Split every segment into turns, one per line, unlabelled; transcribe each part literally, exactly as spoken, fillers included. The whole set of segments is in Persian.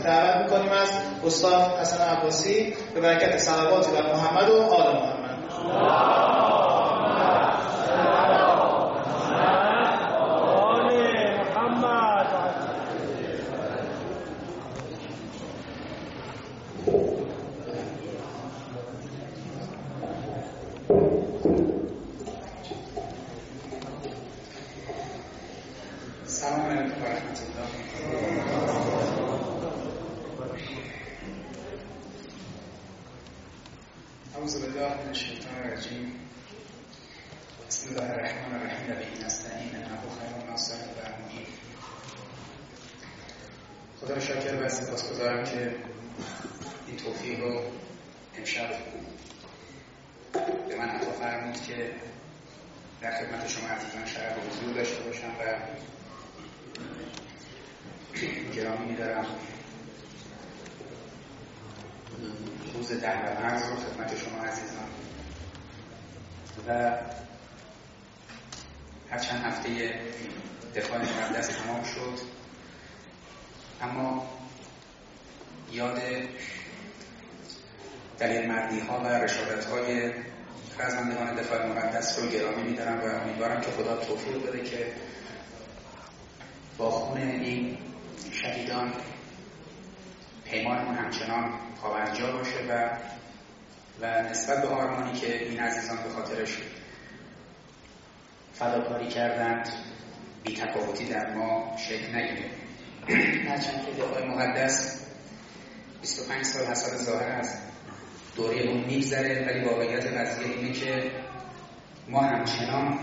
دعوت می‌کنیم از استاد حسن عباسی به برکت صلوات بر محمد و آل محمد.
سلام علیکم و رحمت الله. اعوذ بالله من الشیطان الرجیم. بسم الله الرحمن الرحیم. و به نستعین انه خیر الناصر و معین. خدا رو شاکر و سپاسگزارم که این توفیق رو امشب به من عطا فرمود که در خدمت شما عزیزان شرف حضور داشته باشم و گرامی می‌دارم روز ده و مرز رو خدمت شما عزیزان و هر چند هفته دفاع مقدس تمام شد، اما یاد دلیل مردی ها و رشادت های فرزندگان دفاع مقدس رو گرامی می‌دارم و امیدوارم که خدا توفیق بده که با خون این شهیدان پیمانمون همچنان پابرجا باشه و و نسبت به آرمانی که این عزیزان به خاطرش فداکاری کردند بی تفاوتی در ما شکل نگیره. هرچند که دفاع مقدس بیست و پنج سال حساب ظاهر از دوره اون میگذره، ولی واقعیت قضیه اینه که ما همچنان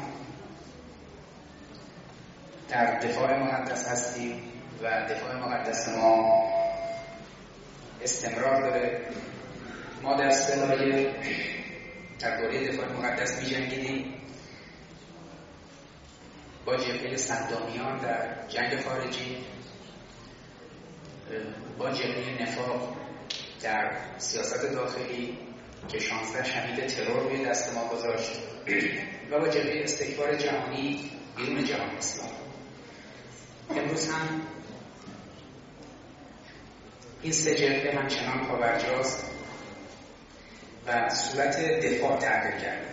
در دفاع مقدس هستیم و دفاع مقدس ما استمرار داره. ما در سلایه در دوره دفاع مقدس می جنگیدیم با جبهه صدامیان در جنگ خارجی، با جبهه نفاق در سیاست داخلی که شانزده شهید ترور روی دست ما گذاشت و با جبهه استکبار جهانی بیرون جهان اسلام. امروز هم این سه جبهه همچنان پابرجاست و صورت دفاع تغییر کرده.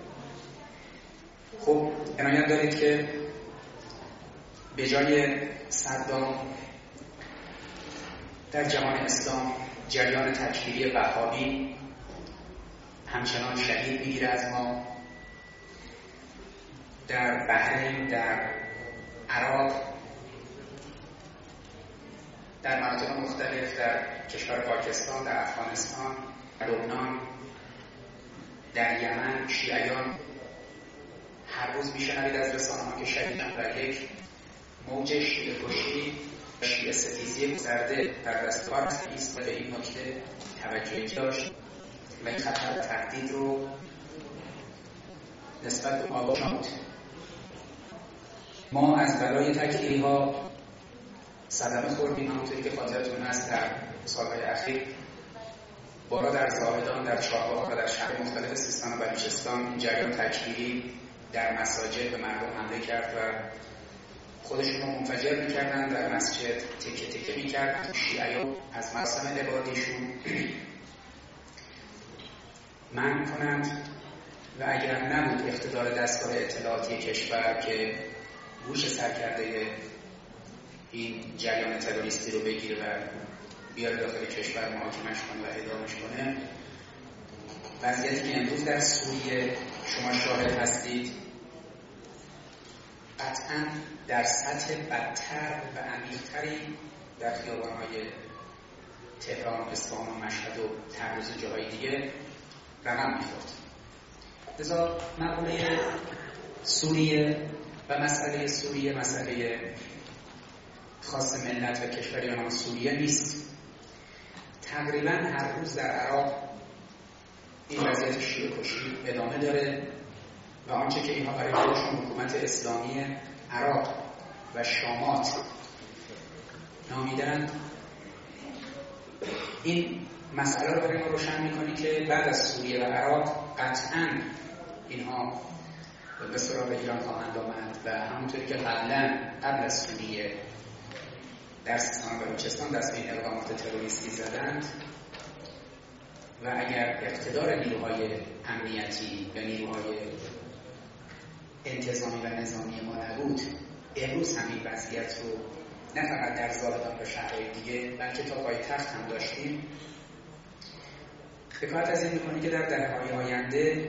خب عنایت دارید که به جای صدام در جهان اسلام جریان تکفیری وهابی همچنان شهید میگیره از ما. در بحرین، در عراق، در مناطق مختلف، در کشور پاکستان، در افغانستان، در لبنان، در یمن، شیعیان هر روز میشنوید از رسانه‌ها که شهیدان و یک موج شیعه کشی و شیعه ستیزی گسترده در دستکار است و به این نکته توجهی داشت و این خطر تهدید رو نسبت به آگاه شد. ما از بلای تکفیری ها صدمه خوردیم، همونطوری که خاطرتون هست در سالهای اخیر بارا در زاهدان، در چاه‌باغ و در شهر مختلف سیستان و بلوچستان این جریان تکفیری در مساجد به مردم حمله کرد و خودشون رو منفجر میکردن، در مسجد تکه تکه میکردن، شیعیان از مراسم عبادیشون منع کنند و اگر نبود اقتدار دستگاه اطلاعاتی کشور که گوش سرکرده این جریان تروریستی رو بگیره و بیاره داخل کشور محاکمش کنه و اعدامش کنه، وضعیتی که امروز در سوریه شما شاهد هستید قطعاً در سطح بدتر و عمیق‌تری در خیابان‌های تهران، اصفهان و مشهد و تبریز و جاهای دیگه رقم می‌خورد. لذا مقوله سوریه و مسئله سوریه مسئله خاص ملت و کشوریان سوریه نیست. تقریباً هر روز در عراق این وضعیت شیعه کشی ادامه داره و آنچه که اینها برای خودشون حکومت اسلامی عراق و شامات نامیدن، این مسئله رو برای ما روشن میکنی که بعد از سوریه و عراق قطعاً اینها به سراغ ایران خواهند آمد و همونطوری که قبلا قبل از سوریه در سیستان و بلوچستان دست به این اقدامات تروریستی زدند و اگر اقتدار نیروهای امنیتی یا نیروهای انتظامی و نظامی ما نبود، امروز همین وضعیت رو نه فقط در زاهدان و شهرهای دیگه بلکه تا پایتخت هم داشتیم. حکایت از این می‌کنه که در دهه‌های آینده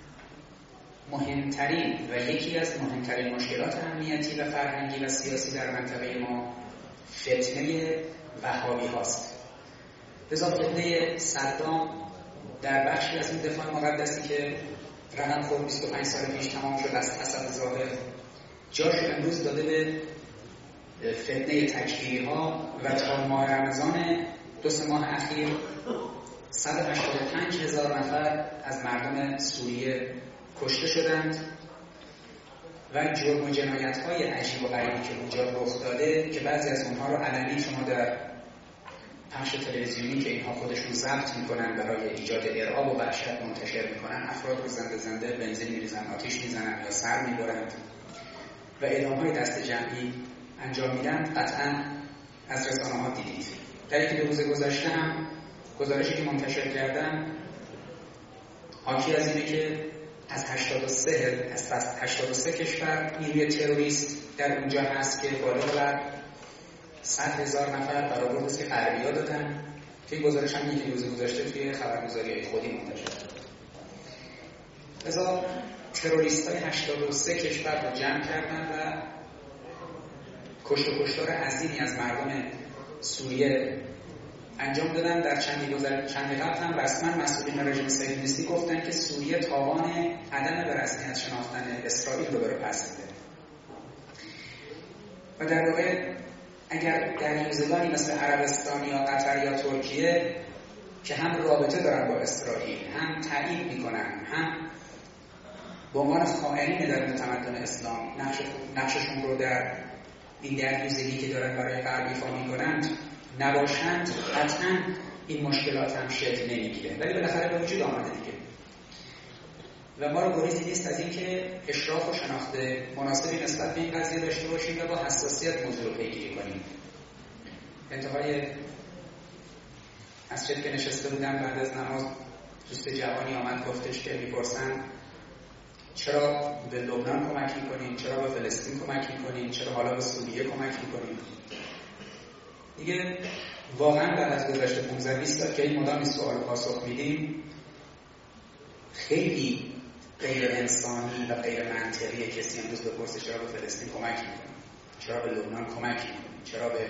مهمترین و یکی از مهمترین مشکلات امنیتی و فرهنگی و سیاسی در منطقه ما فتنه وهابی هاست. لذا فتنه صدام در بخشی از این دفاع مقدسی که رقم خورد بیست و پنج سال پیش تمام شد از حسب ظاهر، جاش امروز داده به فتنه تکفیری ها و تا ماه رمضان دو سه ماه اخیر صد و هشتاد و پنج هزار نفر از مردم سوریه کشته شدند و جرم و جنایت های عجیب و غریبی که اونجا رخ داده که بعضی از اونها رو علنی شما در پخش تلویزیونی که اینها خودشون ضبط میکنن برای ایجاد ارعاب و وحشت منتشر میکنن، افراد رو زنده زنده بنزین میریزن، آتیش میزنن یا سر میبرند و اعدام‌های دست جمعی انجام میدن. قطعا از رسانه ها دیدید. در یکی دو روز گذشته هم گزارشی که منتشر کردم حاکی از اینه که از هشتاد و سه از هشتاد و سه کشور نیروی تروریست در اونجا هست که بالا بر صد هزار نفر برآورد است که غربی‌ها دادن که این گزارش هم یکی روز گذشته توی خبرگزاری‌های خودی منتشر شد. لذا تروریست‌های هشتاد و سه کشور رو جمع کردن و کشت و کشتار عظیمی از مردم سوریه انجام دادن. در چندی گذر چند قبل هم رسما مسئولین رژیم صهیونیستی گفتن که سوریه تاوان عدم به رسمیت شناختن اسرائیل رو داره پس میده و در واقع اگر دریازگانی مثل عربستان یا قطر یا ترکیه که هم رابطه دارن با اسرائیل، هم تایید میکنن، هم به عنوان خائنین در تمدن اسلام نقش نقششون رو در این دریازگی که دارن برای غرب ایفا میکنند نباشند، قطعا این مشکلات هم شکل نمیگیره. ولی بالاخره به وجود آمده دیگه و ما رو گریزی نیست از این که اشراف و شناخت مناسبی نسبت به این قضیه داشته باشیم و با حساسیت موضوع رو پیگیری کنیم. انتهای مسجد که نشسته بودم بعد از نماز دوست جوانی آمد گفتش که میپرسن چرا به لبنان کمک میکنین، چرا به فلسطین کمک میکنین، چرا حالا به سوریه کمک میکنین. دیگه واقعا بعد از گذشته پانزده بیست سال که این مدام این سوال پاسخ میدیم خیلی غیر انسانی و غیر منطقیه کسی امروز بپرسه چرا به فلسطین کمک میکنین، چرا به لبنان کمک میکنین، چرا به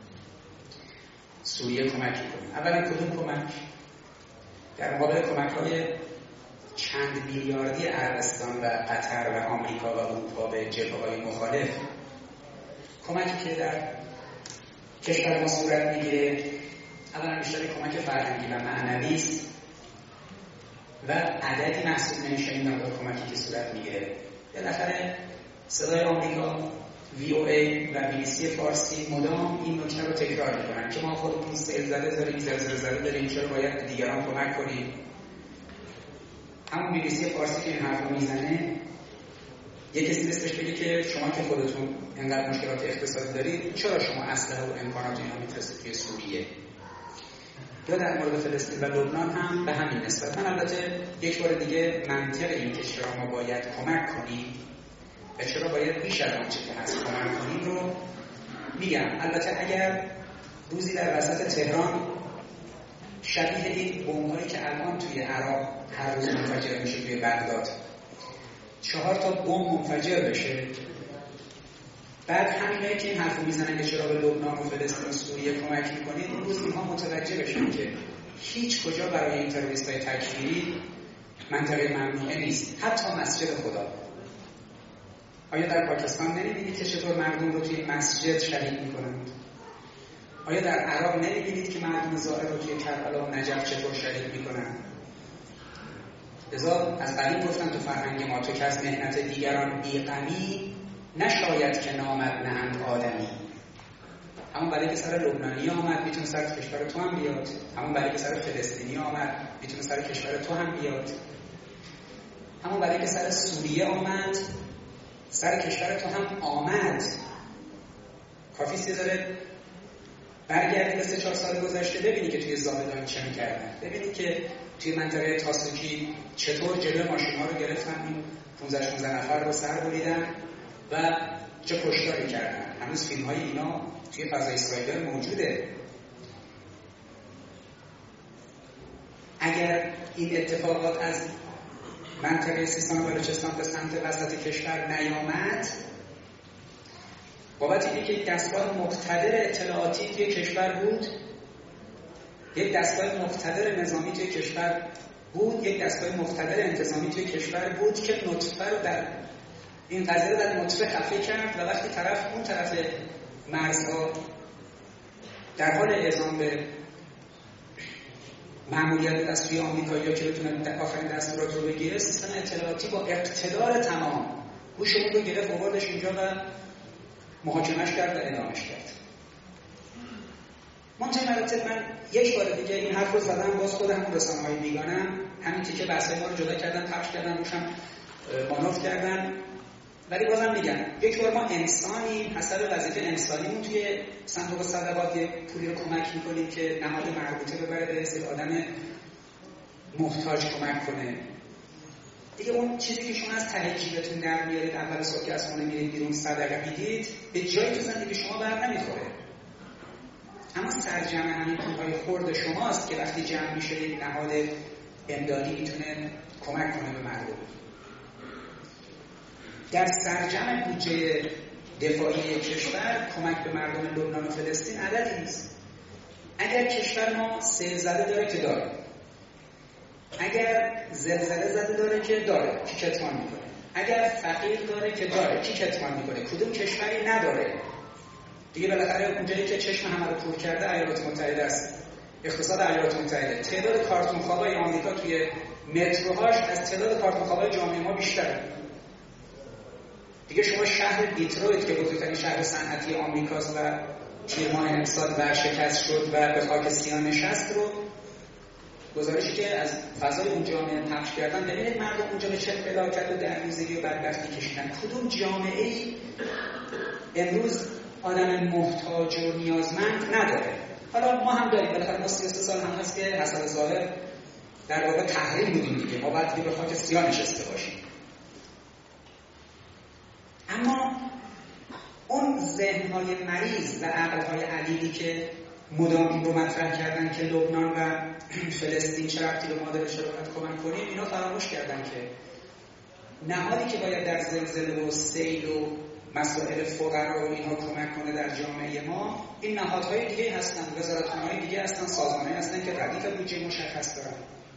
سوریه کمک میکنین. اولا کدوم کمک؟ در مقابل کمک‌های چند میلیاردی عربستان و قطر و آمریکا و اروپا به جبهه‌های مخالف، کمکی که در کشور ما صورت میگیره اولا بیشتر کمک فرهنگی و معنوی است و عددی محسوب نمیشه این مقدار کمکی که صورت میگیره. بالاخره صدای آمریکا، وی او ای و بی بی سی فارسی مدام این نکته رو تکرار میکنن که ما خودمون سیل زده داریم، زلزله زده داریم، چرا باید به دیگران کمک کنیم. همون بی بی سی فارسی که این حرف رو میزنه یک کسی نیستش بگه که شما که خودتون انقدر مشکلات اقتصادی دارید چرا شما اسلحه و امکانات اینا میفرستید توی سوریه. یا در مورد فلسطین و لبنان هم به همین نسبت. من البته یک بار دیگه منطق این که چرا ما باید کمک کنیم و چرا باید بیش از آنچه که هست کمک کنیم رو میگم. البته اگر روزی در وسط تهران شبیه این بمب‌هایی که الان توی عراق هر روز منفجر میشه توی بغداد چهار تا بمب منفجر بشه، بعد همینایی که این حرفو میزنن که چرا به لبنان و فلسطین و سوریه کمک میکنید، اون روز اینها متوجه بشن که هیچ کجا برای این تروریستای تکفیری منطقه ممنوعه نیست، حتی مسجد خدا. آیا در پاکستان نمیبینید که چطور مردم رو توی مسجد شهید میکنند؟ آیا در عراق نمیبینید که مردم زائر رو توی کربلا و نجف چطور شهید میکنند؟ لذا از قدیم گفتن تو فرهنگ ما تو که از محنت دیگران بی‌غمی نشاید که نامد نهند آدمی. همون برای که سر لبنانی آمد میتونه سر کشور تو هم بیاد، همون برای که سر فلسطینی آمد میتونه سر کشور تو هم بیاد، همون برای که سر سوریه آمد سر کشور تو هم آمد. کافی سی داره برگردید به سه چهار سال گذشته ببینید که توی زابدان چه می‌کردن. ببینید که توی منطقه تاسوکی چطور جلوی ماشین‌ها رو گرفتن، این پانزده شانزده نفر رو سر بریدن و چه کشتاری کردن. هنوز فیلم‌های اینا توی فضای سایبر موجوده. اگر این اتفاقات از منطقه سیستان و بلوچستان به سمت وسط کشور نیامد، بابت اینکه یک دستگاه مقتدر اطلاعاتی توی کشور بود، یک دستگاه مقتدر نظامی توی کشور بود، یک دستگاه مقتدر انتظامی توی کشور بود که نطفه رو در این قضیه رو در نطفه خفه کرد و وقتی طرف اون طرف مرزها در حال اعزام به مأموریت دستوری آمریکایی‌ها که بتونن آخرین دستورات رو بگیره، سیستم اطلاعاتی با اقتدار تمام گوشمون رو گرفت، آوردش اینجا و محاکمش کرد و اعدامش کرد. منتهی مراتب من یک بار دیگه این حرف رو زدم، باز خود همون رسانه‌های بیگانم همین تیکه بحثای ما رو جدا کردن، پخش کردن، روشم مانور کردن، ولی بازم میگم یک بار ما انسانی حسب وظیفه انسانیمون توی صندوق صدقات یه پولی رو کمک میکنیم که نهاد مربوطه ببره به سری آدم محتاج کمک کنه. دیگه اون چیزی که شما از ته جیبتون در میارید اول صبح که از خونه میرید بیرون صدقه میدید به جایی تو زندگی شما بر نمیخوره. اما سرجمع همین پولهای خرد شماست که وقتی جمع میشه یک نهاد امدادی میتونه کمک کنه به مردم. در سرجمع بودجه دفاعی کشور کمک به مردم لبنان و فلسطین عددی نیست. اگر کشور ما سیل زده داره که داره، اگر زلزله زده داره که داره، کی کتمان میکنه؟ اگر فقیر داره که داره، کی کتمان میکنه؟ کدوم کشوری نداره؟ دیگه بالاخره اونجایی که چشم همه رو پر کرده ایالات متحده است. اقتصاد ایالات متحده، تعداد کارتون خوابای آمریکا توی متروهاش از تعداد کارتون خوابای جامعه ما بیشتره. دیگه شما شهر دیترویت که بزرگترین شهر صنعتی آمریکاست و تیر ماه امسال ورشکست شد و به خاک سیاه نشست رو گزارشی که از فضای اون جامعه پخش کردن، ببینید مردم اونجا به چه فلاکت و درموزگی و بدبختی کشیدن. کدوم جامعه‌ای امروز آدم محتاج و نیازمند نداره؟ حالا ما هم داریم، بالاخره ما سی و سه سال هم هست که حسب ظاهر در واقع تحریم بودیم دیگه، ما باید دیگه به خاک سیاه نشسته باشیم. اما اون ذهن‌های مریض و عقل‌های علیلی که مدام این رو مطرح کردن که لبنان و فلسطین چه ربطی به مادر شرافت کمک کنیم، اینا فراموش کردن که نهادی که باید در زلزله و سیل و مسائل فقرا و اینها کمک کنه در جامعه ما، این نهادهای دیگه هستن، وزارتخانه‌های دیگه هستن، سازمان‌های هستن که ردیف بودجه مشخص دارن.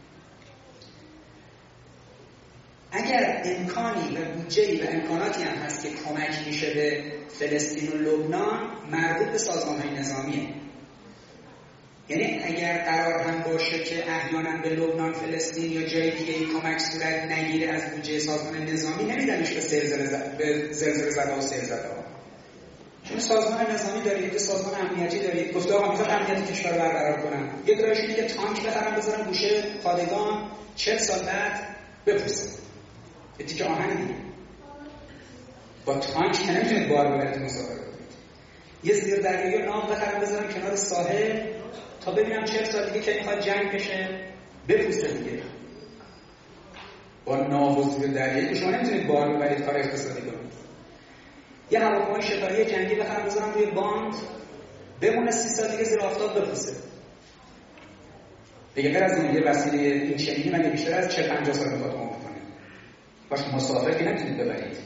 اگر امکانی و بودجه‌ای و امکاناتی هم هست که کمک میشه به فلسطین و لبنان، مربوط به سازمان‌های نظامیه. یعنی اگر قرار هم باشه که احیانا به لبنان، فلسطین یا جای دیگه کمک صورت نگیره از بودجه سازمان نظامی، نمیدنش به زلزله به زلزله زده و سیل زده. چون سازمان نظامی دارید، که سازمان امنیتی دارید، گفته آقا میخواد امنیت کشور رو برقرار کنن. یک راهش اینه که تانک بخرن بذارن گوشه پادگان، چهل سال بعد بپوسن. یه تیکه آهن دیگه. با تانک که نمیتونید بار ببرید مسافر کنید. یه زیر دریایی ناو بخرن بذارن کنار ساحل تا ببینم چهل سال دیگه که میخواد جنگ بشه بپوسه دیگه. با ناو و زیر دریایی که شما نمیتونید بار ببرید کار اقتصادی کنید. یه هواپیمای شکاری جنگی بخرن بذارن روی باند بمونه سی سال دیگه زیر آفتاب بپوسه. دیگه غیر از اون یه وسیله این چنینی من بیشتر از چهل پنجاه سال میخواد عمر کنه. باش مسافر که نمیتونید ببرید.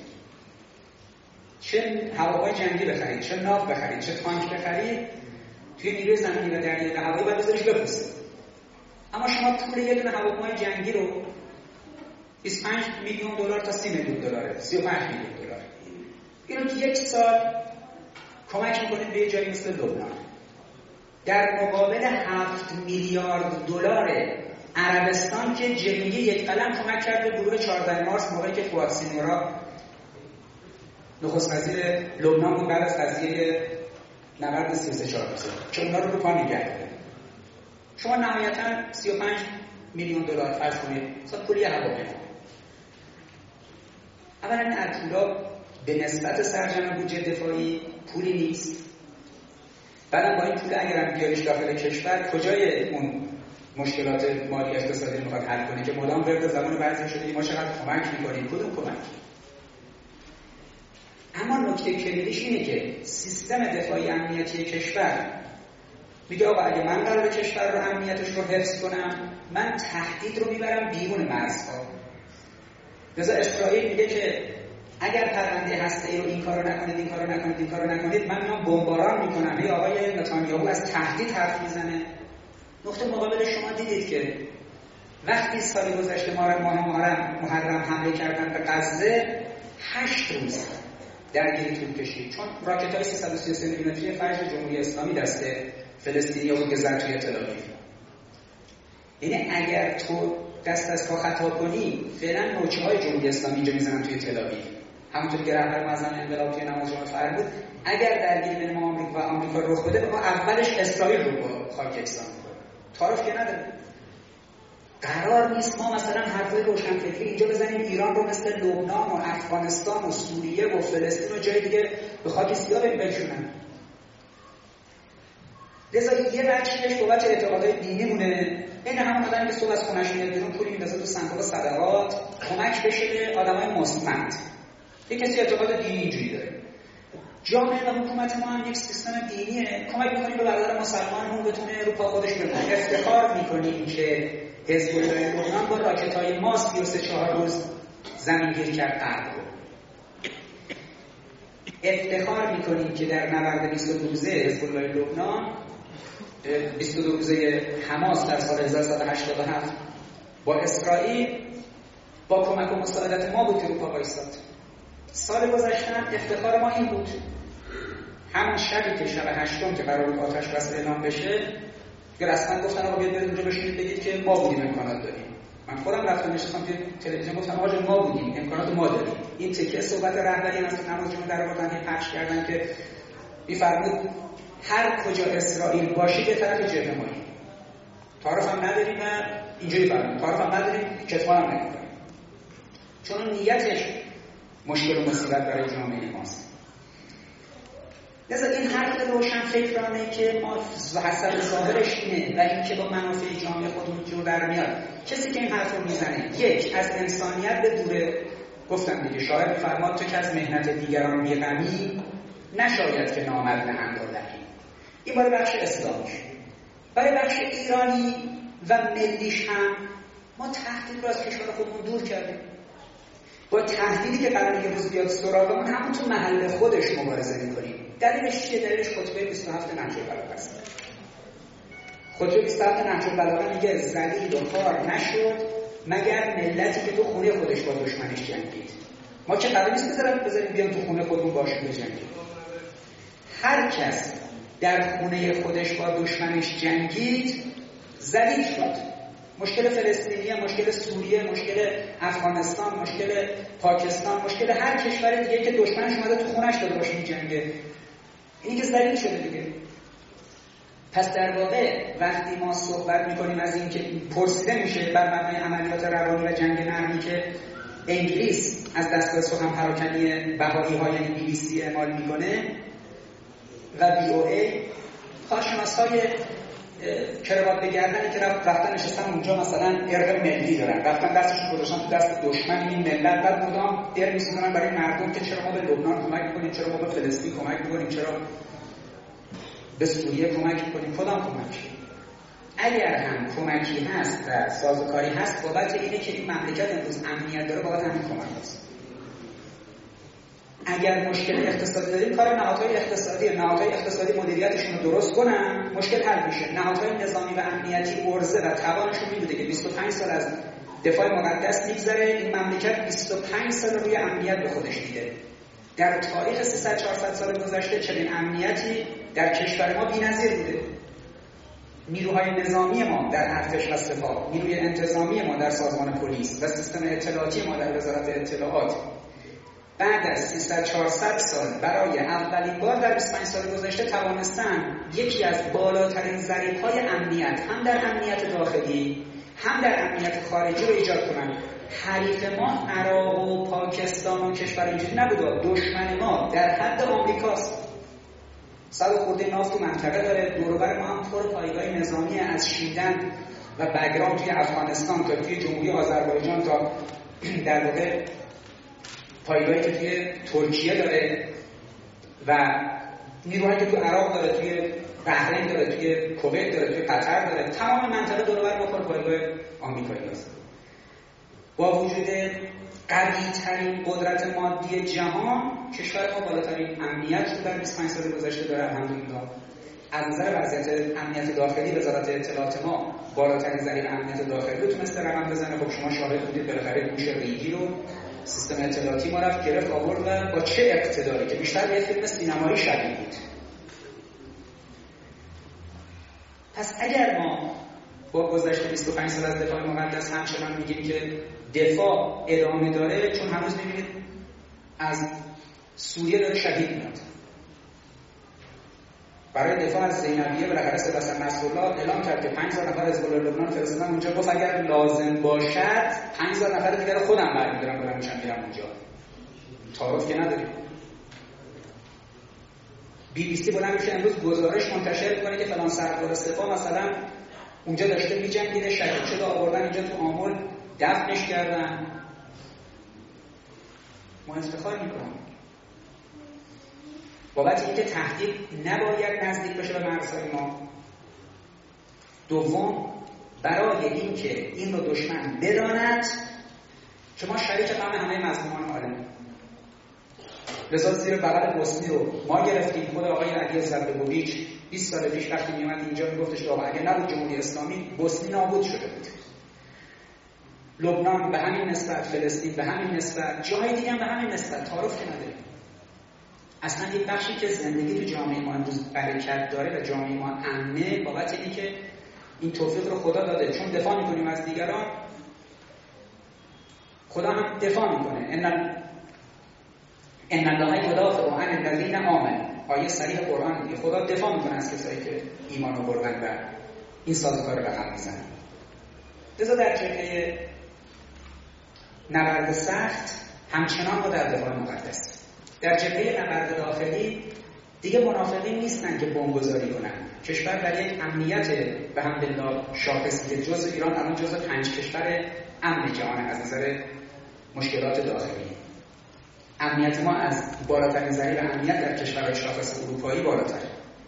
چه هواپیمای جنگی بخرید، چه ناو بخرید، چه تانک بخرید، توی نیروی زمینی و دریایی و هوایی باید بذاریش بپوسه. اما شما پول یه دونه هواپیمای جنگی رو بیست و پنج میلیون دلار تا سی میلیون دلاره، سی و پنج میلیون دلار. اینو یک سال کمک میکنید به یه جایی مثل لبنان. در مقابل هفت میلیارد دلار عربستان که جنگی یک قلم کمک کرد به گروه چهاردهم مارس موقعی که فؤاد سینورا نخست وزیر لبنان بود بعد از قضیه نبرد سی و سه چهار که اونا رو رو پا نگه داره. شما نهایتا سی و پنج میلیون دلار فرض کنید مثلا پولی هواپیما. اولا این پولا به نسبت سرجم بودجه دفاعی پولی نیست. بعدم با این پول اگرم بیاریش داخل کشور کجای اون مشکلات مالی اقتصادی رو میخواد حل کنه که مدام ورد زبان بعضی شده ما چقدر کمک میکنیم، کدوم کمک؟ اما نکته کلیدیش اینه که سیستم دفاعی امنیتی کشور میگه آقا اگه من قرار کشور رو امنیتش رو حفظ کنم من تهدید رو میبرم بیرون مرزها. لذا اسرائیل میگه که اگر پرونده هسته‌ای رو این کارو نکنید این کارو نکنید این کارو نکنید من میام بمباران میکنم. هی آقای نتانیاهو از تهدید حرف میزنه. نقطه مقابل شما دیدید که وقتی سال گذشته ماه محرم محرم حمله کردن به غزه هشت روز درگیری طول کشید چون راکت‌های سیصد و سی و سه میلیمتری فجر جمهوری اسلامی دست فلسطینی‌ها بود که زد توی تل‌آویو. یعنی اگر تو دست از پا خطا کنی فعلا نوچه‌های جمهوری اسلامی اینجا میزنن توی تل‌آویو. همونطور که رهبر معظم انقلاب توی نماز جمعه فرمود اگر درگیری بین ما آمریکا و آمریکا رخ بده ما اولش اسرائیل رو با خاک یکسان می‌کنیم. تعارف که نداره. قرار نیست ما مثلا حرفای روشنفکری اینجا بزنیم ایران رو مثل لبنان و افغانستان و سوریه و فلسطین و جای دیگه به خاک سیاه بکشونن. لذا یه بچه‌ش بابت اعتقادات دینی مونه. این همون آدمی که صبح از خونه‌اش میاد بیرون پولی میندازه تو صندوق صدقات کمک بشه به آدمای مستمند. یه کسی اعتقاد دینی اینجوری داره. جامعه و حکومت ما هم یک سیستم دینیه. کمک می‌کنیم به برادر مسلمانمون بتونه اروپا خودش بمونه. افتخار می‌کنیم که حزب الله لبنان با راکت‌های ما سی و سه چهار روز زمینگیر کرد غرب رو. افتخار می‌کنیم که در نبرد بیست و دو روزه حزب الله لبنان بیست و دو روزه حماس در سال هزار و سیصد و هشتاد و هفت با اسرائیل با کمک و مساعدت ما بود که اروپا وایساد. سال گذشته افتخار ما این بود. همون شبی که شب هشتم که قرار بود آتش بس اعلام بشه که رسما گفتن آقا بیاید اونجا بشینید بگید که ما بودیم امکانات داریم. من خودم رفتم نشستم توی تلویزیون گفتم آقا ما بودیم امکانات ما داریم. این تکه صحبت رهبری از نماز جمعه در آوردن پخش کردن که می‌فرمود هر کجا اسرائیل باشی به طرف جبهه مایی. تعارف هم نداریم و اینجوری فرمود. تعارف هم نداریم کتمان هم نمی‌کنیم. چون نیتش مشکل و مصیبت برای جامعه ماست. لذا این حرف روشن فکرانه که ما حسب ظاهرش اینه و این که با منافع جامعه خودمون جور در میاد. کسی که این حرف رو میزنه یک از انسانیت به دوره. گفتم دیگه شاعر می‌فرماد تو که از مهنت دیگران بی‌غمی نشاید که نامرد نهنگار دهی. این برای بخش اسلامیش. برای بخش ایرانی و ملیش هم ما تهدید رو از کشور خودمون دور کردیم. با تهدیدی که قراره یه روز بیاد سراغمون همون تو محل خودش مبارزه می‌کنیم. دلیلش چیه؟ دلیلش خطبه بیست و هفت نهج البلاغه است. خطبه بیست و هفت نهج البلاغه میگه ذلیل و خوار نشد مگر ملتی که تو خونه خودش با دشمنش جنگید. ما که قرار نیست بذاریم بذاریم بیان تو خونه خودمون باشیم بجنگیم. هر کس در خونه خودش با دشمنش جنگید ذلیل شد. مشکل فلسطینیه، مشکل سوریه، مشکل افغانستان، مشکل پاکستان، مشکل هر کشور دیگه که دشمنش اومده تو خونش داره باشه می‌جنگه. اینی که ذلیل شده دیگه. پس در واقع وقتی ما صحبت می‌کنیم از این که پرسیده میشه بر مبنای عملیات روانی و جنگ نرمی که انگلیس از دستگاه سخن پراکنی بهایی‌های انگلیسی اعمال می‌کنه و بی او ای کارشناس‌های کروات بگردنی که رفتن نشستن اونجا مثلا ارق ملی دارن رفتن دستشون گذاشتن تو دست دشمن این ملت بعد مدام در می‌سوزونن برای مردم که چرا ما به لبنان کمک می‌کنیم، چرا ما به فلسطین کمک می‌کنیم، چرا به سوریه کمک می‌کنیم. کدام کمک؟ اگر هم کمکی هست و سازوکاری هست بابت اینه که این مملکت امروز امنیت داره بابت همین کمک هست. اگر مشکل اقتصادی داریم کار نهادهای اقتصادی نهادهای اقتصادی مدیریتشون رو درست کنن مشکل حل میشه. نهادهای نظامی و امنیتی ارزه و توانشون میبوده که بیست و پنج سال از دفاع مقدس میگذره. این مملکت بیست و پنج سال روی امنیت به خودش دیده. در تاریخ سیصد چهارصد سال گذشته چنین امنیتی در کشور ما بی‌نظیر بوده. نیروهای نظامی ما در ارتش و سپاه، نیروی انتظامی ما در سازمان پلیس و سیستم اطلاعاتی ما در وزارت اطلاعات بعد از سیصد چهارصد سال برای اولین بار در بیست و پنج سال گذشته توانستن یکی از بالاترین ظریف‌های امنیت هم در امنیت داخلی هم در امنیت خارجی رو ایجاد کنن. حریف ما عراق و پاکستان و کشور اینجوری نبوده. دشمن ما در حد آمریکاست. صد خورده ناف تو منطقه داره، دور و بر ما هم پر پایگاه نظامی از شیندن و بگرام توی افغانستان تا توی جمهوری آذربایجان تا در واقع پایگاهی که توی ترکیه داره و نیروهایی که تو عراق داره، توی بحرین داره، توی کویت داره، توی قطر داره. تمام منطقه دور و بر ما پر پایگاه آمریکایی هست. با وجود قوی ترین قدرت مادی جهان، کشور ما بالاترین امنیت رو در بیست و پنج سال گذشته داره. الحمدلله از نظر وضعیت امنیت داخلی وزارت اطلاعات ما بالاترین ذریع امنیت داخلی رو تونسته رقم بزنه. خب شما شاهد بودید بالاخره گوش ریگی رو سیستم اطلاعاتی ما رفت گرفت آورد و با چه اقتداری که بیشتر یه فیلم سینمایی شبیه بود. پس اگر ما با گذشته بیست و پنج سال از دفاع مقدس همچنان میگیم که دفاع ادامه داره، چون هنوز میبینید از سوریه داره شهید میاد. برای دفاع از زینبیه بالاخره سپاسگر نصرالله اعلام کرد که پنج هزار نفر از لبنان فرستادن اونجا. گفت اگر لازم باشد پنج هزار نفر دیگه رو خودم برمی‌دارم برام میشم میرم اونجا. تعارف که نداریم. بی بی سی بلند میشه امروز گزارش منتشر میکنه که فلان سرکار سپاه مثلا اونجا داشته میجنگیده، شهید شده، آوردن اینجا تو آمل دفنش کردن. ما افتخار میکنیم بابت اینکه تهدید نباید نزدیک بشه به مرزهای ما. دوم، برای اینکه این رو دشمن بداند که ما شریک غم همه مظلومان عالم. لذا زیر بغل بوسنی رو ما گرفتیم. خود آقای علی زربگویچ بیست سال پیش وقتی میومد اینجا میگفتش که اگه نبود جمهوری اسلامی بوسنی نابود شده بود. لبنان به همین نسبت، فلسطین به همین نسبت، جاهای دیگه هم به همین نسبت. تعارف که نداریم. اصلا یک بخشی که زندگی تو جامعه ما امروز برکت داره و جامعه ما امنه بابت اینی که این توفیق رو خدا داده. چون دفاع میکنیم از دیگران، خدا هم دفاع میکنه. ان ان الله یدافع عن الذین آمنوا. آیه صریح قرآن دیگه. خدا دفاع میکنه از کسایی که ایمان آوردن و این سازوکار رو رقم میزنن. لذا در جبهه نبرد سخت همچنان ما در دفاع مقدس. در جبهه نبرد داخلی دیگه منافقین نیستن که بمبگذاری کنن. کشور در یک امنیت به حمدالله شاخصی که جزء ایران الان جزء پنج کشور امن جهان از نظر مشکلات داخلی. امنیت ما از بالاترین ذریع امنیت در کشورهای شاخص اروپایی بالاتر.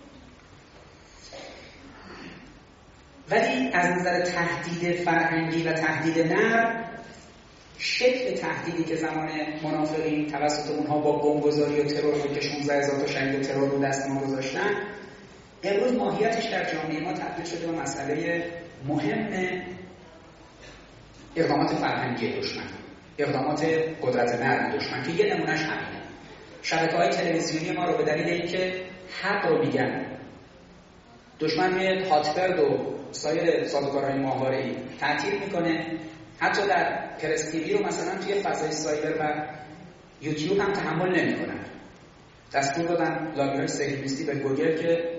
ولی از نظر تهدید فرهنگی و تهدید نرم، شکل تهدیدی که زمان منافقین توسط اونها با بمبگذاری و ترور بود که شانزده هزار تا شهید ترور رو دست ما گذاشتن، امروز ماهیتش در جامعه ما تبدیل شده به مسئله مهم اقدامات فرهنگی دشمن، اقدامات قدرت نرم دشمن که یه نمونهش همینه. شبکه‌های تلویزیونی ما رو به دلیل اینکه حق رو میگن، دشمن میاد هاتبرد و سایر سازوکارهای ماهواره‌ای تعطیل میکنه. حتی در پرستیوی رو مثلا توی فضای سایبر و یوتیوب هم تحمل نمی‌کنن. دستور دادن لابی‌های سکیوریتی به گوگل که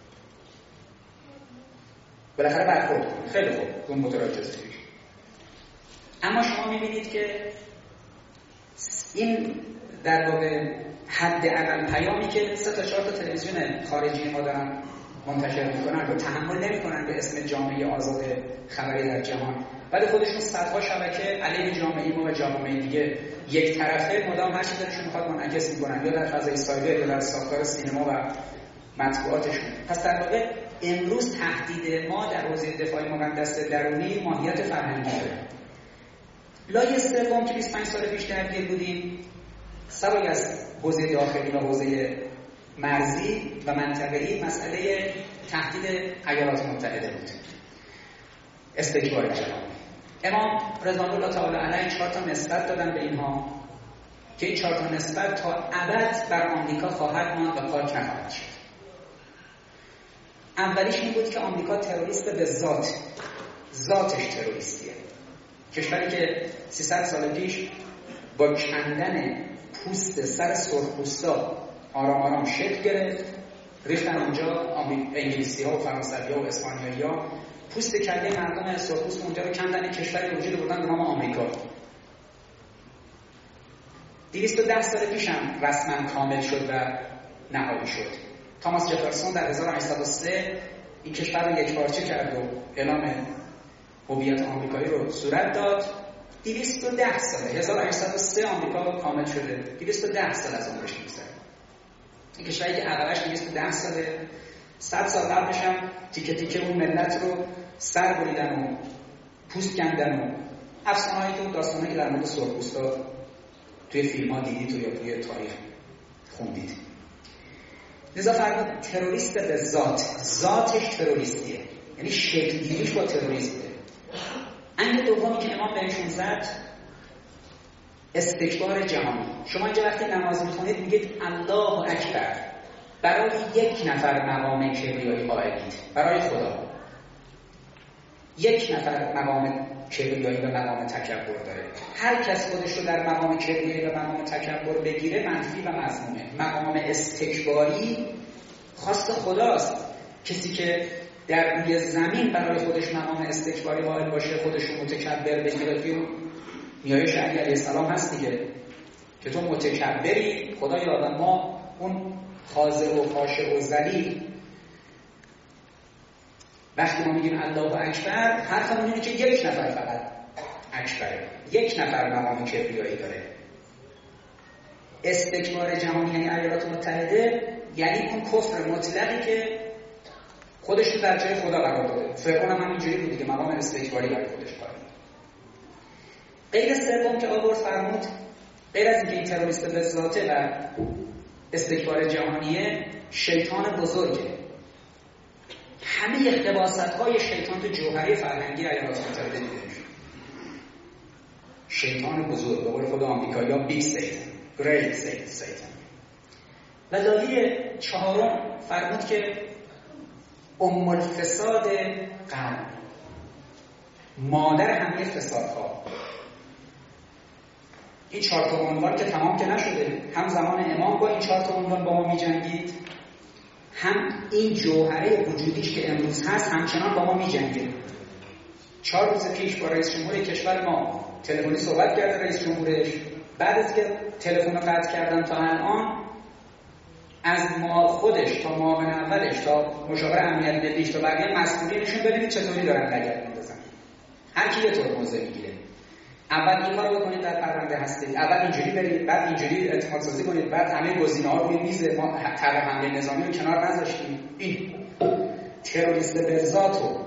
بالاخره برخورد کنه. خیلی خوب، اون متوجه شد. اما شما می‌بینید که این در واقع حداقل پیامی که سه تا چهار تا تلویزیون خارجی ما دارن منتشر می‌کنن رو تحمل نمی‌کنن به اسم جامعه آزاد خبری در جهان. ولی خودشون صدها شبکه علیه جامعه ما و جامعه دیگه یک طرفه مدام هر چیزی دلشون می‌خواد منعکس می‌کنن، یا در فضای سایبر یا در ساختار سینما و مطبوعاتشون. پس در واقع امروز تهدید ما در حوزه دفاع مقدس درونی ماهیت فرهنگی داره. لایه سوم که بیست و پنج سال پیش درگیر بودیم، سوای از حوزه داخلی و حوزه مرزی و منطقه‌ای، مسئله تهدید ایالات متحده بود. استکبار جهانی. امام رضوان الله تعالی علیه چهار تا نسبت دادن به اینها که این چهار تا نسبت تا ابد بر آمریکا خواهد ماند و پاک نخواهد شد. اولیش این بود که آمریکا تروریست به ذات، ذاتش تروریستیه. کشوری که سیصد سال پیش با کندن پوست سر سرخپوستا آرام آرام شکل گرفت، ریختن اونجا انگلیسی‌ها و فرانسوی‌ها و اسپانیایی‌ها پوست کله مردم سرخپوست اونجا رو کندن، کشوری وجود بردن به نام آمریکا. دویست و ده سال پیش هم رسما کامل شد و نهایی شد. تاماس جفرسون در هزار و هشتصد و سه این کشور رو یکپارچه کرد و اعلام هویت آمریکایی رو صورت داد. دویست و ده ساله، هزار و هشتصد و سه آمریکا کامل شده، دویست و ده سال از عمرش می‌گذره. این کشوری که اولش دویست و ده ساله، صد سال قبلش هم تیکه تیکه اون ملت رو سر بریدن و پوست کندن و افسانه‌هایی که داستانایی که در مورد سرخپوستا توی فیلم‌ها دیدید و یا توی تاریخ خوندید. لذا فرمود تروریست به ذات، ذاتش تروریستیه، یعنی شکل گیریش با تروریسته. انگ دومی که امام بهشون زد استکبار جهانی. شما اینجا وقتی نماز میخونید میگید الله اکبر، برای یک نفر مقام کبریایی قائلید، برای خدا. یک نفر مقام کبریایی و مقام تکبر داره. هر کس خودش رو در مقام کبریایی و مقام تکبر بگیره منفی و مذمومه. مقام استکباری خاص خداست. کسی که در روی زمین برای خودش مقام استکباری قائل باشه، خودش رو متکبر بگیره، توی میای شریعه علیه السلام هست دیگه که تو متکبری، خدایا و ما اون خاضع و خاشع و ذلیل. وقتی ما میگیم الله اکبر، حرفمون اینه که یک نفر فقط اکبره، یک نفر مقام کبریایی داره. استکبار جهانی یعنی ایالات متحده، یعنی اون کفر مطلقی که خودش رو در جای خدا قرار داده. فرعون هم همینجوری بود دیگه، مقام استکباری برای خودش قائل. غیر سوم که آورد فرمود، غیر از اینکه این تروریست به ذاته و استکبار جهانیه، شیطان بزرگه. همه اقتباسات‌های شیطان تو جوهره فرهنگی ایالات متحده دیده میشه. شیطان بزرگ، به قول خود آمریکایی‌ها بیگ سیتن، گریت سیتن. و دلیل چهارم فرمود که ام الفساد قلب، مادر همه فسادها. این چهار تا عنوان که تمام که نشده، هم زمان امام با این چهار تا عنوان با ما می‌جنگید، هم این جوهره وجودیش که امروز هست همچنان با ما می‌جنگه. چهار روز پیش با رئیس جمهور کشور ما تلفنی صحبت کرده رئیس جمهورش، بعد از که تلفن رو قطع کردن تا الان، از ما خودش تا معاون اولش تا مشاور امنیت ملیش تا بقیه مسئولینشون ببینید چطوری دارن لگد میندازن. هر کی یه طور موضع میگیره. اول این کارو بکنید، بعد پرونده هستید، اول اینجوری برید، بعد اینجوری اعتماد سازی کنید، بعد همه گزینه‌ها روی میز ما طرح حمله نظامی رو کنار نذاشتیم. این تروریست به ذات و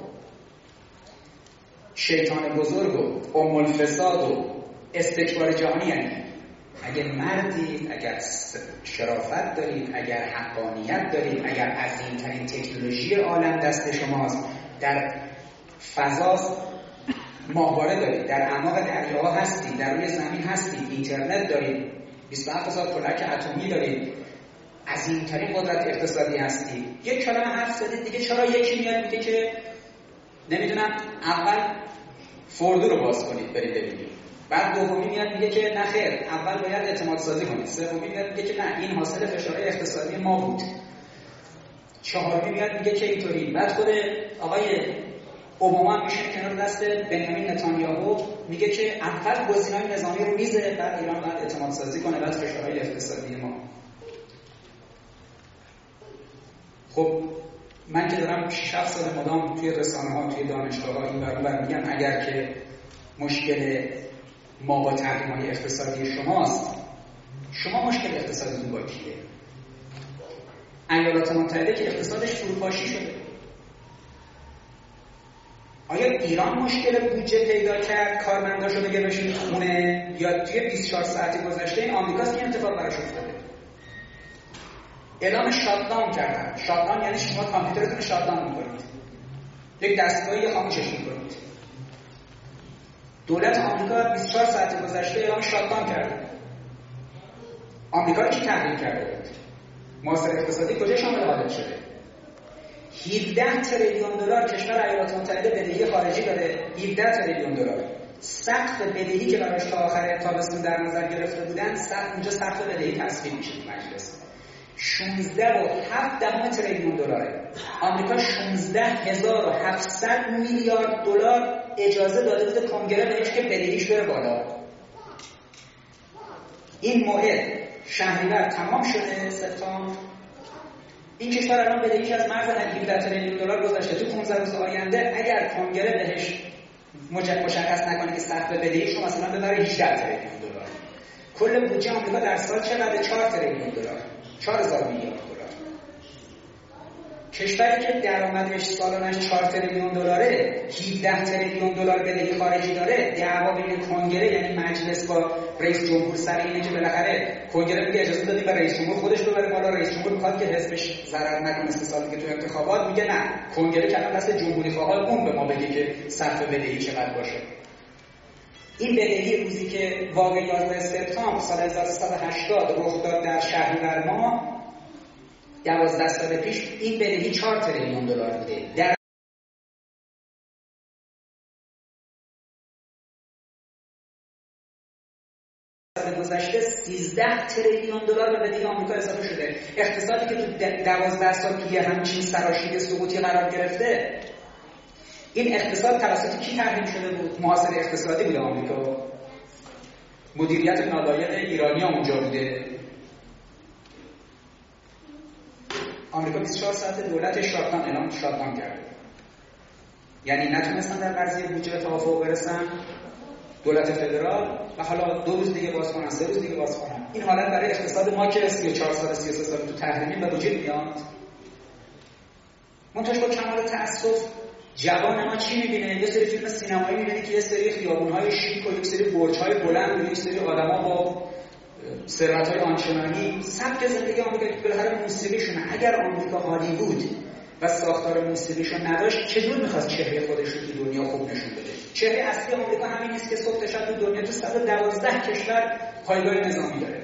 شیطان بزرگ و ام الفساد و استکبار جهانی. یعنی اگر مردید، اگر شرافت دارید، اگر حقانیت دارید، اگر عظیم‌ترین تکنولوژی عالم دست شماست، در فضا ماهواره دارید، در اعماق دریاها هستید، در روی زمین هستید، اینترنت دارید، بیست و هفت هزار کلک اتمی دارید، عظیم‌ترین قدرت اقتصادی هستید، یک کلمه حرف زدید دیگه، چرا یکی میاد میگه که نمیدونم اول فوردو رو باز کنید برید ببینید، بعد دومی میاد میگه که نه خیر اول باید اعتماد سازی کنید، سومی میاد میگه که نه این حاصل فشارهای اقتصادی ما بود، چهارمی میاد میگه که اینطوری، بعد خود آقای اوباما میشه کنار دست بنیامین نتانیاهو میگه که اول گزینه‌های نظامی رو میذاره، بعد ایران باید اعتماد سازی کنه، بعد فشارهای اقتصادی ما. خب من که دارم شش هفت سال مدام توی رسانه‌ها، توی دانشگاه‌ها این ور اون ور میگم اگر که مشکل ما با تحریم‌های اقتصادی شماست، شما مشکل اقتصادیتون با کیه؟ ایالات متحده که اقتصادش فروپاشی شده. آیا ایران مشکل بودجه پیدا کرد، کارمنداشو بگه بشینید خونه، یا توی بیست و چهار ساعت گذشته این آمریکاست که اتفاق براش افتاده؟ اعلام شاتداون کردن. شاتداون یعنی شما کامپیوترتون رو شاتداون می‌کنید. یک دستگاهی خاموشش می‌کنید. دولت آمریکا بیست و چهار ساعت گذشته اعلام شاتداون کرده. آمریکا رو کی تحریم کرده بود؟ محاصره اقتصادی کجا شامل حالت شده؟ هفده تریلیون دلار کشور ایالات متحده بدهی خارجی داره، هفده تریلیون دلار. سقف بدهی که براش تا آخر تابستون در نظر گرفته بودن، سقف اونجا سقف بدهی تصویب میشه تو مجلس. شانزده و هفت دهم تریلیون دلاره. آمریکا شانزده هزار و هفتصد میلیارد دلار اجازه داده بود کنگره بهش که بدهیش بره بالا. این موعد شهریور تمام شده، سپتامبر این کشور الان بدهیش از مرز هفده تریلیون دلار گذشته. تو پانزده روز آینده اگر کنگره بهش مشخص نکنه که سقف بدهیش رو مثلا ببره هجده تریلیون دلار. کل بودجه آمریکا در سال چقدر؟ چهار تریلیون دلار، چهار هزار میلیارد دلار. کشوری که درآمدش سالانش چهار تریلیون دلاره، هفده تریلیون دلار بدهی خارجی داره، دعوا بین کنگره یعنی مجلس با رئیس جمهور سر اینه که بالاخره کنگره میگه اجازه بدید به رئیس جمهور خودش ببره بالا، رئیس جمهور میخواد که حزبش ضرر نکنه مثل سالی که تو انتخابات، میگه نه، کنگره کلا دست جمهوری خواهان اون به ما بگه که سقف بدهی چقدر باشه. این بدهی روزی که واقع یازده سپتامبر سال هزار و سیصد و هشتاد رخ داد در شهریور ماه دوازده سال پیش، این بدهی چهار تریلیون دلار بوده. در سال گذشته سیزده تریلیون دلار به بدهی آمریکا اضافه شده. اقتصادی که تو دوازده سال توی همچین سراشیب سقوطی قرار گرفته، این اقتصاد توسط کی تحریم شده بود؟ محاصره اقتصادی بوده آمریکا. مدیریت نالایق ایرانی ها اونجا بوده. آمریکا بیست و چهار ساعت دولت شاتدان اعلام شاتدان کرده. یعنی نتونستن در قضیه بودجه به توافق برسن دولت فدرال و حالا دو روز دیگه باز کنن، سه روز دیگه باز کنن. این حالت برای اقتصاد ما که سی و چهار سال سی و سه سال تو تحریمی به وجود میاد. منتهاش با کمال تأسف جوان ما چی میبینه؟ یه سری فیلم سینمایی میبینه که یه سری خیابون‌های شیک و یک سری برج‌های بلند و یک سری آدم‌ها با ثروت‌های آنچنانی. سبک زندگی آمریکا که بالاخره موسیقیشونه. اگر آمریکا هالیوود و ساختار موسیقیشو نداشت، چطور می‌خواست چهره خودش رو تو دنیا خوب نشون بده؟ چهره اصلی آمریکا همین نیست که صبح تا شب تو دنیا تو صد و دوازده کشور پایگاه نظامی داره.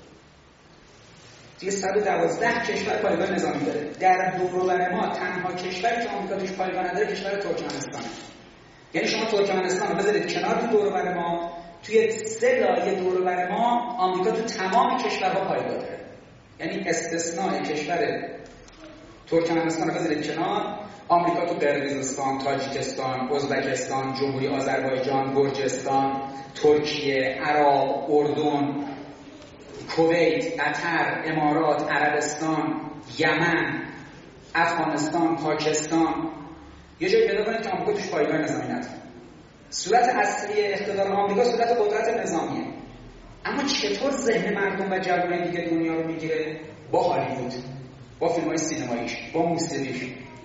توی صد و دوازده کشور پایگاه نظامی داره. در دور و بر ما تنها کشوری که آمریکا توش پایگاه نداره کشور ترکمنستانه. یعنی شما ترکمنستان رو بذارید کنار تو دور و بر ما، توی سه لایه دور و بر ما آمریکا تو تمام کشورها پایگاه داره. یعنی استثناء کشور ترکمنستان رو بذارید کنار، آمریکا تو قرقیزستان، تاجیکستان، ازبکستان، جمهوری آذربایجان، گرجستان، ترکیه، عراق، اردن، کویت، قطر، امارات، عربستان، یمن، افغانستان، پاکستان، یه جایی پیدا کنید که آمریکا توش پایگاه نظامی نداره. صورت اصلی اقتدار آمریکا صورت قدرت نظامیه. اما چطور ذهن مردم و جوانای دیگه دنیا رو میگیره؟ با هالیوود، با فیلم‌های سینماییش، با موسیقیش.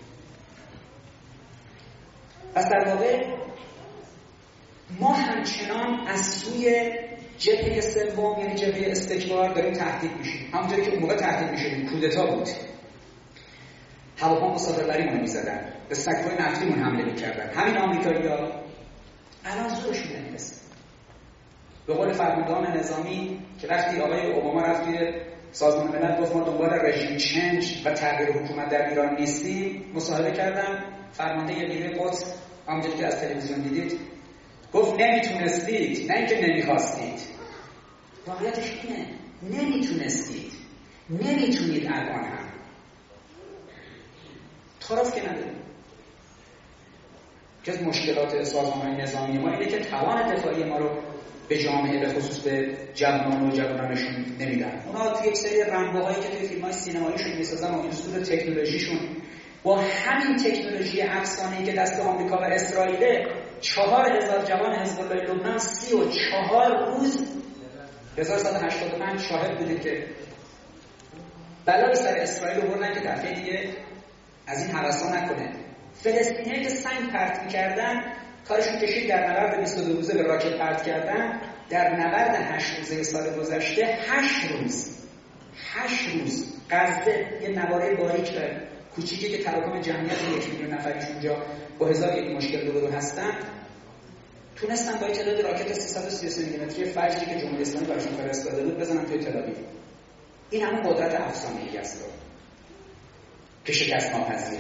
پس در واقع ما همچنان از سوی جبهه سوم یعنی جبهه استکبار داریم تهدید میشیم. همونطوری که اون موقع تهدید میشدیم، کودتا بود، هواپیما مسافربریمون میزدن، به سکوی نفتیمون حمله میکردن. همین آمریکایی‌ها الان زورشون نمیرسه. به قول فرماندهان نظامی که وقتی آقای اوباما رفت توی سازمان ملل گفت ما دنبال رژیم چنج و تغییر حکومت در ایران نیستیم، مصاحبه کردم، فرمانده نیروی قدس همونجوری که از تلویزیون دیدید گفت نمیتونستید، نه اینکه نمیخواستید. واقعیتش اینه، نمیتونستید، نمیتونید الان هم. تعارف که نداریم. که از مشکلات سازمان‌های نظامی ما اینه که توان دفاعی ما رو به جامعه به خصوص به جوانان و جوانانشون نمیدن. اونا توی یک سری رنگ‌هایی که توی فیلم‌های سینماییشون میسازن و این اصول تکنولوژیشون با همین تکنولوژی افسانه‌ای که دست آمریکا و اسرائیل، چهار هزار جوان حزب الله لبنان سی و چهار روز هزار و سیصد و هشتاد و پنج شاهد بوده که بلای سر اسرائیل آوردن که دفعه دیگه از این هوسا نکنه. فلسطینیایی که سنگ پرت می‌کردن کارشون کشید در نبرد بیست و دو روزه به راکت پرت کردن. در نبرد هشت روزه سال گذشته هشت روز هشت روز غزه یه نواره باریک داره کوچیکی که تراکم جمعیت یک میلیون نفریش اونجا با هزار یک مشکل رو هستن، تونستن با تعداد راکت سیصد و سی و سه میلیمتری فجری که جمهوری اسلامی براشون فرستاده بود بزنن توی تل‌آویو. این همون قدرت افسانه‌ای است که شکست ناپذیره.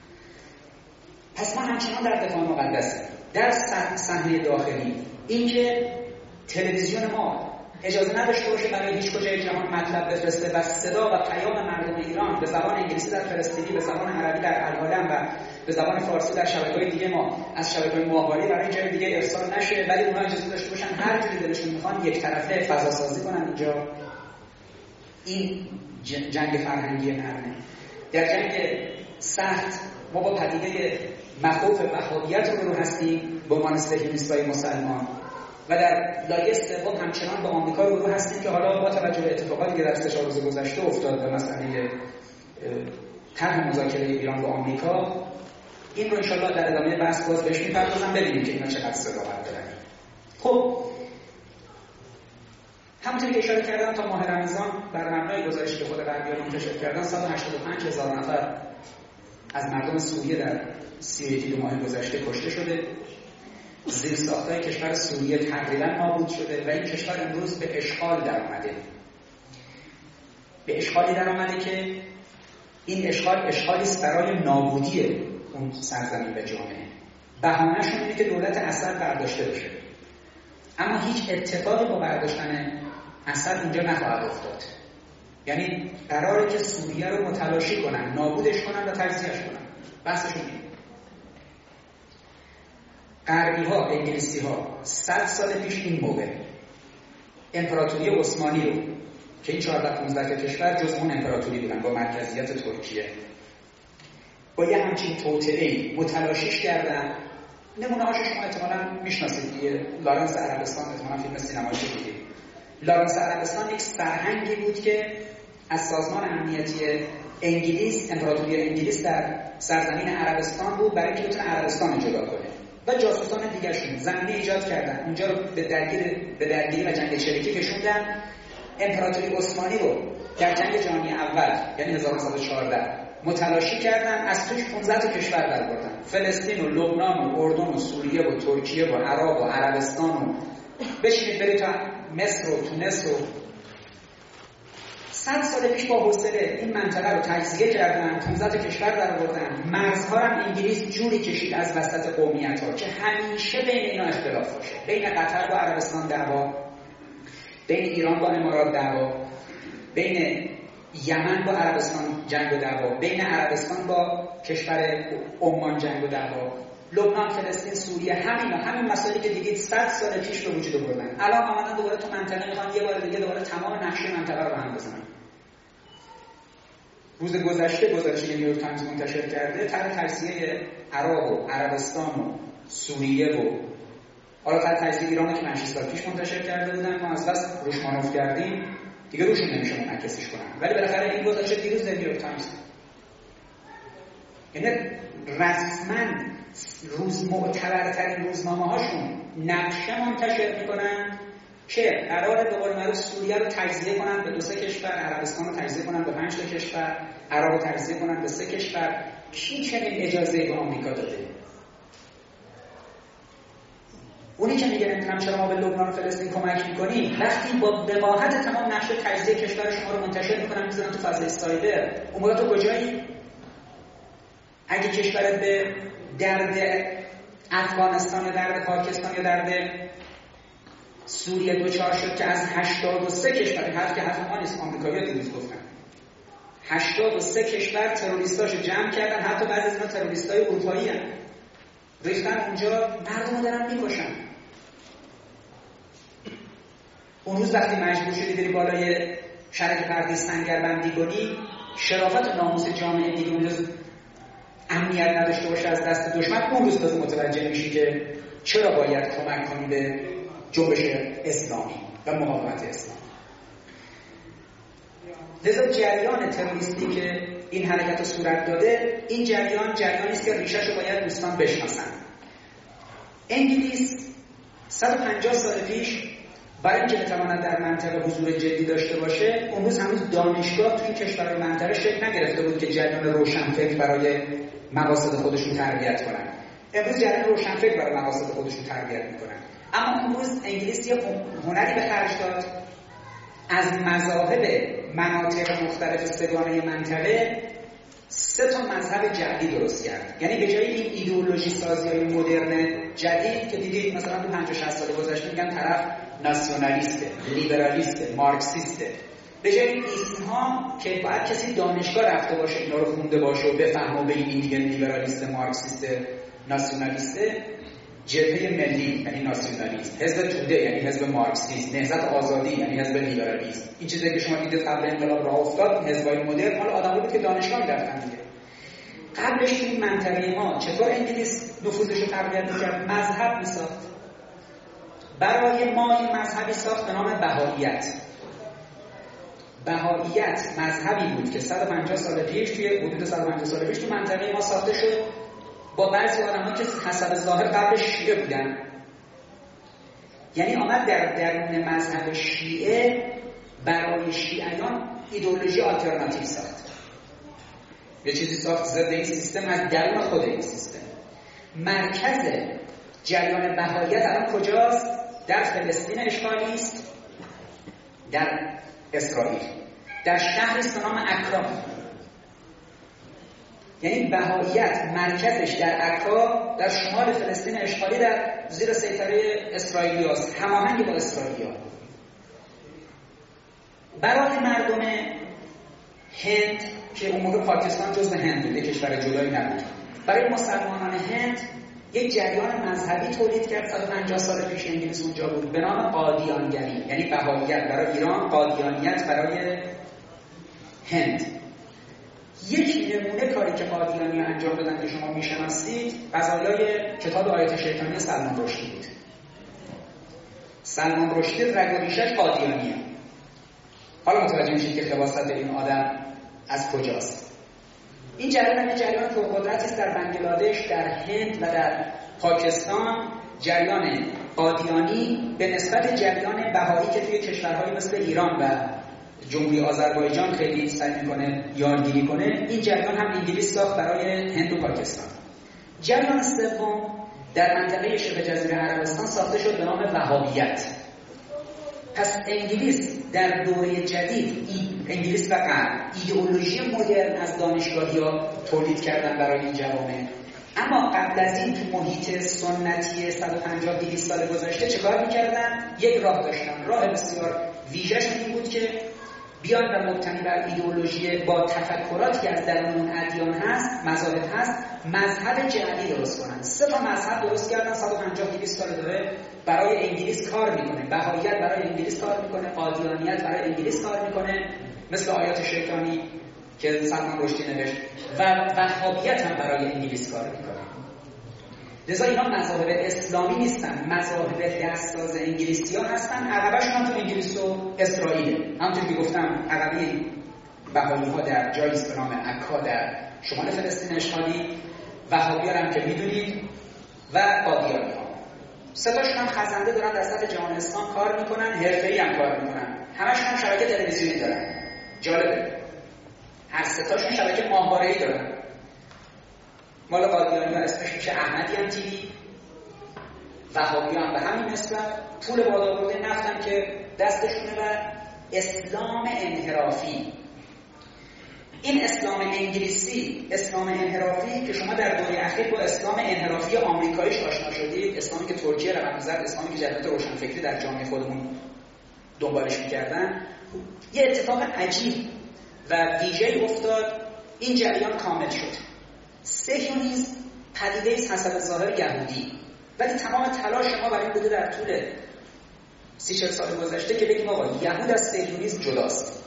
پس ما همچنان در دفاع مقدسیم. در صحنه داخلی اینکه تلویزیون ما اجازه نداشته باشه برای هیچ کجای جهان مطلب بفرسته و صدا و پیام مردم ایران به زبان انگلیسی در فلسطینی، به زبان عربی در العالم و به زبان فارسی در شبکه‌های دیگه ما از شبکه‌های ماهواره برای جای دیگه ارسال نشه، ولی اونها اجازه داشته باشن هر جوری دلشون میخوان یک طرفه فضا سازی کنن اینجا. این جنگ فرهنگی نرمه. در جنگ سخت ما با پدیده مخوف وهابیت رو هستیم به عنوان صهیونیست‌های مسلمان و در لایه سوم همچنان با آمریکا رو هستیم که حالا با توجه به اتفاقاتی که در سه چهار روز گذشته افتاد و مسئله طرح مذاکره ایران با آمریکا، این رو انشاءالله در ادامه بحث باز بهش می‌پردازم ببینیم که اینا چقدر صداقت دارن. خب همونطوری که اشاره کردم تا ماه رمضان بر مبنای گزارشی که خود غربی‌ها منتشر کردن صد و هشتاد و پنج هزار نفر از مردم سوریه در سی و یک دو ماه گذشته کشته شده. زیرساخت‌های کشور سوریه تقریبا نابود شده و این کشور امروز به اشغال در اومده. به اشغالی در اومده که این اشغال اشغالی است برای نابودی اون سرزمین و جامعه. بهانه‌شون اینه که دولت اسد برداشته بشه. اما هیچ اتفاقی با برداشتن اسد اونجا نخواهد افتاد. یعنی قراره که سوریه رو متلاشی کنن، نابودش کنن و تجزیه‌اش کنن. بحثشون اینه. غربی‌ها، انگلیسی‌ها صد سال پیش این موقع امپراتوری عثمانی رو که این چهارده پانزده کشور جز اون امپراتوری بودن با مرکزیت ترکیه با یه همچین توطئه‌ای متلاشیش کردن. نمونه هاشو شما احتمالاً میشناسید دیگه. لارنس عربستان احتمالاً فیلم سینمایی دیدید. لارنس عربستان یک سرهنگی بود که از سازمان امنیتی انگلیس، امپراتوری انگلیس در سرزمین عربستان بود برای اینکه بتونه عربستان جدا کنه و جاسوسان دیگه‌شون زمینه ایجاد کردن. اونجا رو به درگیر به درگیری و جنگ چریکی کشوندن. امپراتوری عثمانی رو در جنگ جهانی اول یعنی هزار و نهصد و چهارده متلاشی کردن. از توش پانزده تا کشور درآوردن. فلسطین و لبنان و اردن و سوریه و ترکیه و عراق و عربستان و بشینید برید تا مصر و تونس و صد سال پیش با حوصله این منطقه رو تجزیه کردن. پانزده تا کشور درآوردن. مرزها هم انگلیس جوری کشید از وسط قومیت‌ها که همیشه بین اینا اختلاف باشه. بین قطر با عربستان دعوا، بین ایران با امارات دعوا، بین یمن با عربستان جنگ و دعوا، بین عربستان با کشور عمان جنگ و دعوا، لبنان، فلسطین، سوریه، همین همین مسائلی که دیدید صد سال پیش به وجود آوردن. الان آمدن دوباره تو منطقه میخوان یه بار دیگه دوباره تمام نقشه منطقه رو هم بزنن. روز گذشته گزارشی که نیویورک تایمز منتشر کرده طرح تجزیه عراق و عربستان و سوریه و حالا طرح تجزیه ایران که پنج سال پیش منتشر کرده بودن. ما از بس روش مانور کردیم دیگه روشون نمیشه منعکسش کنن. ولی بالاخره این گزارش دیروز در نیویورک تایمز یعنی رسما روز معتبرترین روزنامه هاشون نقشه منتشر میکنن که قراره به قول معروف سوریه رو تجزیه کنن به دو سه کشور، عربستان رو تجزیه کنن به پنج تا کشور، عراق رو تجزیه کنن به سه کشور. کی چنین اجازه‌ای به آمریکا داده؟ اونی که میگه نمیدونم چرا ما به لبنان و فلسطین کمک میکنیم، وقتی با وقاحت تمام نقشه تجزیه کشور شما رو منتشر میکنن میذارن تو فضای سایبر، اون موقع تو کجایی؟ اگه کشورت به درد افغانستان یا درد پاکستان یا درد سوریه دوچار شد که از هشتاد و سه کشور، حرف که حرف ما نیست، آمریکایی‌ها دیروز گفتن هشتاد و سه کشور تروریستاشو جمع کردن، حتی بعضی از اینا تروریستای اروپایی هستن، ریختن اونجا مردم رو دارن میکشن. اون روز وقتی مجبور شدی بری بالای شرک پرده سنگربندی کنی، شرافت و ناموس جامعه دیگه اون روز امنیت نداشته باشه از دست دشمن، اون روز تازه متوجه میشی که چرا باید کمک کنی به جنبش اسلامی و مقاومت اسلامی. لذا جریان تروریستی که این حرکت رو صورت داده، این جریان جریانی است که ریشه‌ش رو باید دوستان بشناسن. انگلیس صد و پنجاه سال پیش برای اینکه بتواند در منطقه حضور جدی داشته باشه، اون روز هنوز دانشگاه تو این کشور منطقه شکل نگرفته بود که جریان روشنفکر برای مقاصد خودشون تربیت کنن. امروز جریان روشنفکر برای مقاصد خودشون تربیت میکنن. اما اون روز انگلیس یه هنری به خرج داد، از مذاهب مناطق مختلف سگانه منطقه سه تا مذهب جدی درست کرد. یعنی به جای این ایدئولوژی سازی‌های مدرن جدید که دیدید مثلا تو پنجاه شصت سال گذشته میگن طرف ناسیونالیسته، لیبرالیسته، مارکسیسته، به جای این اسم‌ها که باید کسی دانشگاه رفته باشه اینا رو خونده باشه و بفهمه به این دیگه لیبرالیسته، مارکسیسته، ناسیونالیسته، جبهه ملی یعنی ناسیونالیسم، حزب توده یعنی حزب مارکسیسم، نهضت آزادی یعنی حزب لیبرالیسم. این چیزی که شما دیدید قبل انقلاب راه افتاد، حزبای مدرن، حالا آدمایی بود که دانشگاه می‌رفتن دیگه. قبلش تو این منطقه ما چطور انگلیس نفوذش رو تقویت می‌کرد؟ مذهب می‌ساخت. برای ما این مذهبی ساخت به نام بهائیت. بهائیت مذهبی بود که صد و پنجاه سال پیش توی حدود صد و پنجاه سال پیش تو منطقه ما ساخته شد با بعضی آدم‌ها که حسب ظاهر قبلش شیعه بودن. یعنی آمد در درون مذهب شیعه برای شیعیان ایدئولوژی آلترناتیو ساخت. یه چیزی ساخت ضد این سیستم از درون خود این سیستم. مرکز جریان بهائیت الان کجاست؟ در فلسطین اشغالی است، در اسرائیل، در شهری است به نام عکا. یعنی بهائیت مرکزش در عکا در شمال فلسطین اشغالی در زیر سیطره اسرائیلی است، هماهنگ با اسرائیلیا. برای مردم هند که اون موقع پاکستان جزو هند بود، کشور جدایی نبود، برای مسلمانان هند یک جریان مذهبی تولید کرد صد و پنجاه سال پیش انگلیس اونجا بود به نام قادیانگری، یعنی بهائیت برای ایران، قادیانیت برای هند. یک نمونه کاری که قادیانی انجام دادن که شما میشناسید غزالای کتاب آیات شیطانی سلمان رشدی بود. سلمان رشدی رگ و ریشش قادیانیه. حالا متوجه میشید که خباثت این آدم از کجاست. این جریان جریان پرقدرتی است در بنگلادش، در هند و در پاکستان. جریان قادیانی به نسبت جریان بهایی که توی کشورهای مثل ایران و جمهوری آذربایجان خیلی سعی میکنه یارگیری کنه، این جریان هم انگلیس ساخت برای هند و پاکستان. جریان سوم در منطقه شبه جزیره عربستان ساخته شد به نام وهابیت. پس انگلیس در دوره جدید، انگلیس و غرب ایدئولوژی مدرن از دانشگاهی‌ها تولید کردن برای این جوامع. اما قبل از این تو محیط سنتی صد و پنجاه دویست سال گذشته چیکار می‌کردن؟ یک راه داشتن. راه بسیار ویژه‌شون این بود که بیان و مبتنی بر ایدئولوژی با تفکراتی که از درون اون ادیان هست، مذاهب هست، مذهب جهادی درست کنن. سه تا مذهب درست کردن صد و پنجاه دویست سال داره برای انگلیس کار میکنه. بهائیت برای انگلیس کار میکنه، قادیانیت برای انگلیس کار میکنه مثل آیات شیطانی که سلمان رشدی نوشت، و وهابیت هم برای انگلیس کار میکنه. لذا اینا مذاهب اسلامی نیستن، مذاهب دستساز انگلیسی‌ها هستن. عقبه‌شون هم تو انگلیس و اسرائیل. همونطور که گفتم عقبه بهائی‌ها در جایی است به نام عکا در شمال فلسطین اشغالی، وهابی‌ها هم که میدونید و قادیانی‌ها. سه تاشون هم خزنده دارن در سطح جهان اسلام کار میکنن، حرفه‌ای هم کار میکنن. همشون هم شبکه تلویزیونی دارن. جالبه. هر سه تاشون شبکه ماهواره‌ای دارن. مال قادیانی ها اسمش میشه احمدیان تیوی، وهابی هم به همین نسبت. پول بالا برده نفتن که دستشونه و اسلام انحرافی. این اسلام انگلیسی، اسلام انحرافی که شما در دوره اخیر با اسلام انحرافی آمریکاییش آشنا شدید، اسلامی که ترکیه رقم می‌زد، اسلامی که جریانات روشنفکری در جامعه خودمون دنبالش می‌کردن، یه اتفاق عجیب و ویژه‌ای افتاد. این جریان کامل شد. صهیونیسم پدیده است حسب ظاهر یهودی، ولی تمام تلاش ما برای این بوده در طول سی چهل سال گذشته که بگیم آقا یهود از صهیونیسم جداست.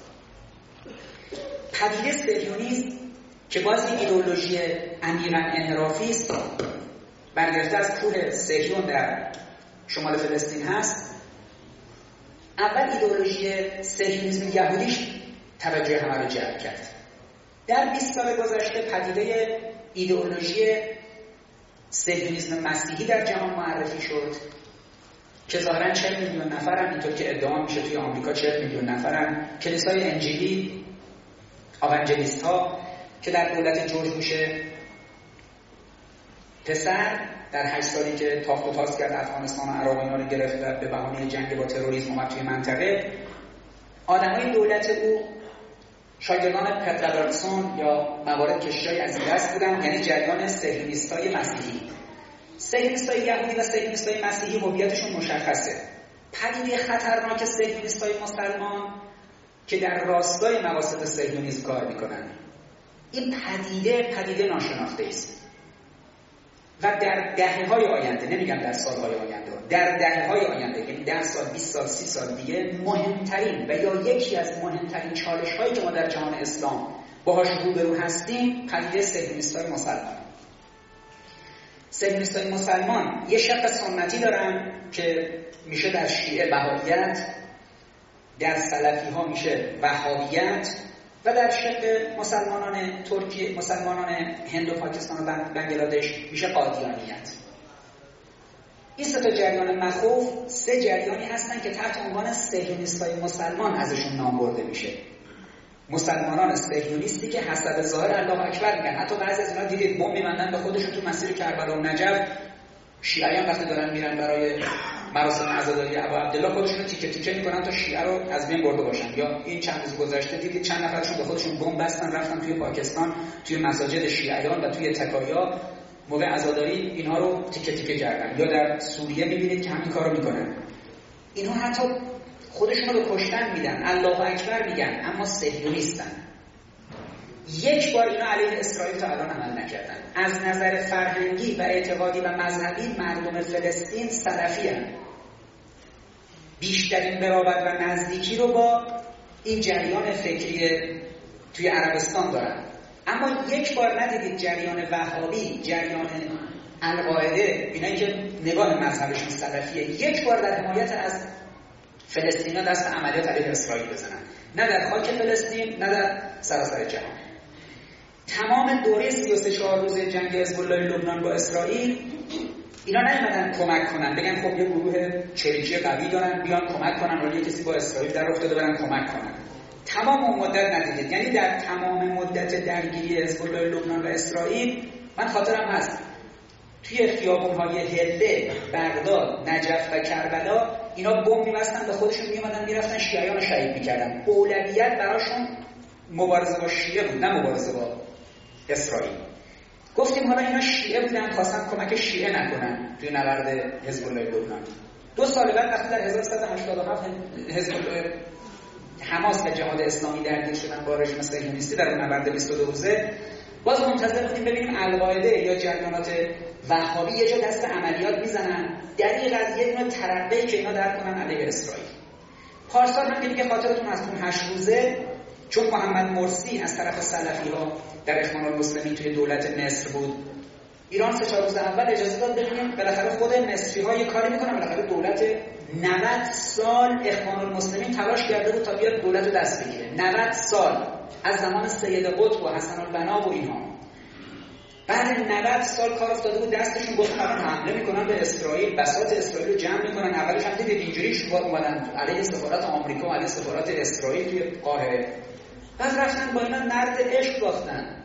پدیده صهیونیسم که باز یک ایدئولوژی عمیقاً انحرافی است، برگرفته از کوه صهیون در شمال فلسطین هست. اول ایدئولوژی صهیونیسم یهودیش توجه همه رو جلب کرد. در بیست سال گذشته پدیده ایدئولوژی صهیونیسم مسیحی در جهان معرفی شد که ظاهراً چهل میلیون نفرن، اینطور که ادعا میشه توی آمریکا چهل میلیون نفرن. کلیسای انجیلی، آونجلیست ها که در دولت جورج بوش پسر در هشت سالی که تاخت و تاز کرد افغانستان و عراق اینا رو گرفت و به بهانه جنگ با تروریسم اومد توی منطقه، آدمای دولت او شاگردان پتربرگسون یا موارد کشیشای از این دست بودن، یعنی جریان صهیونیستای مسیحی. صهیونیستای یهودی و صهیونیستای مسیحی هویتشون مشخصه. پدیده خطرناک صهیونیستای مسلمان که در راستای مقاصد صهیونیسم کار میکنن. این پدیده پدیده ناشناخته است. و در دهه‌های آینده، نمیگم در سال‌های آینده، در دهه‌های آینده، یعنی ده سال، بیست سال، سی سال دیگه، مهمترین و یا یکی از مهمترین چالش‌هایی که ما در جهان اسلام باهاش روبرو هستیم قضیه صهیونیست‌های مسلمان. صهیونیست‌های مسلمان یه شق سنتی دارن که میشه در شیعه بهائیت، در سلفی‌ها میشه وهابیت و در شق مسلمانان ترکیه، مسلمانان هند و پاکستان و بنگلادش میشه قادیانیت. این سه تا جریان مخوف سه جریانی هستن که تحت عنوان صهیونیست‌های مسلمان ازشون نام برده میشه. مسلمانان صهیونیستی که حسب ظاهر الله اکبر میگن. حتی بعضی از اینا دیدید بمب می‌بندن به خودشون تو مسیر کربلا و نجف. شیعیان وقتی دارن میرن برای مراسم عزاداری ابا عبدالله خودشون رو تیکه تیکه میکنن تا شیعه رو از بین برده باشن. یا این چند روز گذشته دیدید چند نفرشون به خودشون بمب بستن رفتن توی پاکستان توی مساجد شیعیان و توی تکایا موقع عزاداری اینها رو تیکه تیکه کردن. یا در سوریه میبینید که همین کارو میکنن. اینها حتی خودشون رو به کشتن میدن، الله اکبر میگن، اما صهیونیستن. یک بار اینا علیه اسرائیل تا الان عمل نکردن. از نظر فرهنگی و اعتقادی و مذهبی مردم فلسطین سلفی هستند. بیشترین قرابت و نزدیکی رو با این جریان فکری توی عربستان دارن. اما یک بار ندیدید جریان وهابی، جریان القاعده، اینایی که نگاه مذهبشون سلفیه، یک بار در حمایت از فلسطینیا دست عملیات علیه اسرائیل بزنن. نه در خاک فلسطین، نه در سراسر جهان. تمام دوره سی و سه چهار روزه جنگ حزب الله لبنان با اسرائیل اینا نیومدن کمک کنن، بگن خب یه گروه چریکی قوی دارن بیان کمک کنن، ولی کسی با اسرائیل در افتاده برن کمک کنن. تمام اون مدت ندیدید. یعنی در تمام مدت درگیری حزب الله لبنان و اسرائیل من خاطرم هست توی خیابون‌های حله، بغداد، نجف و کربلا اینا بمب می‌بستن به خودشون، میومدن میرفتن شیعیان رو شهید می‌کردن. اولویت براشون مبارزه با شیعه بود، نه مبارزه با اسرائیل. گفتیم حالا اینا شیعه بودن، خواستن کمک شیعه نکنن توی نبرد حزب الله لبنان. دو سال بعد وقتی در هزار و سیصد و هشتاد و هفت حزب حماس و جهاد اسلامی درگیر شدن با رژیم صهیونیستی در اون نبرد بیست و دو روزه، باز منتظر بودیم ببینیم القاعده یا جریانات وهابی یه جا دست عملیات میزنن دریغ از یه دونه ترقه‌ای که اینا در کنن علیه اسرائیل. پارسال هم دیگه خاطرتون از اون هشت روزه، چون محمد مرسی از طرف سلفی‌ها در اخوان المسلمین توی دولت مصر بود، ایران سه چهار روز اول اجازه داد ببینیم بالاخره خود مصری‌ها یه کاری میکنن. بالاخره دولت نود سال اخوان المسلمین تلاش کرده بود تا بیاد دولت رو دست بگیره. نود سال از زمان سید قطب و حسن البنا و اینها. بعد نود سال کار افتاده بود دستشون، گفت الان حمله میکنن به اسرائیل، بساط اسرائیل رو جمع میکنن. اولش هم دیدید اینجوری شروع اومدن علیه سفارت آمریکا و علیه سفارت اسرائیل توی قاهره. بعد رفتن با اینا نرد عشق باختن.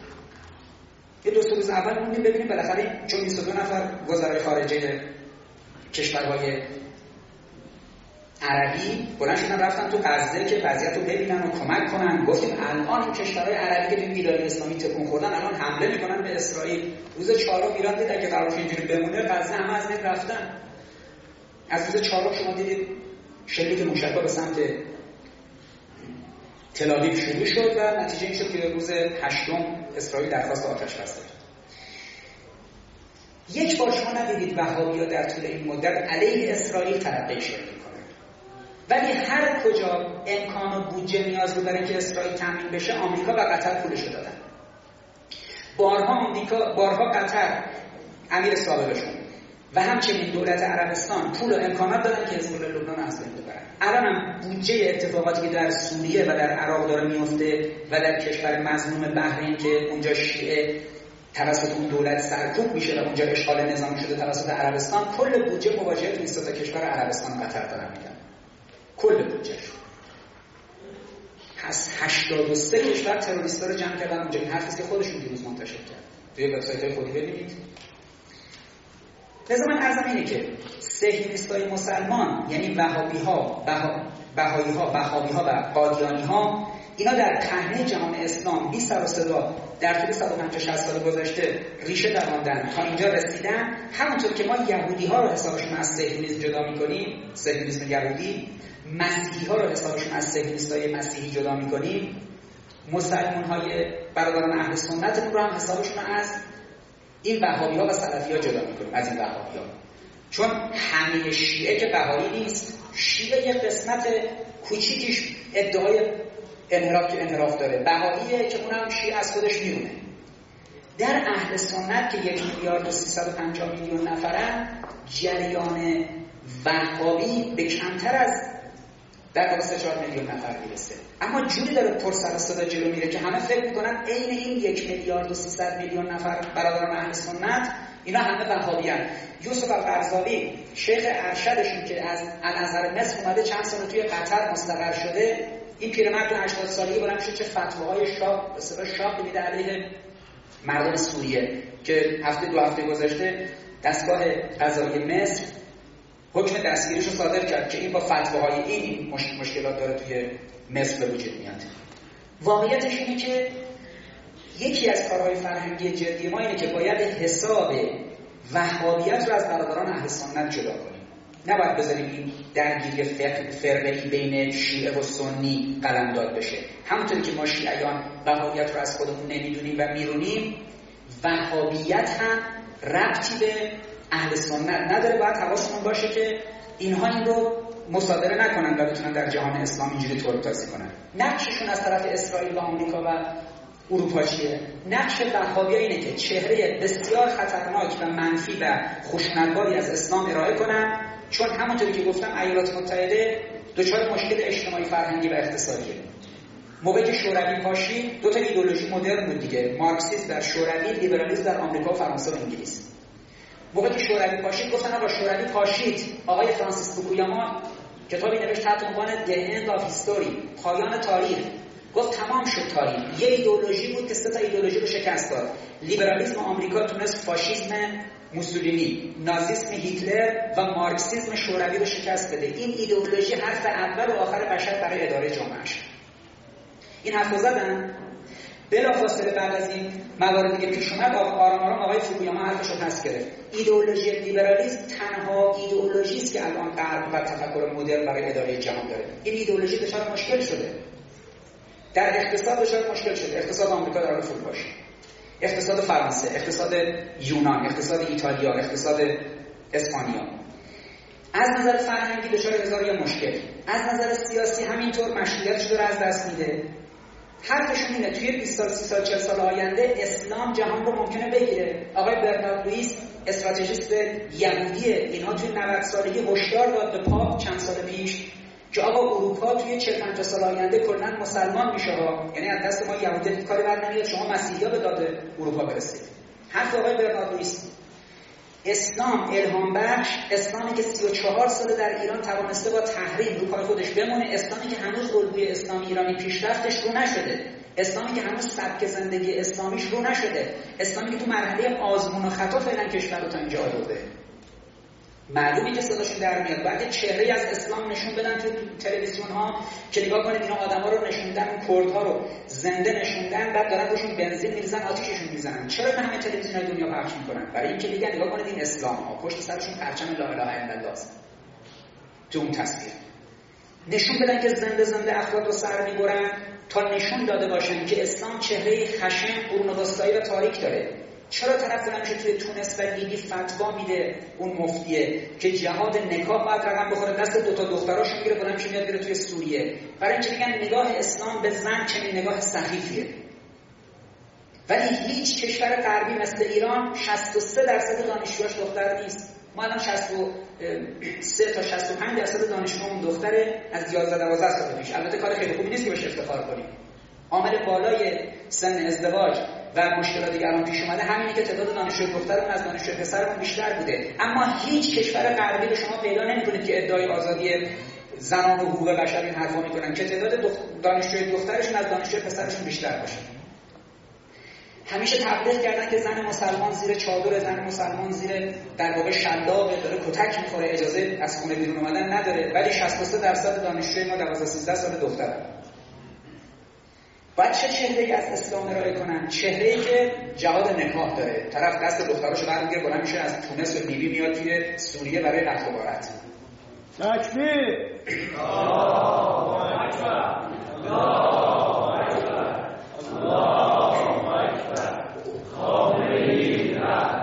یه دو سه روز اول موندیم ببینیم بالاخره، چون بیست و دو نفر وزرای خارجه کشورهای عربی بلند شدن رفتن تو غزه که وضعیت رو ببینن و کمک کنن. گفتیم الان این کشورهای عربی که توی ایرانی اسلامی تکون خوردن الان حمله میکنن به اسرائیل. روز چهارم ایران دید اگه قرار اینجوری بمونه غزه همه از بین رفتن. از روز چهارم شما دیدید شلیک موشک‌ها به سمت تل‌آویو شروع شد و نتیجه این شد که روز هشتم اسرائیل درخواست آتش بس داد. یک بار شما ندیدید وهابی‌ها در طول این مدت علیه اسرائیل ترقی شروع می‌کنن، ولی هر کجا امکان و بودجه نیاز بود برای اینکه اسرائیل تامین بشه آمریکا و قطر پولش دادن. بارها آمریکا، بارها قطر، امیر سابقشون و همچنین دولت عربستان پول و امکانات دادن که حزب الله لبنان از بین ببرن. الان هم بودجه اتفاقاتی که در سوریه و در عراق داره میفته و در کشور مظلوم بحرین که اونجا شیعه توسط اون دولت سرکوب میشه و اونجا اشغال نظامی شده توسط عربستان، کل بودجه مواجهه تو این سه تا کشور عربستان قطر دارن میدن. کل بودجهش. پس هشتاد و سه کشور تروریستا رو جمع کردن اونجا. این حرفی که خودشون دیروز منتشر کرد. توی وبسایت‌های خودی ببینید. لذا من عرضم اینه که صهیونیست‌های مسلمان، یعنی وهابی‌ها، بهائی‌ها، وهابی‌ها و قادیانی‌ها، اینا در پهنه جهان اسلام بی سر و صدا در طول صد و پنجاه شصت سال گذشته ریشه درآوردن تا اینجا رسیدن. همونطور که ما یهودی‌ها رو حسابشون از صهیونیسم جدا می‌کنیم، صهیونیسم یهودی، مسیحی‌ها رو حسابشون از صهیونیست‌های مسیحی جدا می‌کنیم، مسلمان‌های برادران اهل سنت رو هم حسابشون از این وهابی‌ها و سلفی‌ها جدا می‌کنیم از این وهابی‌ها، چون همه شیعه که بهایی نیست. شیعه یک قسمت کوچیکیش ادعای انحراف که انحراف داره، بهاییه که اونم شیعه از خودش میونه. در اهل سنت که یک میلیارد و سیصد و پنجاه میلیون نفرن، جریان وهابی به کمتر از در واقع سه چهار میلیون نفر میرسه، اما جوری داره پر سر و صدا جلو میره که همه فکر میکنن عین این یک میلیارد و سیصد میلیون نفر برادران اهل سنت اینا همه وهابیان. یوسف القرضاوی شیخ ارشدشون که از الازهر مصر اومده چند سال توی قطر مستقر شده، این پیرمرد تو هشتاد سالگی بلند شد چه فتواهای شاب به اصطلاح شاب میده علیه مردم سوریه که هفته دو هفته گذشته دستگاه قضایی مصر حکم دستگیریش رو صادر کرد که این با فتواهای این, این مش... مشکلات داره توی مصر به وجود میاد. واقعیتش اینه که یکی از کارهای فرهنگی جدی ما اینه که باید حساب وهابیت رو از برادران اهل سنت جدا کنیم. نباید بذاریم این درگیری فرقه‌ای بین شیعه و سنی قلمداد بشه. همونطوری که ما شیعیان وهابیت رو از خودمون نمیدونیم و میرونیم، وهابیت هم ربطی به اهل سنت نداره. باید حواسمون باشه که اینها این رو مصادره نکنن و بتونن در جهان اسلام اینجوری ترک‌تازی کنن. نقششون از طرف اسرائیل و آمریکا و اروپا چیه؟ نقش وهابی‌ها اینه که چهره بسیار خطرناک و منفی و خشونت‌باری از اسلام ارائه کنن، چون همونطوری که گفتم ایالات متحده دچار مشکل اجتماعی فرهنگی و اقتصادیه. موقعی که شوروی پاشید دو تا ایدئولوژی مدرن بود دیگه، مارکسیسم در شوروی، لیبرالیسم در آمریکا و فرانسه و انگلیس. موقعی که شوروی پاشید گفتن آقا شوروی پاشید، آقای فرانسیس فوکویاما کتابی نوشت تحت عنوان The End of History، پایان تاریخ. گفت تمام شد تاریخ. یه ایدئولوژی بود که سه تا ایدئولوژی رو شکست داد. لیبرالیسم آمریکا تونست فاشیسم موسولینی، نازیسم هیتلر و مارکسیسم شوروی رو شکست بده. این ایدئولوژی حرف اول و آخر بشر برای اداره جامعه‌اش. این حرفو زدن. بلافاصله بعد از این موارد دیگه پیش اومد، آرام آرام آقای فوکویاما حرفش رو پس گرفت. ایدئولوژی لیبرالیسم تنها ایدئولوژی است که الان غرب و تفکر مدرن برای اداره جهان داره. این ایدئولوژی دچار مشکل شده. در اقتصاد دچار مشکل شده. اقتصاد آمریکا داره فول باشه. اقتصاد فرانسه، اقتصاد یونان، اقتصاد ایتالیا، اقتصاد اسپانیا. از نظر فرهنگی دچار هزار یا مشکل. از نظر سیاسی همینطور مشروعیتش داره از دست میده. حرفشون اینه توی بیست سال، سی سال، چهل سال آینده اسلام جهان رو ممکنه بگیره. آقای برنارد لوئیس استراتژیست یهودیه، اینها توی نود سالگی هشدار داد به پاپ چند سال پیش که آقا اروپا توی چهل پنجاه سال آینده کلاً مسلمان میشه ها، یعنی از دست ما یهودی کاری بر نمیاد، شما مسیحی‌ها به داد اروپا برسید. حرف آقای برنارد لوئیس. اسلام الهام بخش، اسلامی که سی و چهار سال در ایران توانسته با تحریم رو پای خودش بمونه، اسلامی که هنوز الگوی اسلامی ایرانی پیشرفتش رو نشده، اسلامی که هنوز سبک زندگی اسلامیش رو نشده، اسلامی که تو مرحله آزمون و خطا فعلا کشور رو تا اینجا آورده. معلومه که صداشون در میاد. بعد چهره‌ای از اسلام نشون بدن تو تلویزیون ها که نگاه کنید اینا آدما رو نشوندن، اون کردها رو زنده نشوندن، بعد دارن روشون بنزین میریزن، آتیششون میزنن. چرا این همه تلویزیون‌های دنیا پخش میکنن؟ برای اینکه میگن نگاه کنید این اسلام ها، پشت سرشون پرچم لا اله الا الله است. تو اون تصویر نشون بدن که زنده زنده افراد رو سر میبرن تا نشون داده باشن که اسلام چهره خشن، قرون وسطایی و تاریک داره. چرا طرف همیشه توی تونس و لیبی فتوا میده اون مفتیه که جهاد نکاح باید رقم بخوره، دست دوتا دختراشو میگیره بلند میشه میاد میره توی سوریه؟ برای اینکه میگن نگاه اسلام به زن چنین نگاه سخیفیه. ولی هیچ کشور غربی مثل ایران شصت و سه درصد دانشجوهاش دختر نیست. ما الان شصت و سه تا شصت و پنج درصد دانشجومون دختره از یازده دوازده سال پیش. البته کار خیلی خوبی نیست که بهش افتخار کنیم. عامل بالای سن ازدواج و مشکلاتی که الان پیش اومده همینه که تعداد دانشجوی دخترمون از دانشجوی پسرمون بیشتر بوده. اما هیچ کشور غربی رو شما پیدا نمی‌کنید که ادعای آزادی زنان و حقوق بشر این حرفا میکنن که تعداد دانشجوی دخترشون از دانشجوی پسرشون بیشتر باشه. همیشه تبلیغ کردن که زن مسلمان زیر چادر، زن مسلمان زیر در واقع شلاقه، داره کتک میخوره، اجازه از خونه بیرون اومدن نداره، ولی شصت و سه درصد دانشجوی ما دوازده سیزده سال دختره. باید چه چهره‌ای از اسلام ارائه کنن؟ چهره‌ای که جهاد نکاح داره، طرف دست دختراشو برمی‌گیره بلند میشه از تونس و لیبی میاد توی سوریه برای قتل و غارت.
تکبیر! الله اکبر! الله اکبر! الله اکبر! خامنه‌ای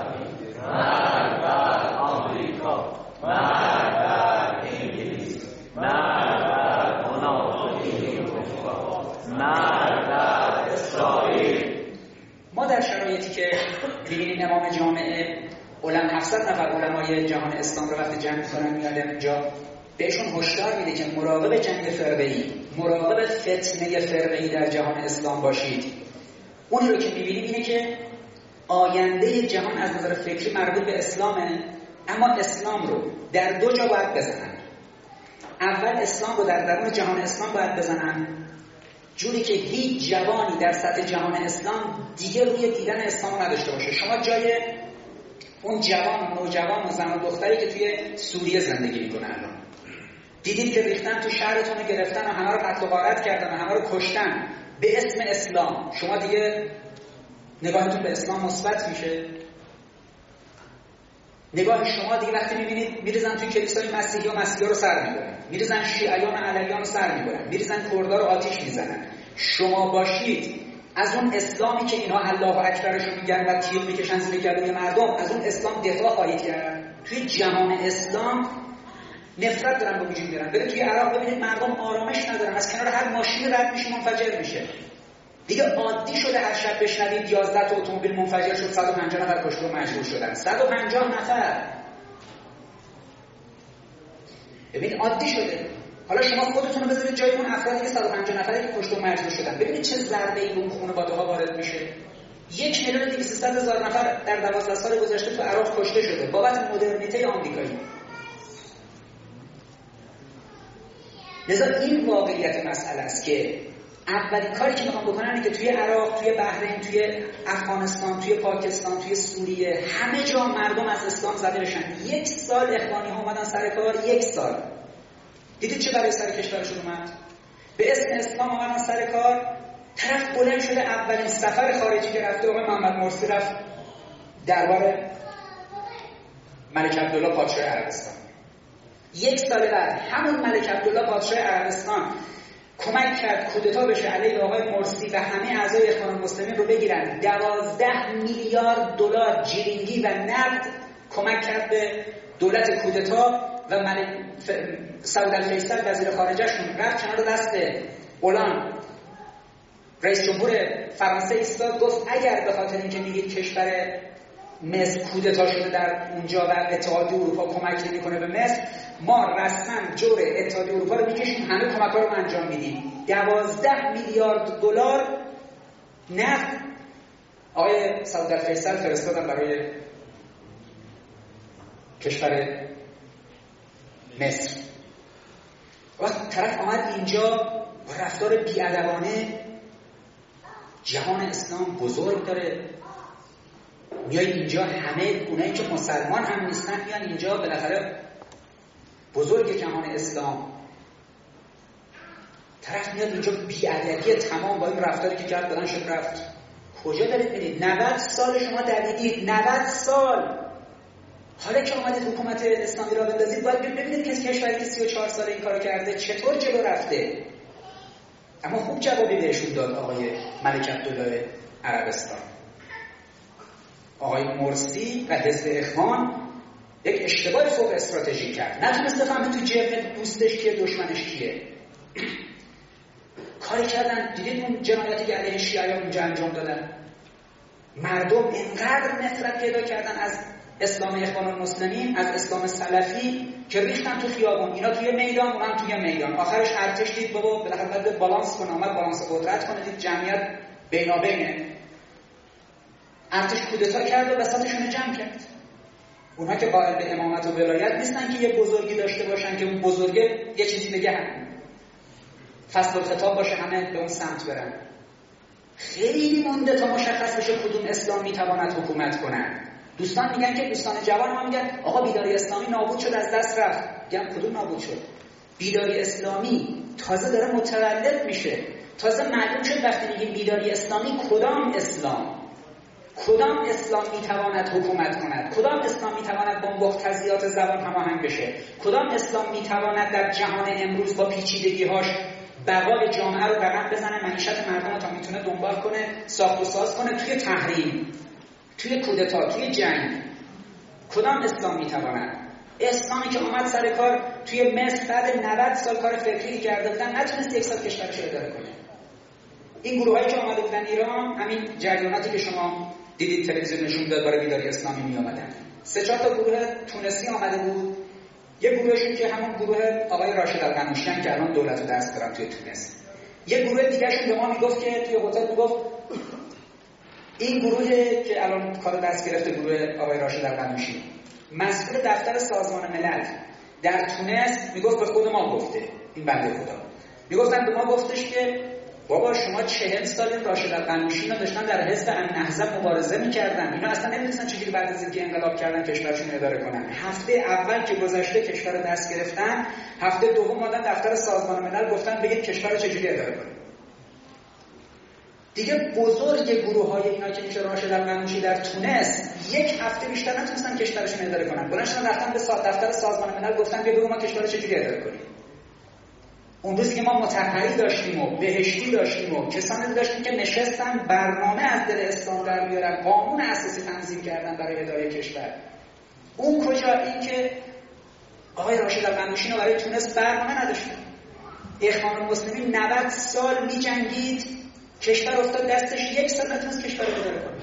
مرد در آمریکا، مرد در انگلیس، مرد در مناطقه اروپا، مرد در اسرائیل.
ما در شرایطی که می‌بینیم امام جامعه علما هفتصد نفر علمای جهان اسلام رو وقتی جمع می‌کنن میاد اینجا بهشون هشدار میده که مراقب جنگ فرقه‌ای، مراقب فتنه فرقه‌ای در جهان اسلام باشید. اونی رو که می‌بینیم اینه که آینده جهان از نظر فکری مربوط به اسلامه، اما اسلام رو در دو جا باید بزنن. اول اسلام رو در درون جهان اسلام باید بزنن، جوری که هیچ جوانی در سطح جهان اسلام دیگه روی دیدن اسلام نداشته باشه. شما جای اون جوان و نوجوان و زن و دختری که توی سوریه زندگی میکنن الان دیدید که ریختن تو شهرتون رو گرفتن و همه رو قتل و غارت کردن و همه رو کشتن به اسم اسلام. شما دیگه نگاهتون به اسلام مثبت میشه؟ نگاه شما دیگه وقتی میبینید میریزن توی کلیسای مسیحی و مسیحی رو سر میبرن، میریزن شیعیان و علویان رو سر میبرن، میریزن کردها رو آتیش میزنن، شما باشید از اون اسلامی که اینها الله اکبرش رو میگن و تیغ میکشن زیر گلوی مردم، از اون اسلام دفاع خواهید کرد. توی جهان اسلام نفرت دارن به وجود میارن. برید توی عراق ببینید مردم آرامش ندارن، از کنار هر ماشین رد میشه منفجر میشه. دیگه عادی شده هر شب بشنوید یازده تا اتومبیل منفجر شد، صد و پنجاه نفر کشته و مجروح شدن. صد و پنجاه نفر. ببین عادی شده. حالا شما خودتون رو بذارید جای اون افرادی که صد و پنجاه نفری که کشته و مجروح شدن. ببینید چه ضربه‌ای به اون خانواده‌ها وارد میشه. یک میلیون و دویست هزار نفر در دوازده سال گذشته تو عراق کشته شده بابت مدرنیته آمریکایی. لذا این واقعیت مسئله است که اولین کاری که میخوام بکنن اینه که توی عراق، توی بحرین، توی افغانستان، توی پاکستان، توی سوریه همه جا مردم از اسلام زده بشن. یک سال اخوانی ها اومدن سر کار، یک سال. دیدید چه برای سر کشورشون اومد؟ به اسم اسلام اومدن سر کار. طرف بلند شده اولین سفر خارجی که رفته آقای محمد مرسی رفت دربار ملک عبدالله پادشاه عربستان. یک سال بعد همون ملک عبدالله پادشاه عربستان کمک کرد کودتا بشه علیه آقای مرسی و همه اعضای اخوان المسلمین رو بگیرن. دوازده میلیارد دلار جیرینگی و نقد کمک کرد به دولت کودتا و ملک ف... سعود الفیصل وزیر خارجه‌شون رفت کنار دست اولان رئیس جمهور فرانسه ایستاد، گفت اگر به خاطر اینکه میگید کشور مصر کودتا شده در اونجا و اتحادیه اروپا کمک نمی‌کنه به مصر، ما رسما جور اتحادیه اروپا رو میکشیم، همه کمک‌ها رو انجام میدیم. دوازده میلیارد دلار نقد آقای سعود الفیصل فرستادن برای کشور مصر. وقت طرف آمد اینجا با رفتار بی‌ادبانه، جهان اسلام بزرگ داره، میای اینجا همه اونایی که مسلمان هم نیستن میان اینجا، بالاخره بزرگ جهان اسلام. طرف میاد اینجا بی‌ادبی تمام با این رفتاری که کرد بدن شد رفت. کجا دارید برید؟ نود سال شما دویدید، نود سال. حالا که اومدید حکومت اسلامی را بندازید باید ببینید که کشوری که سی و چهار ساله این کارو کرده چطور جلو رفته. اما خوب جوابی بهشون داد آقای ملک عبدالله عربستان. آقای مرسی و حزب اخوان یک اشتباه فوق استراتژیک کرد. نتونسته فهمه تو جبهه دوستش کیه دشمنش کیه. کاری کردن، دیدید اون جنایتی که علیه شیعیان اونجا انجام دادن. مردم اینقدر نفرت پیدا کردن از اسلام اخوان المسلمین، از اسلام سلفی که ریختن تو خیابون، اینا توی میدان، اونم توی میدان. آخرش ارتش دید بابا بالاخره باید بالانس کنه، اومد بالانس قدرت کنه، دید جمعیت بینابینه. ارتش کودتا کرد و بساطشون جمع کرد. اونها که قائل به امامت و ولایت نیستن که یه بزرگی داشته باشن که اون بزرگه یه چیزی بگه هم فصل الخطاب باشه همه به اون سمت برن. خیلی مونده تا مشخص بشه کدوم اسلام میتواند حکومت کنه. دوستان میگن که دوستان جوان ما میگن آقا بیداری اسلامی نابود شد، از دست رفت. میگم کدوم نابود شد؟ بیداری اسلامی تازه داره متولد میشه. تازه معلوم شد وقتی میگیم بیداری اسلامی کدام اسلام، کدام اسلام میتواند حکومت کند، کدام اسلام میتواند با مقتضیات زبان هماهنگ بشه، کدام اسلام میتواند در جهان امروز با پیچیدگی‌هاش بقای جامعه رو رقم بزنه، معیشت مردم رو تا میتونه دنبال کنه، ساخت و ساز کنه توی تحریم. توی کودتا، توی جنگ کدام اسلام میتواند؟ اسلامی که آمد سر کار توی مصر بعد نود سال کار فکری کرده بودن نتونست یک سال کشورش رو اداره کنه. این گروهایی که آمده بودن ایران، همین جریاناتی که شما دیدید تلویزیون نشون داد برای بیداری اسلامی می آمدن. سه چهار تا گروه تونسی آمده بود. یه گروهشون که همون گروه آقای راشد القنوشیان که الان دولت رو دست دارن توی تونس. یه گروه دیگه‌شون به ما میگفت که توی هتل میگفت این گروهی که الان کار دست گرفته، گروه آقای راشد القنوشی، مسئول دفتر سازمان ملل در تونس، میگفت به خود ما گفته، این بنده خدا میگفتن به ما گفتش که بابا شما چهل سال راشد القنوشی رو داشتن در حزب النهضه مبارزه می‌کردن، اینا اصلا نمی‌دونستن چجوری بعد از اینکه انقلاب کردن کشورشون اداره کنن. هفته اول که گذشته کشور رو دست گرفتن، هفته دوم اومدن دفتر سازمان ملل گفتن بگید کشور رو چجوری اداره کنیم. دیگه بزرگ گروه‌های اینا که میشه راشد القنوشی در تونس یک هفته بیشتر نتونستن کشورشون اداره کنن. بلند شدن رفتن به دفتر سازمان ملل گفتن بگو ما کشور رو چجوری اداره کنیم. اون روزی که ما مطهری داشتیم و بهشتی داشتیم و کسانی داشتیم که نشستن برنامه از دل اسلام در بیارن، قانون اساسی تنظیم کردن برای اداره کشور، اون کجا؟ این که آقای راشد القنوشی برای تونس برنامه نداشتن. اخوان المسلمین نود سال می جنگید، کشور افتاد دستش، یک سال نتونست کشور رو اداره کنه.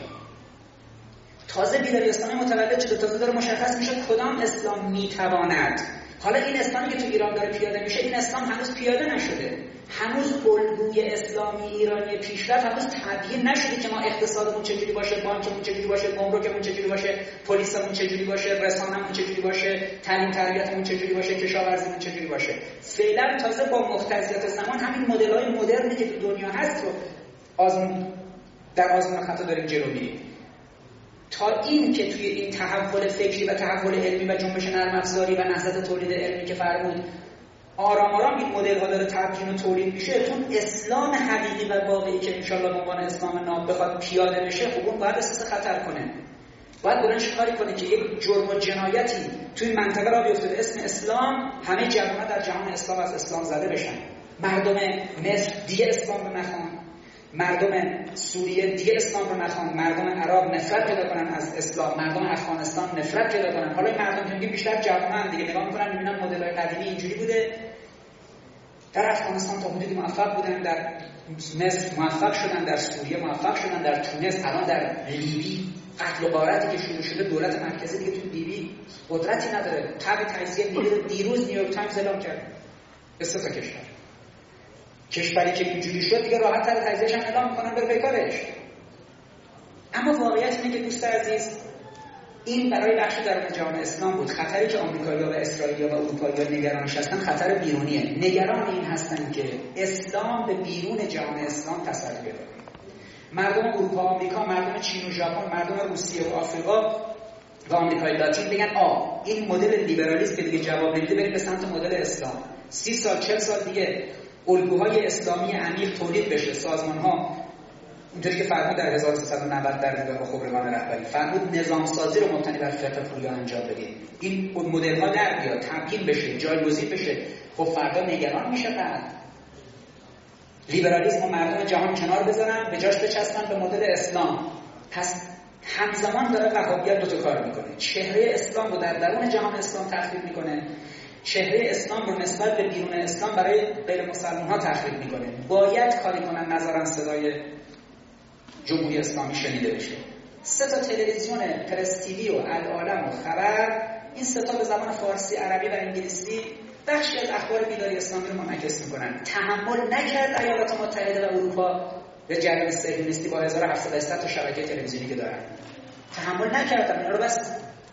تازه بیداری اسلامی متولد شده، تازه داره مشخص میشه کدام اسلام میتواند. حالا این اسلامی که تو ایران داره پیاده میشه، این اسلام هنوز پیاده نشده، هنوز الگوی اسلامی ایرانی پیشرفت هنوز تبیین نشده که ما اقتصادمون چجوری باشه، بانکمون چجوری باشه، گمرکمون چجوری باشه، پلیسمون چجوری باشه، رسانه‌مون چجوری باشه، تعلیم تربیتمون چجوری باشه، کشاورزیمون چجوری باشه. فعلا تازه با مقتضیات زمان همین مدل‌های مدرنی که تو دنیا هست رو آزمون در آزمون خطا داریم جلو میریم. تا این که توی این تحول فکری و تحول علمی و جنبش نرم افزاری و نهضت تولید علمی که فرمود آرام آرام این مدل ها داره تبیین و تولید میشه، چون اسلام حقیقی و واقعی که انشالله به عنوان اسلام ناب بخواد پیاده بشه، خب اون باید احساس خطر کنه، باید بلندش کاری کنه که یک جرم و جنایتی توی منطقه را بیفته به اسم اسلام، همه جوان‌ها در جهان اسلام از اسلام زده بشن. مردم مصر دیگه اسلام رو نخوان، مردم سوریه دیگه اسلام رو نخوان، مردم عراق نفرت پیدا کنن از اسلام، مردم افغانستان نفرت پیدا کنن. حالا این مردم که میگه بیشتر جوانن دیگه، نگاه میکنن میبینن مدل‌های قدیمی اینجوری بوده، در افغانستان تا حدودی موفق بودن، در مصر موفق شدن، در سوریه موفق شدن، در تونس، الان در لیبی قتل و غارتی که شروع شده، دولت مرکزی دیگه تو لیبی قدرتی نداره. تبع تجزیه نیلی رو دیروز نیویورک تایمز اعلام کرد به سه تا کشور. کشوری که اینجوری شد دیگه راحت تر تجزیه‌اش هم اعلام می‌کنن بره بیکارش. اما واقعیت اینه که دوست عزیز، این برای بخش درون جهان اسلام بود. خطری که آمریکایی‌ها و اسرائیلی‌ها و اروپایی‌ها نگرانش هستن خطر بیرونیه. نگران این هستن که اسلام به بیرون جهان اسلام تسلط پیدا کنه. مردم اروپا، آمریکا، مردم چین و ژاپن، مردم روسیه و آفریقا و آمریکای لاتین بگن آ این مدل لیبرالیسم که دیگه جواب نمیده، بریم به سمت مدل اسلام. سی سال چهل سال دیگه الگوهای اسلامی عمیق تولید بشه، سازمان‌ها اونطوری که فرمود در هزار و سیصد و نود در نگاه خبرگان رهبری فرمود نظام سازی رو مبتنی بر فقه پویا انجام بدید، این مدل‌ها در بیاد، تبیین بشه، جایگزین بشه. خب فردا نگران میشه بعد لیبرالیسم و مردم جهان کنار بذارن، به جاش بچسبن به مدل اسلام. پس همزمان داره وهابیت دو تا کار میکنه، چهره اسلام رو در درون جهان اسلام تخریب میکنه، چهره اسلام رو نسبت به بیرون اسلام برای غیر مسلمان ها تخریب میکنه. باید کاری کنن نظرن صدای جمهوری اسلامی شنیده بشه. سه تا تلویزیون پرس تیوی و العالم و خبر، این سه تا به زبان فارسی، عربی و انگلیسی بخشی از اخبار بیداری اسلامی رو منعکس میکنن. تحمل نکرد ایالات متحده و اروپا به جریان صهیونیستی با هزار و هفتصد و هشتصد تا شبکه تلویزیونی که دارن، تحمل نکردن، اینا رو بس.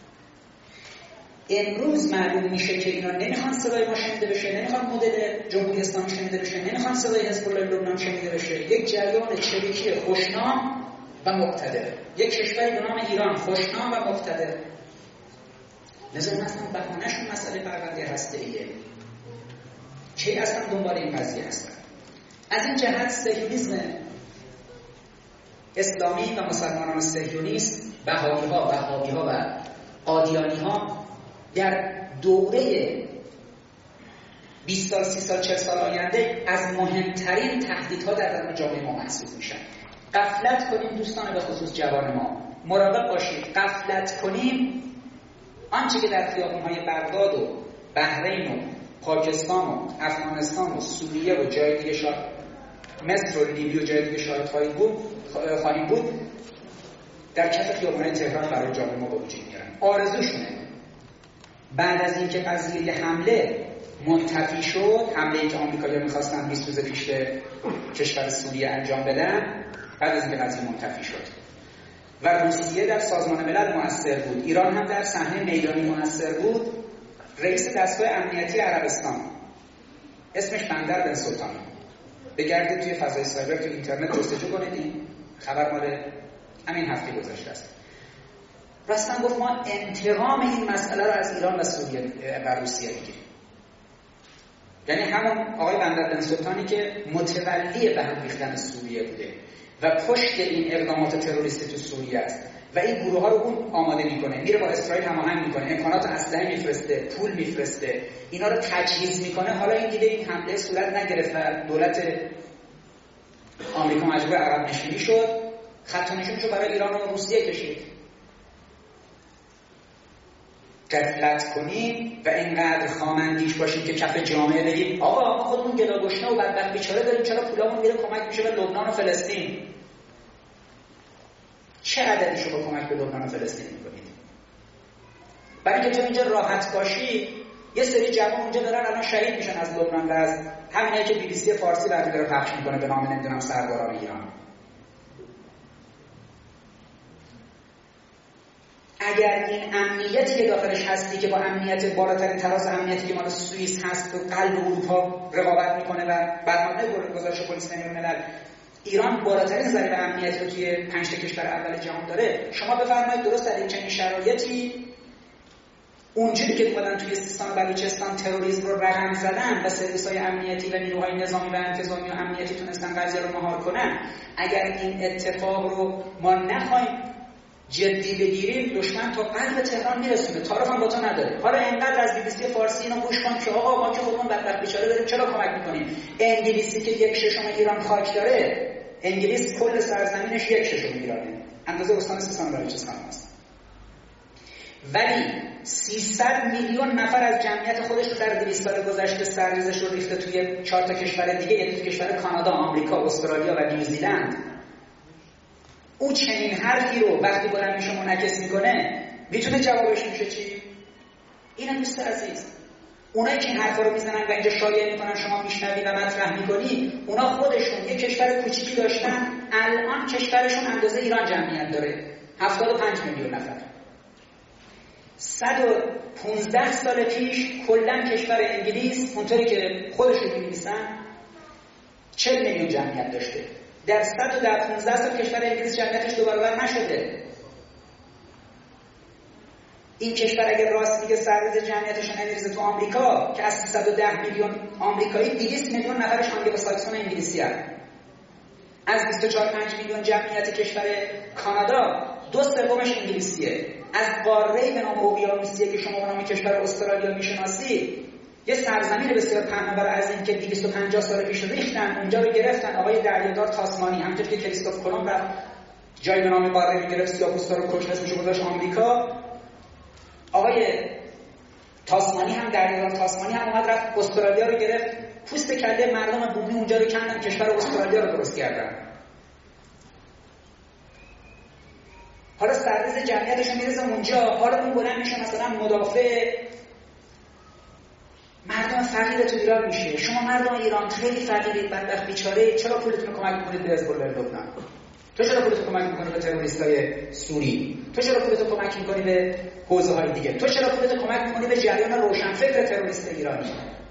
امروز معلوم میشه که اینا نمیخوان صدای ما شنیده بشه، نمیخوان مدل جمهوری اسلامی شنیده بشه، نمیخوان صدای حزب الله لبنان شنیده بشه. یک جریان چریکی خوشنام و مقتدر، یک کشوری به نام ایران خوشنام و مقتدر. لذا مثلا بهانه‌شون مسئله پرونده هسته‌ایه که اصلا دنبال این قضیه هستن. از این جهت صهیونیسم اسلامی و مسلمانان صهیونیست، بهائی‌ها، وهابی‌ها و قادیانی‌ها در دوره بیست سال، سی سال، چهل سال آینده از مهمترین تهدیدها در درون جامعه ما محسوب میشن. غفلت کنیم دوستان، به خصوص جوان ما، مراقب باشید غفلت کنیم آنچه که در خیابان‌های بغداد و بحرین و پاکستان و افغانستان و سوریه و جای دیگه شاهد مصر و لیبی و جای دیگه شاهد خواهید بود خواهیم بود در کف خیابان‌های تهران برای جامعه ما به وجود میارن. آرزوشونه بعد از اینکه قضیه حمله منتفی شد، حمله‌ای که آمریکایی‌ها می‌خواستن بیست روز پیش به کشور سوریه انجام بدن، بعد از اینکه قضیه منتفی شد و روسیه در سازمان ملل مؤثر بود، ایران هم در صحنه میدانی مؤثر بود، رئیس دستگاه امنیتی عربستان اسمش بندر بن سلطان، بگردید توی فضای سایبر تو اینترنت جستجو کنید، این خبر مال همین هفته گذشته است. راستن گفت ما انتقام این مسئله رو از ایران و سوریه و روسیه میگیریم. یعنی همون آقای بندر بن سلطانی که متولی به هم ریختن سوریه بوده و پشت این اقدامات تروریستی تو سوریه است و این گروه ها رو اون آماده میکنه، میره با اسرائیل هماهنگ میکنه، امکانات اسلحه میفرسته، پول میفرسته، اینا رو تجهیز میکنه. حالا این دیده این حمله صورت نگرفت و دولت آمریکا مجبور عقب نشینی شد، خط نشونشو برای ایران و روسیه کشید. غفلت کنیم و اینقدر خامندیش باشیم که کف جامعه بگیم آقا ما خودمون گداگشنه و بدبخت بیچاره داریم، چرا پولامون میره کمک میشه به لبنان و فلسطین؟ چه عددی شما کمک به لبنان و فلسطین میکنید؟ برای اینکه تو اینجا راحت باشی یه سری جوان اونجا دارن الان شهید میشن از لبنان و از همینایی که بی بی سی فارسی برمی داره پخش میکنه به نام نمیدونم سرداران ایران. اگر این امنیتی که داخلش هستی که با امنیت بالاترین تراز امنیتی که مال سوئیس هست و قلب اروپا رقابت میکنه و برنامه گزارش پلیس بین‌الملل ایران بالاترین ضریب امنیتی رو توی پنج تا کشور اول جهان داره، شما بفرمایید درست در این چنین شرایطی اونجوری که اومدن توی سیستان و بلوچستان تروریسم رو رقم زدن و سرویس‌های امنیتی و نیروهای نظامی و انتظامی و امنیتی تونستن قضیه رو مهار کنن، اگر این اتفاق رو ما نخواهیم جدی بگیریم دشمن تا قلب تهران میرسونه، تعارف هم با تو نداره. حالا اینقدر از بی بی سی فارسی اینو گوش کن که آقا ما که خودمون بدبخت بیچاره داریم چرا کمک میکنیم؟ انگلیسی که یک ششم ایران خاک داره، انگلیس کل سرزمینش یک ششم ایرانه، اندازه استان سیستان و بلوچستان است، ولی سیصد میلیون نفر از جمعیت خودش رو در دویست سال گذشته سرریزش رو ریخته توی چهار تا کشور دیگه، یعنی توی کشور کانادا، آمریکا، استرالیا و نیوزیلند. او چنین حرفی رو وقتی بلند میشه منعکس میکنه میتونه جوابش میشه چی؟ اینم دوست عزیز، اونایی که این حرفا رو میزنن و اینجا شایعه میکنن شما میشنوی و مطرح میکنی، اونا خودشون یه کشور کوچیکی داشتن، الان کشورشون اندازه ایران جمعیت داره، هفتاد و پنج میلیون نفر. صد و پانزده سال پیش کلا کشور انگلیس اونطوری که خودشون می‌نویسن چهل میلیون جمعیت داشته. در صد و پانزده سال کشور انگلیس جمعیتش دو برابر نشده. این کشور اگر راست میگه سرریز جمعیتش نمیریزه تو آمریکا که از سیصد و ده میلیون آمریکایی دویست میلیون نفرش آنگلوساکسون انگلیسی هست. از بیست و چهار پنج میلیون جمعیت کشور کانادا دو سومش انگلیسیه. از قاره‌ای به نام اقیانوسیه که شما به نام کشور استرالیا میشناسید، یه سرزمین بسیار پهناور عظیم که دویست و پنجاه سال پیش ریختن، اونجا رو گرفتن. آقای دریادار تاسمانی، همونطور که کریستوف کلمب رفت جای به نام قاره رو گرفت، سیاه‌پوستا رو کشت، اسمش رو گذاشت آمریکا، آقای تاسمانی هم دریادار تاسمانی هم اومد رفت استرالیا رو گرفت، پوست کله مردم بومی اونجا رو کندن، کشور استرالیا رو درست کردن. حالا سرریز جمعیتشون میرسه اونجا، حالا اون بلند میشه مثلا مدافع مردم فقیر تو ایران میشه. شما مردم ایران خیلی فقیرید، بدبخت بیچاره، چرا پولتون رو کمک میکنید به حزب الله لبنان؟ تو چرا پولتو کمک میکنی به تروریستای سوری؟ تو چرا پولتو کمک میکنی به حوزه های دیگه؟ تو چرا پولتو کمک میکنی به جریان روشنفکر تروریست ایرانی؟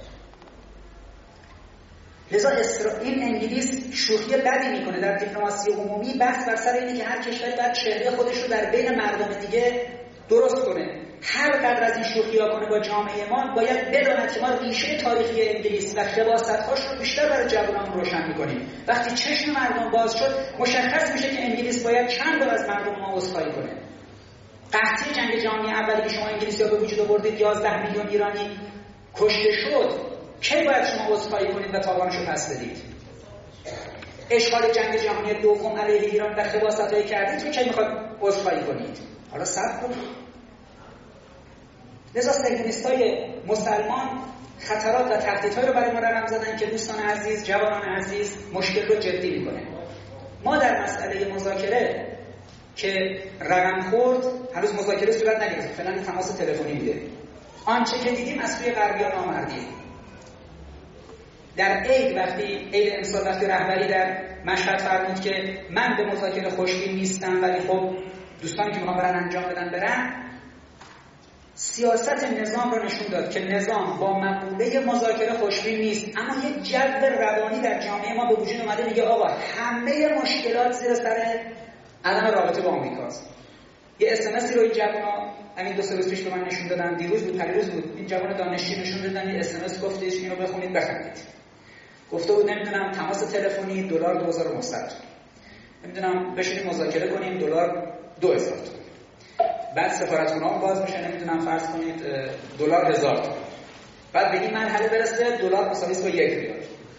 لذا این انگلیس شوخی بدی میکنه در دیپلماسی عمومی، بحث بر سر اینه که هر کشوری باید چهره خودش رو در بین مردم دیگه درست کنه. هر قدر از این شوخی‌ها کنه با جامعه ما، باید بداند که ما ریشه تاریخی انگلیس و خباست‌هاش رو بیشتر برای جوانان روشن می‌کنیم. وقتی چشم مردم باز شد، مشخص میشه که انگلیس باید چند بار از مردم ما عذرخواهی کنه. قحطی جنگ جهانی اولی که شما انگلیسی‌ها به وجود آوردید، یازده میلیون ایرانی کشته شد، کی باید شما عذرخواهی کنید و تاوانش رو پس بدید؟ اشغال جنگ جهانی دوم علیه ایران و خباست‌هایی کردید، تو کی می‌خواد عذرخواهی کنید. حالا صبر کنید. لذا صهیونیست‌های مسلمان خطرات و تهدیدهای رو برای ما رقم زدن که دوستان عزیز، جوانان عزیز، مشکل رو جدی می‌کنه. ما در مسئله مذاکره که رقم خورد، هنوز مذاکره صورت نگرفت، فعلا تماس تلفنی بوده. آنچه که دیدیم از سوی غربیان نامردیه. در عید وقتی عید امسال وقتی رهبری در مشهد فرمود که من به مذاکره خوشبین نیستم ولی خب دوستانی که میخوان برن انجام بدن برن، سیاست نظام رو نشون داد که نظام با مقوله مذاکره خوشبین نیست، اما یک جو روانی در جامعه ما به وجود اومده میگه آقا همه مشکلات زیر سر عدم رابطه با آمریکاست. یه اس ام اسی رو این جوونا همین دو سه روز پیش به من نشون دادن، دیروز بود پریروز بود، این جوان دانشجو نشون دادن یه اس ام اس گفتش اینو بخونید بخرید. گفته بود نمیدونم تماس تلفنی دلار دو هزار ومصد، نمیدونم بشینیم مذاکره کنیم دلار دو هزار تومان. بعد سفارتخونه‌ها باز میشه نمیدونم فرض کنید دلار هزار تومان. بعد به این مرحله برسه دلار مساوی است با یک ریال.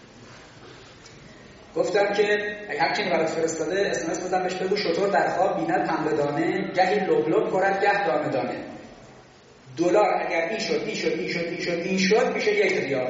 گفتم که هر کی برات فرستاده اس ام اس بزن بهش بگو شطور در خواب بیند پنبه دانه، گهی لبلب خورد گه دانه دانه. دلار اگر این شد این شد این شد این شد این شد میشه یک ریال.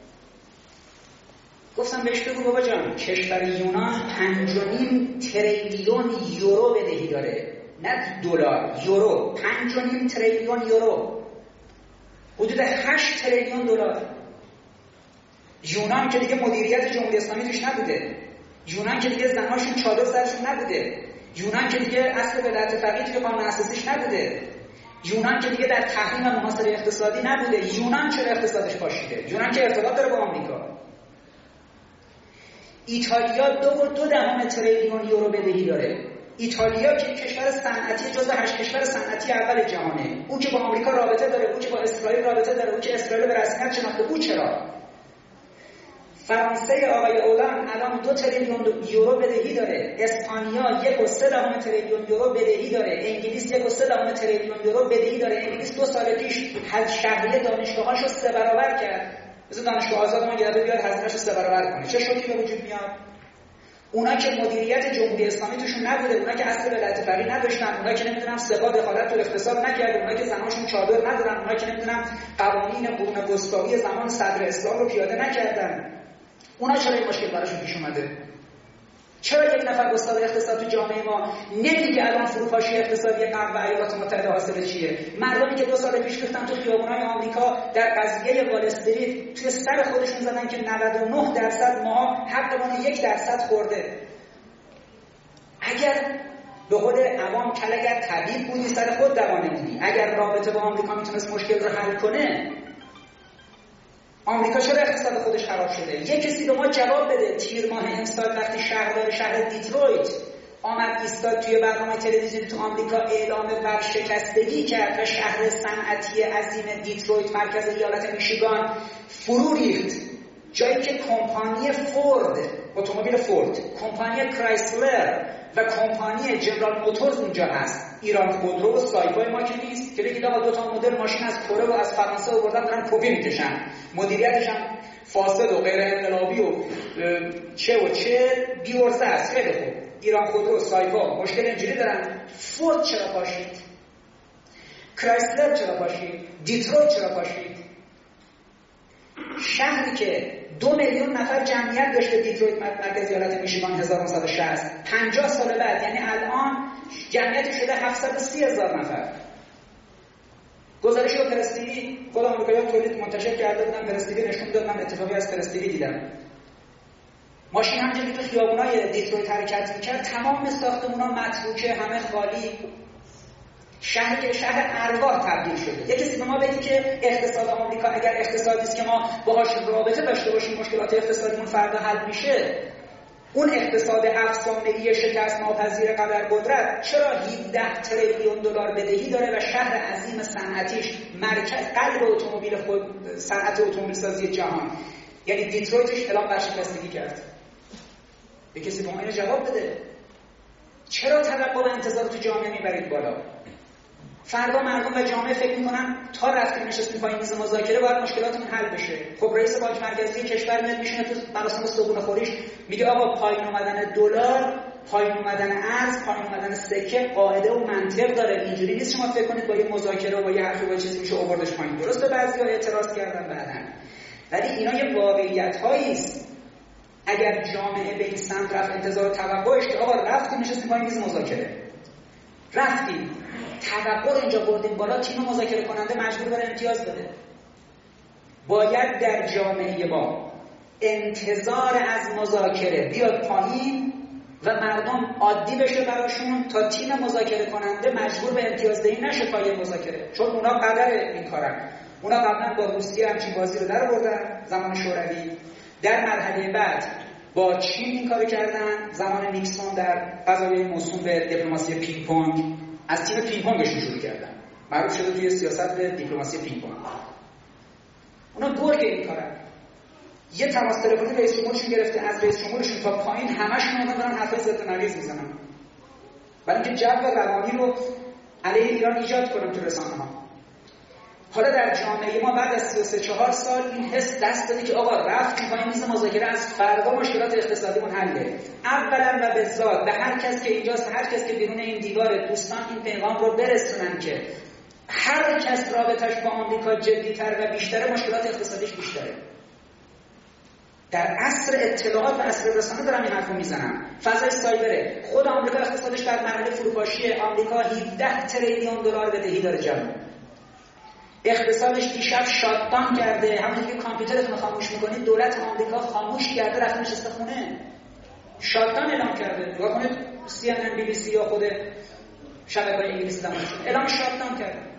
گفتم بهش بگو بابا جان کشور یونان پنج و نیم تریلیون یورو بدهی داره، نه دلار، یورو. پنج و نیم تریلیون یورو، حدود هشت تریلیون دلار. یونان که دیگه مدیریت جمهوری اسلامی توش نبوده، یونان که دیگه زناشون چادر سرشون نبوده، یونان که دیگه اصل ولایت فقیه توی قانون اساسیش نبوده، یونان که دیگه در تحریم و محاصره اقتصادی نبوده. یونان چرا اقتصادش پاشیده؟ یونان که ارتباط داره با آمریکا. ایتالیا دو و دو دهم تریلیون یورو بدهی داره. ایتالیا که کشور صنعتی جزو هشت کشور صنعتی اول جهانه، او که با آمریکا رابطه داره، او که با اسرائیل رابطه داره، او که اسرائیل به رسمیت شناخته، او چرا؟ فرانسه آقای اولان الان دو تریلیون یورو بدهی داره، اسپانیا یک و سه دهم تریلیون یورو بدهی داره، انگلیس یک و سه دهم تریلیون یورو بدهی داره. انگلیس دو سال پیش حد شهریه دانشگاهاشو سه برابر کرد. مثلا دانشگاه آزاد ما گرفته بیاد هزینه‌شو سه برابر کنه، چه شوکی به وجود میاد؟ اونا که مدیریت جمهوری اسلامی توشون نبوده، اونا که اصل ولایت فقیه نداشتن، اونا که نمیدونم سپاه دخالت تو اقتصاد نکرده، اونا که زناشون چادر ندارن، اونا که نمیدونم قوانین قرون وسطایی زمان صدر اسلام رو پیاده نکردن، اونا چرا این مشکل براشون پیش اومده؟ چرا یک نفر استاد اقتصاد تو جامعه ما نمیگه الان فروپاشی اقتصادی غرب و ایالات متحده حاصل چیه؟ مردمی که دو سال پیش گفتن تو خیابونای آمریکا در قضیه وال استریت توی سر خودشون زدن که نود و نه درصد ما حقمون یک درصد خورده. اگر به قول عوام کل اگر طبیب بودی سر خود دوا نمیدی، اگر رابطه با آمریکا میتونست مشکل رو حل کنه، آمریکا چرا اقتصاد خودش خراب شده؟ یک کسی به ما جواب بده. تیر ماه امسال وقتی شهردار شهر دیترویت آمد ایستاد توی برنامه تلویزیونی تو آمریکا اعلام ورشکستگی کرد و شهر صنعتی عظیم دیترویت مرکز ایالت میشیگان فرو ریخت، جایی که کمپانی فورد، اتومبیل فورد، کمپانی کرایسلر و کمپانی جنرال موتورز اونجا هست. ایران خودرو و سایپای ما که نیست که بگید آقا دو تا مدل ماشین از کره و از فرانسه آوردن دارن کپی میکشن، مدیریتش هم فاسد و غیر انقلابی و چه و چه بیورزه است. خیلی خوب، ایران خودرو، سایپا مشکل اینجوری دارن. فورد چرا پاشید؟ کرایسلر چرا پاشید؟ دیترویت چرا پاشید؟ شهری که دو میلیون نفر جمعیت داشته، دیترویت مرکز ایالت میشیگان هزار و نهصد و شصت، پنجاه سال بعد یعنی الان جمعیت شده هفتصد و سی هزار نفر. گزارش رو پرستیوی خود آمریکایی‌ها تولید منتشر کرده بودن، پرستیوی نشون داد، من اتفاقی از پرستیوی دیدم. ماشین همچنین که خیابونای دیترویت حرکت میکرد، تمام ساختمونا متروکه، همه خالی. شهری که شهر ارواح تبدیل شده. یکی کسی به ما بگی که اقتصاد آمریکا اگر اقتصادی است که ما باهاش رابطه داشته باشیم مشکلات اقتصادیمون فردا حل میشه، اون اقتصاد افسانه‌ای شکست ناپذیر قدرقدرت چرا هفده تریلیون دلار بدهی داره و شهر عظیم صنعتیش مرکز قلب اتومبیل خود صنعت اتومبیل سازی جهان یعنی دیترویتش اعلام ورشکستگی کرد؟ یکی کسی به ما اینو جواب بده. چرا توقع و انتظار تو جامعه میبرید بالا؟ فردا مردم و جامعه فکر میکنن تا رفتیم نشستیم پایین میز مذاکره باید مشکلاتمون حل بشه. خب رئیس بانک مرکزی کشور میاد میشینه تو مراسم صبحونه خوریش میگه آقا پایین اومدن دلار پایین اومدن ارز، پایین اومدن سکه قاعده و منطق داره. اینجوری نیست شما فکر کنید با یه مذاکره و با یه حرفی با چیزی میشه آوردش پایین. درست به بعضی‌ها اعتراض کردن بعدن، ولی اینا یه واقعیت‌هایی است. اگر جامعه به این سمت رفت، انتظار و توقعش که آقا رفتیم نشستیم پایین میز مذاکره، رفتیم توقع اینجا بردیم بالا، تیم مذاکره کننده مجبور بره امتیاز بده. باید در جامعه ما انتظار از مذاکره بیاد پایین و مردم عادی بشه براشون تا تیم مذاکره کننده مجبور به امتیازدهی نشه پای مذاکره. چون اونا قدر این کارن. اونا قبلا با روسیه همچین بازی رو در آوردن زمان شوروی، در مرحله بعد با چین این کارو کردن، زمان نیکسون در قضایای موسوم به دیپلماسی پینگ پونگ از تیم پینگ پونگشون شروع کردن، معروف شده توی سیاست به دیپلماسی پینگ پونگ. اونا گرگ این کارن. یه تماس تلفنی رئیس جمهورشون گرفته، از رئیس جمهورشون تا پایین همشون اونا دارن حرفای ضد نقیض میزنن، برای اینکه جو روانی رو علیه ایران ایجاد کنن تو رسانه‌ها. حالا در جامعه ما بعد از سی و سه چهار سال این حس دست داده که آقا رفتیم پایین میز مذاکره، از فردا مشکلات اقتصادیمون حله. اولا و به ذات به هر کس که اینجاست، هر کس که بیرون این دیوار، دوستان این پیغام رو برسونن که هر کس رابطش با آمریکا جدی‌تر و بیشتره، مشکلات اقتصادیش بیشتره. در عصر اطلاعات و عصر رسانه دارم این حرفو میزنم. فضای سایبره. خود آمریکا اقتصادش در مرحله فروپاشیه. آمریکا هفده تریلیون دلار بدهی داره جمع. اقتصادش دیشب شاتدان کرده. همونطور که کامپیوترتون خاموش میکنید، دولت آمریکا خاموش کرده، رفته نشسته خونه. شاتدان اعلام کرده. نگاه کنید سی ان ان، بی بی سی یا خود شبکه‌های انگلیسی دامنشون اعلام شاتدان کرده.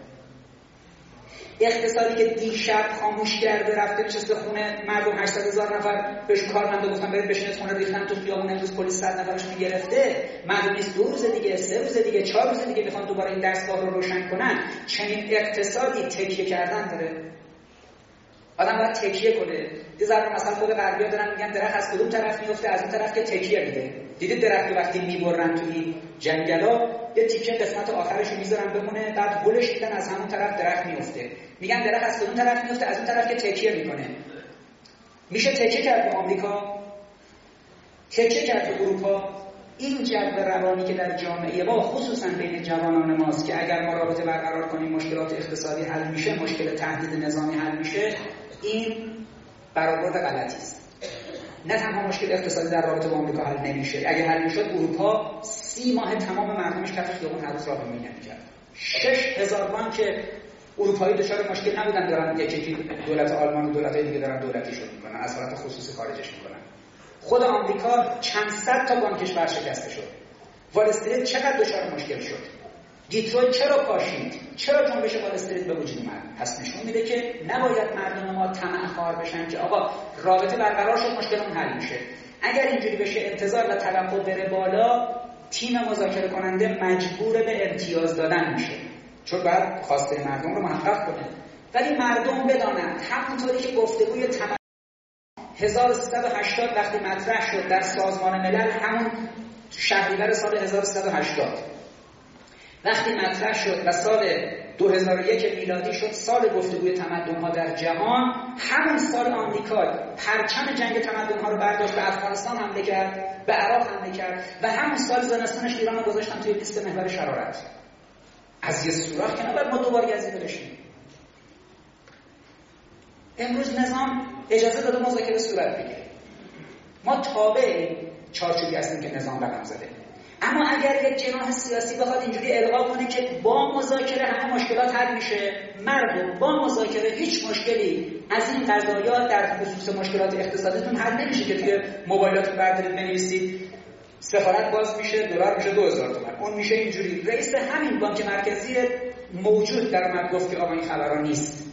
اقتصادی که دیشب خاموش کرده، رفته نشسته خونه، مردم هشتصد هزار نفر بهش کارمندا گفتن برید بشینید خونه، ریختن تو خیابون. امروز پلیس صد نفرشون گرفته. مردم نیست دو روز دیگه، سه روز دیگه، چهار روز دیگه میخوان دوباره این دستگاه رو روشن کنن. چنین اقتصادی تکیه کردن داره. آدم باید تکیه کنه. یه ذره مثلا خود غربی‌ها دارن میگن درخت از کدوم طرف میفته؟ از اون طرف که تکیه میده. دیدید درخت وقتی میبرن توی جنگلا یه تیکه قسمت آخرش رو میذارن بمونه، بعد گلش میدن از همون طرف درخت میفته. میگن درخت از کدوم طرف میفته؟ از اون طرف که تکیه میکنه. میشه تکیه کرد به آمریکا، تکیه کرد به اروپا. این جو روانی که در جامعه ما خصوصا بین جوانان ماست که اگر ما رابطه برقرار کنیم مشکلات اقتصادی حل میشه، مشکل تهدید نظامی حل میشه، این برآورد غلطی است. نه تنها مشکل اقتصادی در رابطه با آمریکا حل نمیشه، اگه حل میشد اروپا سی ماه تمام مردمش کف خیابون هر روز راه می‌رفتن نمی‌کرد. شش هزار بانک اروپایی دچار مشکل نبودن، دارن یکی دولت آلمان و دولت‌های دیگه دارن دولتیشون میکنن، از حالت خصوصی خارجش میکنن. خود آمریکا چند صد تا بانکش ورشکسته شد. وال استریت چقدر دچار مشکل شد. دیترویت چرا پاشید؟ چرا جنبش وال استریت به وجود اومد؟ پس نشون میده که نباید مردم ما طمع‌خوار بشن که آقا رابطه برقرار شد مشکلمون حل میشه. اگر اینجوری بشه انتظار و توقع بره بالا، تیم مذاکره کننده مجبور به امتیاز دادن میشه، چون باید خواسته مردم رو محقق کنه. ولی مردم بدانند همونطوری که گفتگوی تمام هزار و سیصد و هشتاد وقتی مطرح شد در سازمان ملل، همون شهریور سال هزار و سیصد و هشتاد وقتی مطرح شد و سال دو هزار و یک میلادی شد سال گفتگوی تمدن‌ها در جهان، همون سال آمریکا پرچم جنگ تمدن‌ها رو برداشت، به افغانستان حمله کرد، به عراق حمله کرد و همون سال زمستانش ایران رو گذاشتن توی لیست محور شرارت. از یه سوراخ که نباید ما دوبار گزیده بشیم. امروز نظام اجازه داده مذاکره صورت بگیره. ما تابع چارچوبی هستیم که نظام رقم زده. اما اگر یک جناح سیاسی بخواد اینجوری القا کنه که با مذاکره همه مشکلات حل میشه، مردم با مذاکره هیچ مشکلی از این قضایا در خصوص مشکلات اقتصادیتون حل نمیشه که توی موبایلاتون بردارید بنویسید سفارت باز میشه دلار میشه دو هزار تومان، اون میشه اینجوری. رئیس همین بانک مرکزی موجود در اومد گفت که آقا این خبرها نیست.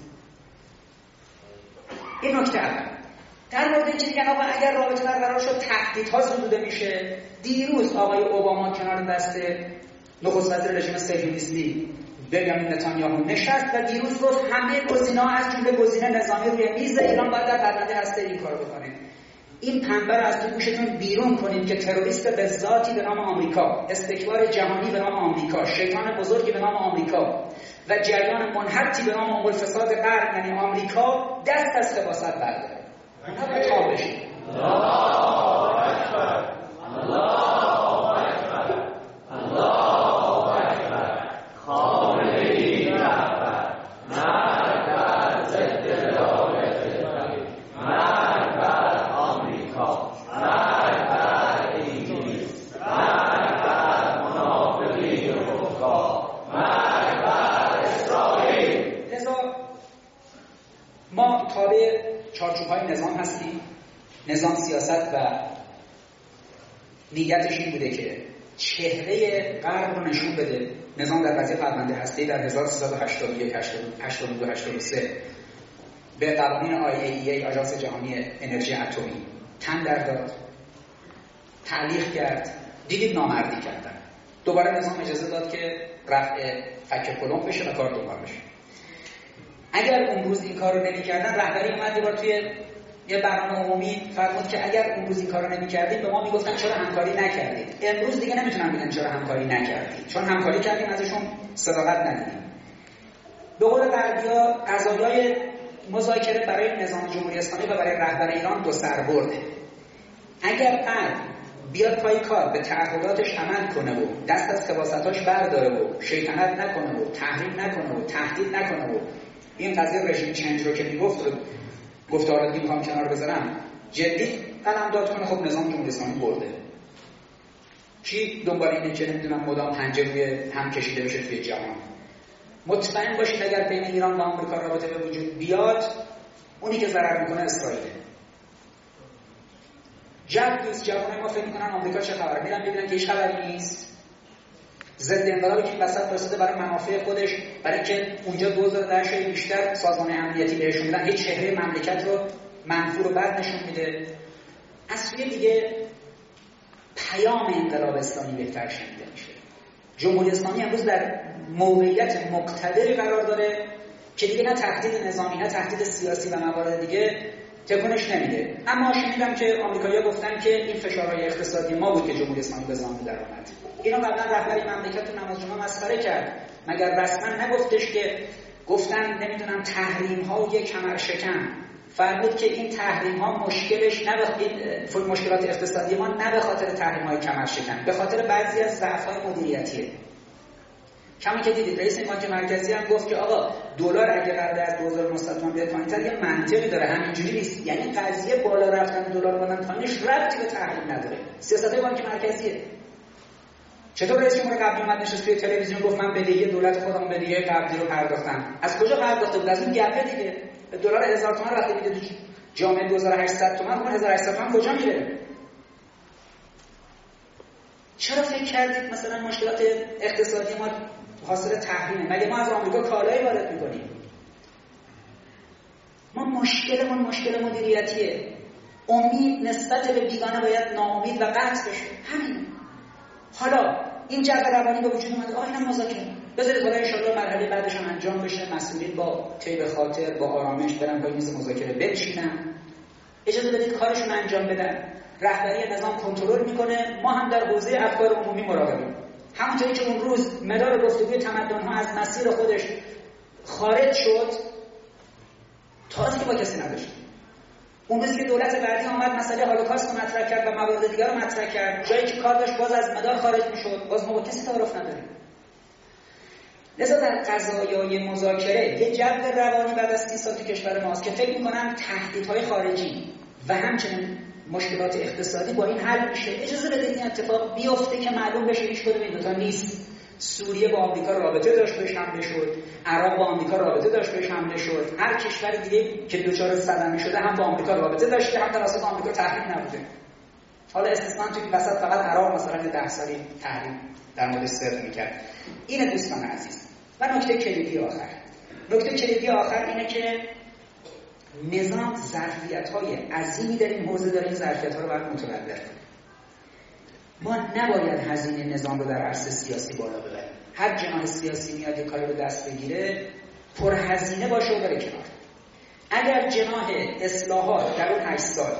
این نکته اول. در مورد اینکه میگن آقا اگر رابطه برقرار شد تهدیدها زدوده میشه، دیروز آقای اوباما کنار دست نخست وزیر رژیم صهیونیستی بنیامین نتانیاهو نشست و دیروز گفت همه گزینه‌ها از جمله گزینه نظامی روی میز، ایران باید در پرونده هسته این کارو بکنه. این پنبه رو از تو گوشتون بیرون کنید که تروریست به ذاتی به نام آمریکا، استکبار جهانی به نام آمریکا، شیطان بزرگی به نام آمریکا و جریان منحطی به نام ام‌الفساد غرب یعنی آمریکا دست از خباثت برداره. اونها به تاب بشید. الله اکبر. الله ما تابع چارچوب‌های نظام هستیم. نظام سیاست و نیتش این بوده که چهره غرب رو نشون بده. نظام در وضعیت پرونده هسته‌ای در هزار و سیصد و هشتاد و یک هشتاد و دو هشتاد و سه به قوانین آی ای ای آژانس جهانی انرژی اتمی تن در داد، تعلیق کرد، دیدید نامردی کردن. دوباره نظام اجازه داد که رفع فک کلم بشه و کار دوباره بشه. اگر اون روز این کار رو نمی‌کردن، رهبری اومد دیوار توی یه برنامه عمومی فرمود که اگر اون روز این کار رو نمی‌کردید به ما میگفتن چرا همکاری نکردید. امروز دیگه نمیتونن بگن چرا همکاری نکردید، چون همکاری کردیم ازشون صداقت ندیدیم. به قول غربی‌ها قضایای مذاکره برای نظام جمهوری اسلامی و برای رهبر ایران دو سر برده. اگر غرب بیاد پای کار به تعهداتش عمل کنه و دست از خباثتاش برداره و شیطنت نکنه و تحریم نکنه و تهدید نکنه و این قضیه رژیم چنج رو که میگفت گفتار دیگه میخوام کنار بذارم جدی قلم داد کنه، خب نظام جمهوری اسلامی برده. چی دنبال اینه که نمیدونم مدام پنجه روی هم کشیده بشه توی جهان؟ مطمئن باشید اگر بین ایران و آمریکا رابطه به وجود بیاد، اونی که ضرر میکنه اسرائیله. جب نیست. جوانای ما فکر میکنن آمریکا چه خبره، میرن ببینن که هیچ خبری نیست. ضد انقلابی که وسط واسطه برای منافع خودش، برای که اونجا دو هزار و ده شای بیشتر سازمان امنیتی بهشون میدن، هیچ چهره مملکت رو منفور و بد نشون میده. از سوی دیگه پیام انقلاب اسلامی بهتر شنیده میشه. جمهوری اسلامی امروز در موقعیت مقتدری قرار داره که دیگه نه تهدید نظامی نه تهدید سیاسی و موارد دیگه تکونش نمیده. اما شنیدم که آمریکایی‌ها گفتن که این فشارهای اقتصادی ما بود که جمهوری اسلامی به زمان در اومد. اینا قبلا رهبری مملکت تو نماز جمعه مسخره کرد. مگر رسما نگفتش که گفتن نمیدونم تحریم ها و یک کمر شکن. فرمود که این تحریم ها مشکلش نه به مشکلات اقتصادی ما نه به خاطر تحریم های کمر شکن، به خاطر بعضی از ضعف های مدیریتیه. کمی که دیدید رئیس بانک مرکزی هم گفت که آقا دلار اگه قراره از دو هزار و نهصد تومان بیاد پایین‌تر یه منطقی داره، همینجوری نیست. یعنی قضیه بالا رفتن دلار بالا پایینش ربطی به تحریم نداره. سیاست بانک مرکزیه. چطور رئیس جمهور قبلی اومد نشست توی تلویزیون گفت من بدهی دولت خودم بدهی قبلی رو پرداختم؟ از کجا پرداخته بود؟ از اون گپه دیگه. دلار هزار تومان رفته میده تو جامعه دو هزار و هشتصد تومان، اون هزار و هشتصد تومان کجا میره؟ چرا فکر کردید مثلا مشکلات اقتصادی ما حاصل تحریمه؟ مگه ما از آمریکا کالایی وارد می‌کنیم؟ ما مشکلمون مشکل مدیریتیه. امید نسبت به بیگانه باید ناامید و قطع بشه. همین. حالا این جو روانی به وجود اومده، آقا اینم مذاکره. بذارید حالا ان شاءالله مرحله بعدش هم انجام بشه، مسئولین با طیب خاطر با آرامش برن پای میز مذاکره بنشینن. اجازه بدید کارشون انجام بدن. رهبری نظام کنترل میکنه، ما هم در حوزه افکار عمومی مراقبیم. همونطوری که اون روز مدار گفتگوی تمدن‌ها از مسیر خودش خارج شد، تازه که با کسی نداشت. اون روز که دولت بعدی آمد مسئله هولوکاست رو مطرح کرد و موارد دیگر رو مطرح کرد، جایی که کار داشت باز از مدار خارج میشد، باز ما با کسی تعارف نداریم. لذا در قضایای مذاکره یه جو روانی بعد از سی سال تو کشور ماست که فکر می‌کنم تهدیدهای خارجی و همچنین مشکلات اقتصادی با این حل میشه. اجازه بدید این اتفاق بیفته که معلوم بشه هیچ کدوم این دوتا نیست. سوریه با آمریکا رابطه داشت بهش حمله شد، عراق با آمریکا رابطه داشت بهش حمله شد، هر کشور دیگه که دچار صدمه شده هم با آمریکا رابطه داشته هم توسط آمریکا تحریم نبوده. حالا استثنا توی وسط فقط عراق مثلا ده سالی تحریم در مورد صدر میکرد. این دوستان عزیز. و نکته کلیدی آخر. نکته کلیدی آخر اینه که نظام ظرفیت‌های عظیمی در این حوزه داره، این ظرفیت‌ها رو باید متولد کنه. ما نباید هزینه نظام رو در عرصه سیاسی بالا ببریم. هر جناح سیاسی میاد یک کاری رو دست بگیره پر هزینه باشه و بره کنار. اگر جناح اصلاحات در اون هشت سال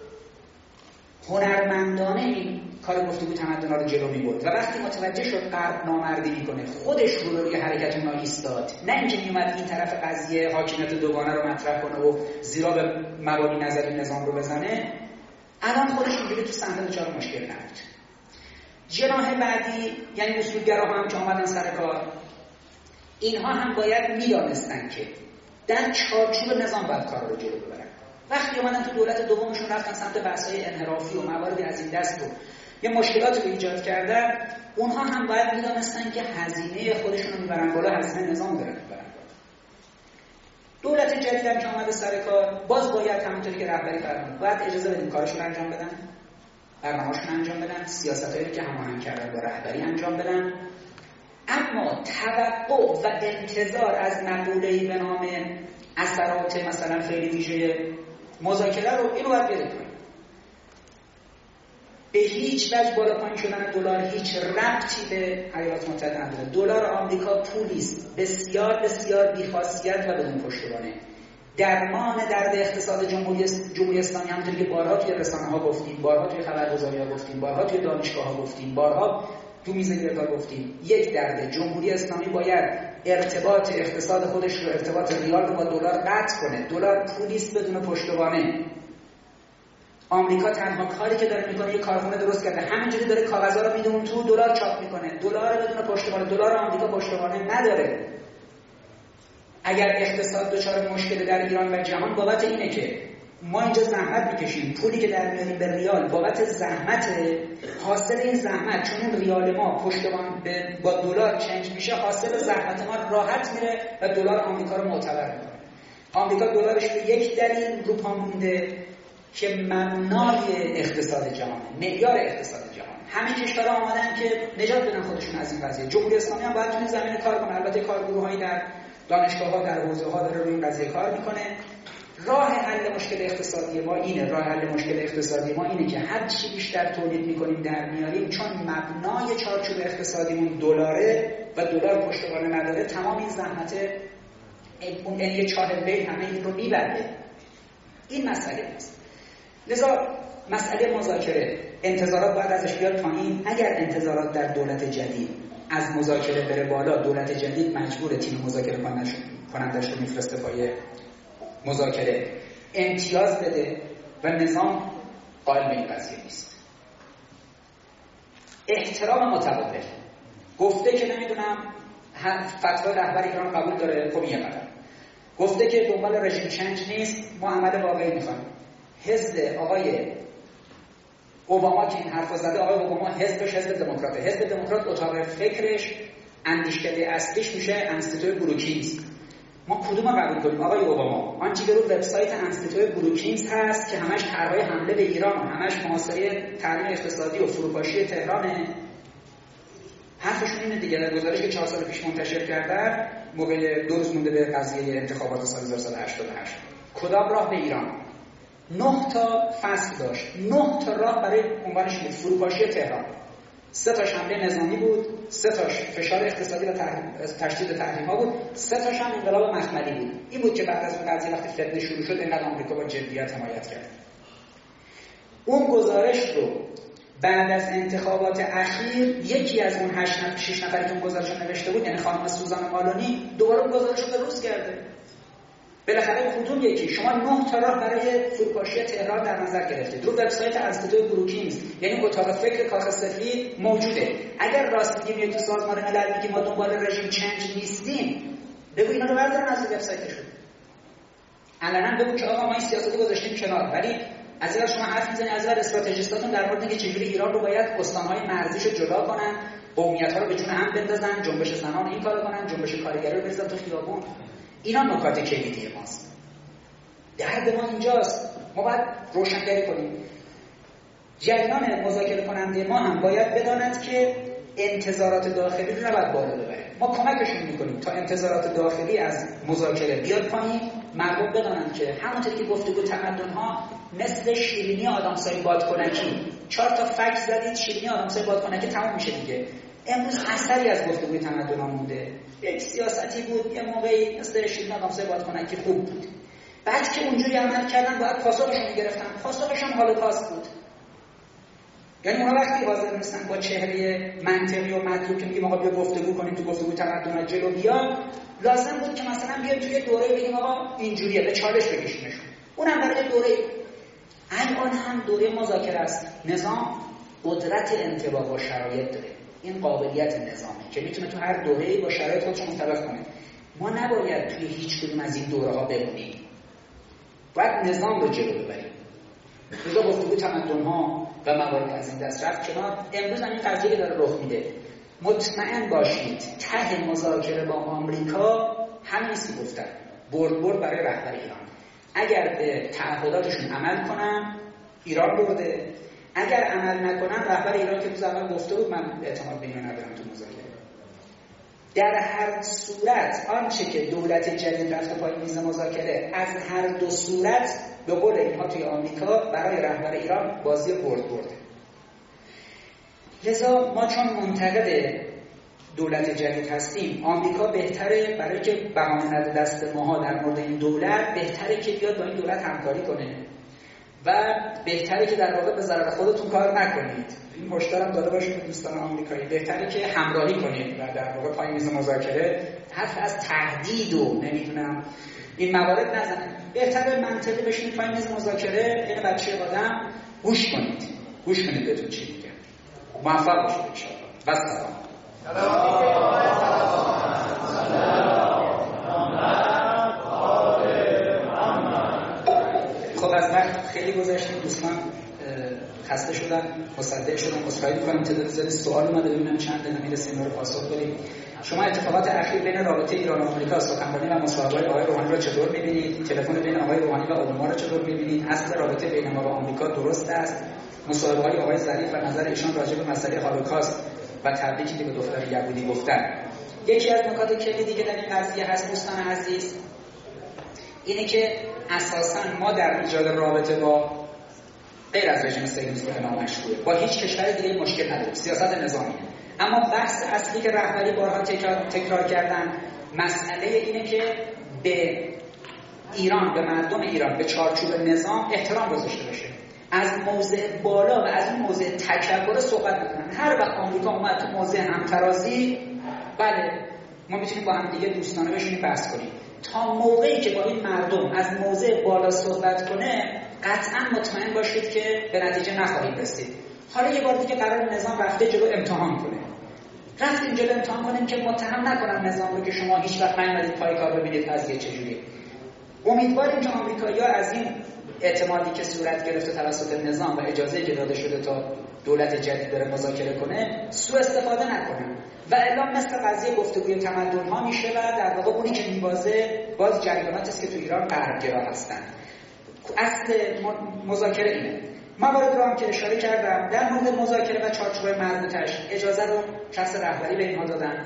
هنرمندانه این کار گفتگو تمدن‌ها رو جلو می‌برد و وقتی متوجه شد غرب نامردی می‌کنه خودش رو روی حرکت اونها ایستاد، نه اینکه میومد این طرف قضیه حاکمیت دوگانه رو مطرح کنه و زیرا به مبانی نظری نظام رو بزنه، الان خودش اینجوری تو صحنه دچار مشکل نبود. جناح بعدی یعنی اصولگراها هم که آمدن سر کار، اینها هم باید می‌دانستن که در چارچوب نظام باید کار رو جلو ببرن. وقتی اومدن تو دولت دومشون رفتن سمت بحث‌های انحرافی و مواردی از این دست رو یه مشکلاتی رو ایجاد کردن، اونها هم باید می‌دانستن که هزینه خودشون رو میبرن بالا، هزینه نظام دارن میبرن بالا. دولت جدید هم که آمده سر کار باز باید همونطوری که رهبری فرمود باید اجازه بدیم کارشون انجام بدن، برنامه‌شون انجام بدن، سیاستایی که هماهنگ کردن با رهبری انجام بدن. اما توقع و انتظار از مقوله‌ای به نام اثرات مثلا خیلی ویژه مذاکره رو اینو باید بیاد کنیم. به هیچ وجه بالا پایین شدن دلار هیچ ربطی به ایالات متحده نداره. دلار آمریکا پولی است بسیار بسیار بی‌خاصیت و بدون پشتوانه. درمان درد اقتصاد جمهوری جمهوری اسلامی همونطوری که بارها توی رسانه‌ها گفتیم، بارها توی خبرگزاری‌ها گفتیم، بارها توی دانشگاه‌ها گفتیم، بارها تو میز گردار گفتیم، یک درد جمهوری اسلامی باید ارتباط اقتصاد خودش رو ارتباط ریال رو با دلار قطع کنه. دلار پولی است بدون پشتوانه. آمریکا تنها کاری که داره میکنه یه کارخونه درست کرده، همینجوری داره کاغذها رو میده اون تو، دلار چاپ میکنه. دلار بدون پشتوانه، دلار آمریکا پشتوانه نداره. اگر اقتصاد دچار مشکل در ایران و جهان بابت اینه که ما اینجا زحمت میکشیم، پولی که در میاریم به ریال بابت زحمت، حاصل این زحمت چون این ریال ما پشتوان با دلار چنج میشه، حاصل زحمت ما راحت میره و دلار آمریکا رو معتبر میکنه. آمریکا دلارش به یک دلیل رو پا مونده که مبنای اقتصاد جهانه، معیار اقتصاد جهان. همه کشورها آمدن که نجات بدن خودشون از این قضیه. جمهوری اسلامی هم باید تو این زمینه کار کنه. البته کارگروهایی در دانشگاه‌ها در حوزه‌ها داره روی این قضیه کار میکنه. راه حل مشکل اقتصادی ما اینه، راه حل مشکل اقتصادی ما اینه که هر چی بیشتر تولید میکنیم در میاریم، چون مبنای چارچوب اقتصادیمون دلاره و دلار پشتوانه نداره، تمام این زحمت اون یه چهار بیت همه این رو میبره. این مسئله است. لذا مسئله مذاکره انتظارات باید ازش بیاد پایین. اگر انتظارات در دولت جدید از مذاکره بره بالا، دولت جدید مجبور تیم مذاکره کنندش رو میفرسته پای مذاکره، امتیاز بده و نظام قائل به این قضیه نیست. احترام متبادل. گفته که نمیدونم فتوا رهبر ایران قبول داره، خب یه قدم. گفته که دنبال رژیم چنج نیست، ما عمل واقعی میخوایم. حزب آقای اوباما که این حرفا زده، آقای اوباما حزبش حزب دموکراته. حزب دموکرات اتاق فکرش، اندیشکده اصلیش میشه انستیتوی بروکینز. ما کدوم قبول کنیم؟ آقای اوباما آنچه که رو وبسایت انستیتوی بروکینز هست که همش طرحهای حمله به ایران، همش محاصره تحریم اقتصادی و فروپاشی تهرانه، حرفشون اینه دیگه. در گزارشی که چهار سال پیش منتشر کردن، موقع دو روز مونده به قضیه انتخابات سال هزار و هشتاد و هشت، کدام راه به ایران؟ نه تا فصل داشت، نه تا راه برای عنوانش بود فروپاشی تهران. سه تاش حمله نظامی بود، سه تاش فشار اقتصادی و تشدید تحریم‌ها بود، سه تاش هم انقلاب مخملی بود. این بود که بعد از اون قضیه وقتی فتنه شروع شد، اینقدر آمریکا با جدیت حمایت کرد. اون گزارش رو بعد از انتخابات اخیر یکی از اون هشت نفر شش نفری که اون گزارش رو نوشته بود، یعنی خانم سوزان مالونی، دوباره اون گزارش رو بروز کرده. بالاخره کدوم یکی؟ شما نه تا راه برای فروپاشی تهران در نظر گرفتید. رو وبسایت انستیتوی بروکینز، یعنی اتاق فکر کاخ سفید موجوده. اگر راست میگیم میگید تو سازمان ملل میگیم ما دنبال رژیم چنج نیستیم، بگو اینا رو بردارن از وبسایتشون. علنا بگو که آقا ما این سیاست گذاشتیم کنار، ولی از این شما حرف میزنید از ور استراتژیستاتون در مورد اینکه چجوری ایران رو باید استان‌های مرزیشو جدا کنن، قومیت‌ها رو به جون هم بندازن، جنبش زنان این کارو کنن، جنبش کارگری رو بزنن تو خیابون. اینا نکات کلیدی ماست. درد ما اینجاست. ما باید روشنگری کنیم. جریان مذاکره کننده ما هم باید بداند که انتظارات داخلی رو نباید بالا ببره. ما کمکشون میکنیم تا انتظارات داخلی از مذاکره بیاد پایین. مردم بدانند که همونطوری که گفتگو تمدن‌ها مثل شیرینی آدمسای بادکنکی، چهار تا فک زدید شیرینی آدمسای بادکنکی تموم میشه دیگه. امروز اثری از گفتگوی تمدن‌ها مونده. یک سیاستی بود یه موقعی مثل شیرینی آدمسای بادکنکی خوب بود. بعد که اونجوری عمل کردن باید پاسخشون میگرفتن. پاسخشون هولوکاست بود. یعنی اونا وقتی حاضر نیستن با چهره منطقی و مدروک که میگیم آقا بیا گفتگو کنیم تو گفتگو تمدن‌ها جلو بیاد، لازم بود که مثلا بیاد توی دوره بگیم آقا اینجوریه، به چالش بکشیمشون. اونم برای دوره الان هم دوره مذاکره است. نظام قدرت انتباه با شرایط داره. این قابلیت نظامه که میتونه تو هر دوره‌ای با شرایط خودش منطبق کنه. ما نباید توی هیچ کدوم از این دوره‌ها بمونیم. باید نظام رو جلو ببریم. لذا گفتگو تمدن‌ها و موارد از این دست رفت کنار. امروز هم این قضیه داره رخ میده. مطمئن باشید ته مذاکره با آمریکا همین چیزی گفتن. برد برد برای رهبر ایران. اگر به تعهداتشون عمل کنن ایران برده، اگر عمل نکنن رهبر ایران که روز اول گفته بود من اعتماد به اینا ندارم تو مذاکره. در هر صورت آنچه که دولت جدید رفته پای میز مذاکره از هر دو صورت به قول اینها توی آمریکا برای رهبر ایران بازی برد برده. لذا ما چون منتقد دولت جدید هستیم، آمریکا بهتره برای که بهانه نده دست ماها در مورد این دولت، بهتره که بیاد با این دولت همکاری کنه و بهتره که در واقع به ضرر خودتون کار نکنید. این هشدارم داده باشید دوستان آمریکایی، بهتره که همراهی کنید و در واقع پای میز مذاکره حرف از تهدید و نمیدونم این موارد نزنید. بهتره منطقی بشینید پای میز مذاکره، این بچه آدم گوش کنید. گوش کنید بهتون چی میگه. موفق باشید ان شاء الله. و سلام. خب از وقت خیلی گذشتیم دوستان، خسته شدن، مصدع شدن، عذرخواهی می‌کنم تعداد زیادی سوال اومده ببینم چند تا نمی‌رسه اینا رو پاسخ بدیم. شما اتفاقات اخیر بین رابطه ایران و آمریکا، سخنرانی و مصاحبه‌های آقای روحانی را چطور می‌بینید؟ تلفن بین آقای روحانی و اوباما را چطور می‌بینید؟ اصل رابطه بین ما و آمریکا درست است؟ مصاحبه‌های آقای ظریف و نظر ایشان راجع به مسئله هولوکاست و تبریکی که به دختر یهودی گفتن. یکی از نکات کلیدی که در این قضیه هست دوستان عزیز اینه که اساساً ما در ایجاد رابطه با غیر از رژیم صهیونیستی که نامشروعه با هیچ کشور دیگه مشکل نداریم، سیاست نظامیه. اما بحث اصلی که رهبری بارها تکرار, تکرار کردن مسئله اینه که به ایران، به مردم ایران، به چارچوب نظام احترام گذاشته بشه، از موضع بالا و از این موضع تکبر صحبت بکنن. هر وقت آمریکا اومد تو موضع همترازی، بله ما میتونیم با هم دیگه دوستانه بشینیم بحث کنیم. تا موقعی که با این مردم از موضع بالا صحبت کنه قطعا مطمئن باشید که به نتیجه نخواهید رسید. حالا یه بار دیگه قرار نظام رفته جلو امتحان کنه. رفتیم جلو امتحان کنیم که متهم نکنن نظام رو که شما هیچ وقت نیومدید پای کار ببینید قضیه چجوریه. امیدواریم که آمریکایی‌ها از این اعتمادی که صورت گرفته توسط نظام و اجازه‌ای که داده شده تا دولت جدید بره مذاکره کنه سوء استفاده نکنن و الا مثل قضیه گفتگوی تمدن‌ها میشه و در واقع اونی که میبازه باز جریاناتی است که تو ایران غربگرا هستن. اصل مذاکره اینه. موارد رو هم که اشاره کردم در مورد مذاکره و چارچوب مربوطش اجازه رو شخص رهبری به اینها دادن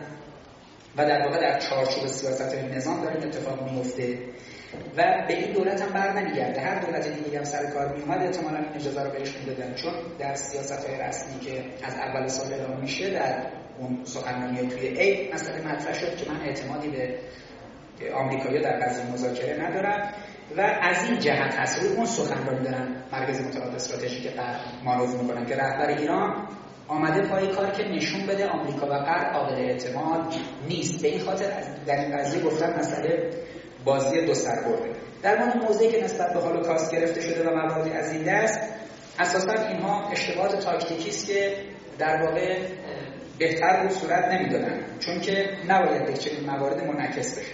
و در واقع در چارچوب سیاست نظام داره این اتفاق میفته و به این دولت هم بر نمیگرده. هر دولت دیگه هم سر کار میومد احتمالاً این اجازه رو بهش میدادن، چون در سیاست‌های رسمی که از اول سال اعلام میشه در اون سخنرانی توی عید مسئله مطرح شد که من اعتمادی به آمریکایی‌ها در قضیه مذاکره ندارم و از این جهت هست روی اون سخنرانی دارن مرکز مطالعات استراتژیک غرب مانور میکنن که رهبر ایران آمده پای کار که نشون بده آمریکا و غرب قابل اعتماد نیست. به این خاطر در این قضیه گفتن مسئله بازی دو سربرده. در مورد موضوعی که نسبت به هولوکاست گرفته شده و مواردی از این دست، اساساً اینها اشتباهات تاکتیکی است که در واقع بهتر بود صورت نمیدادن، چون که نباید به چنین موارد منعکس بشه.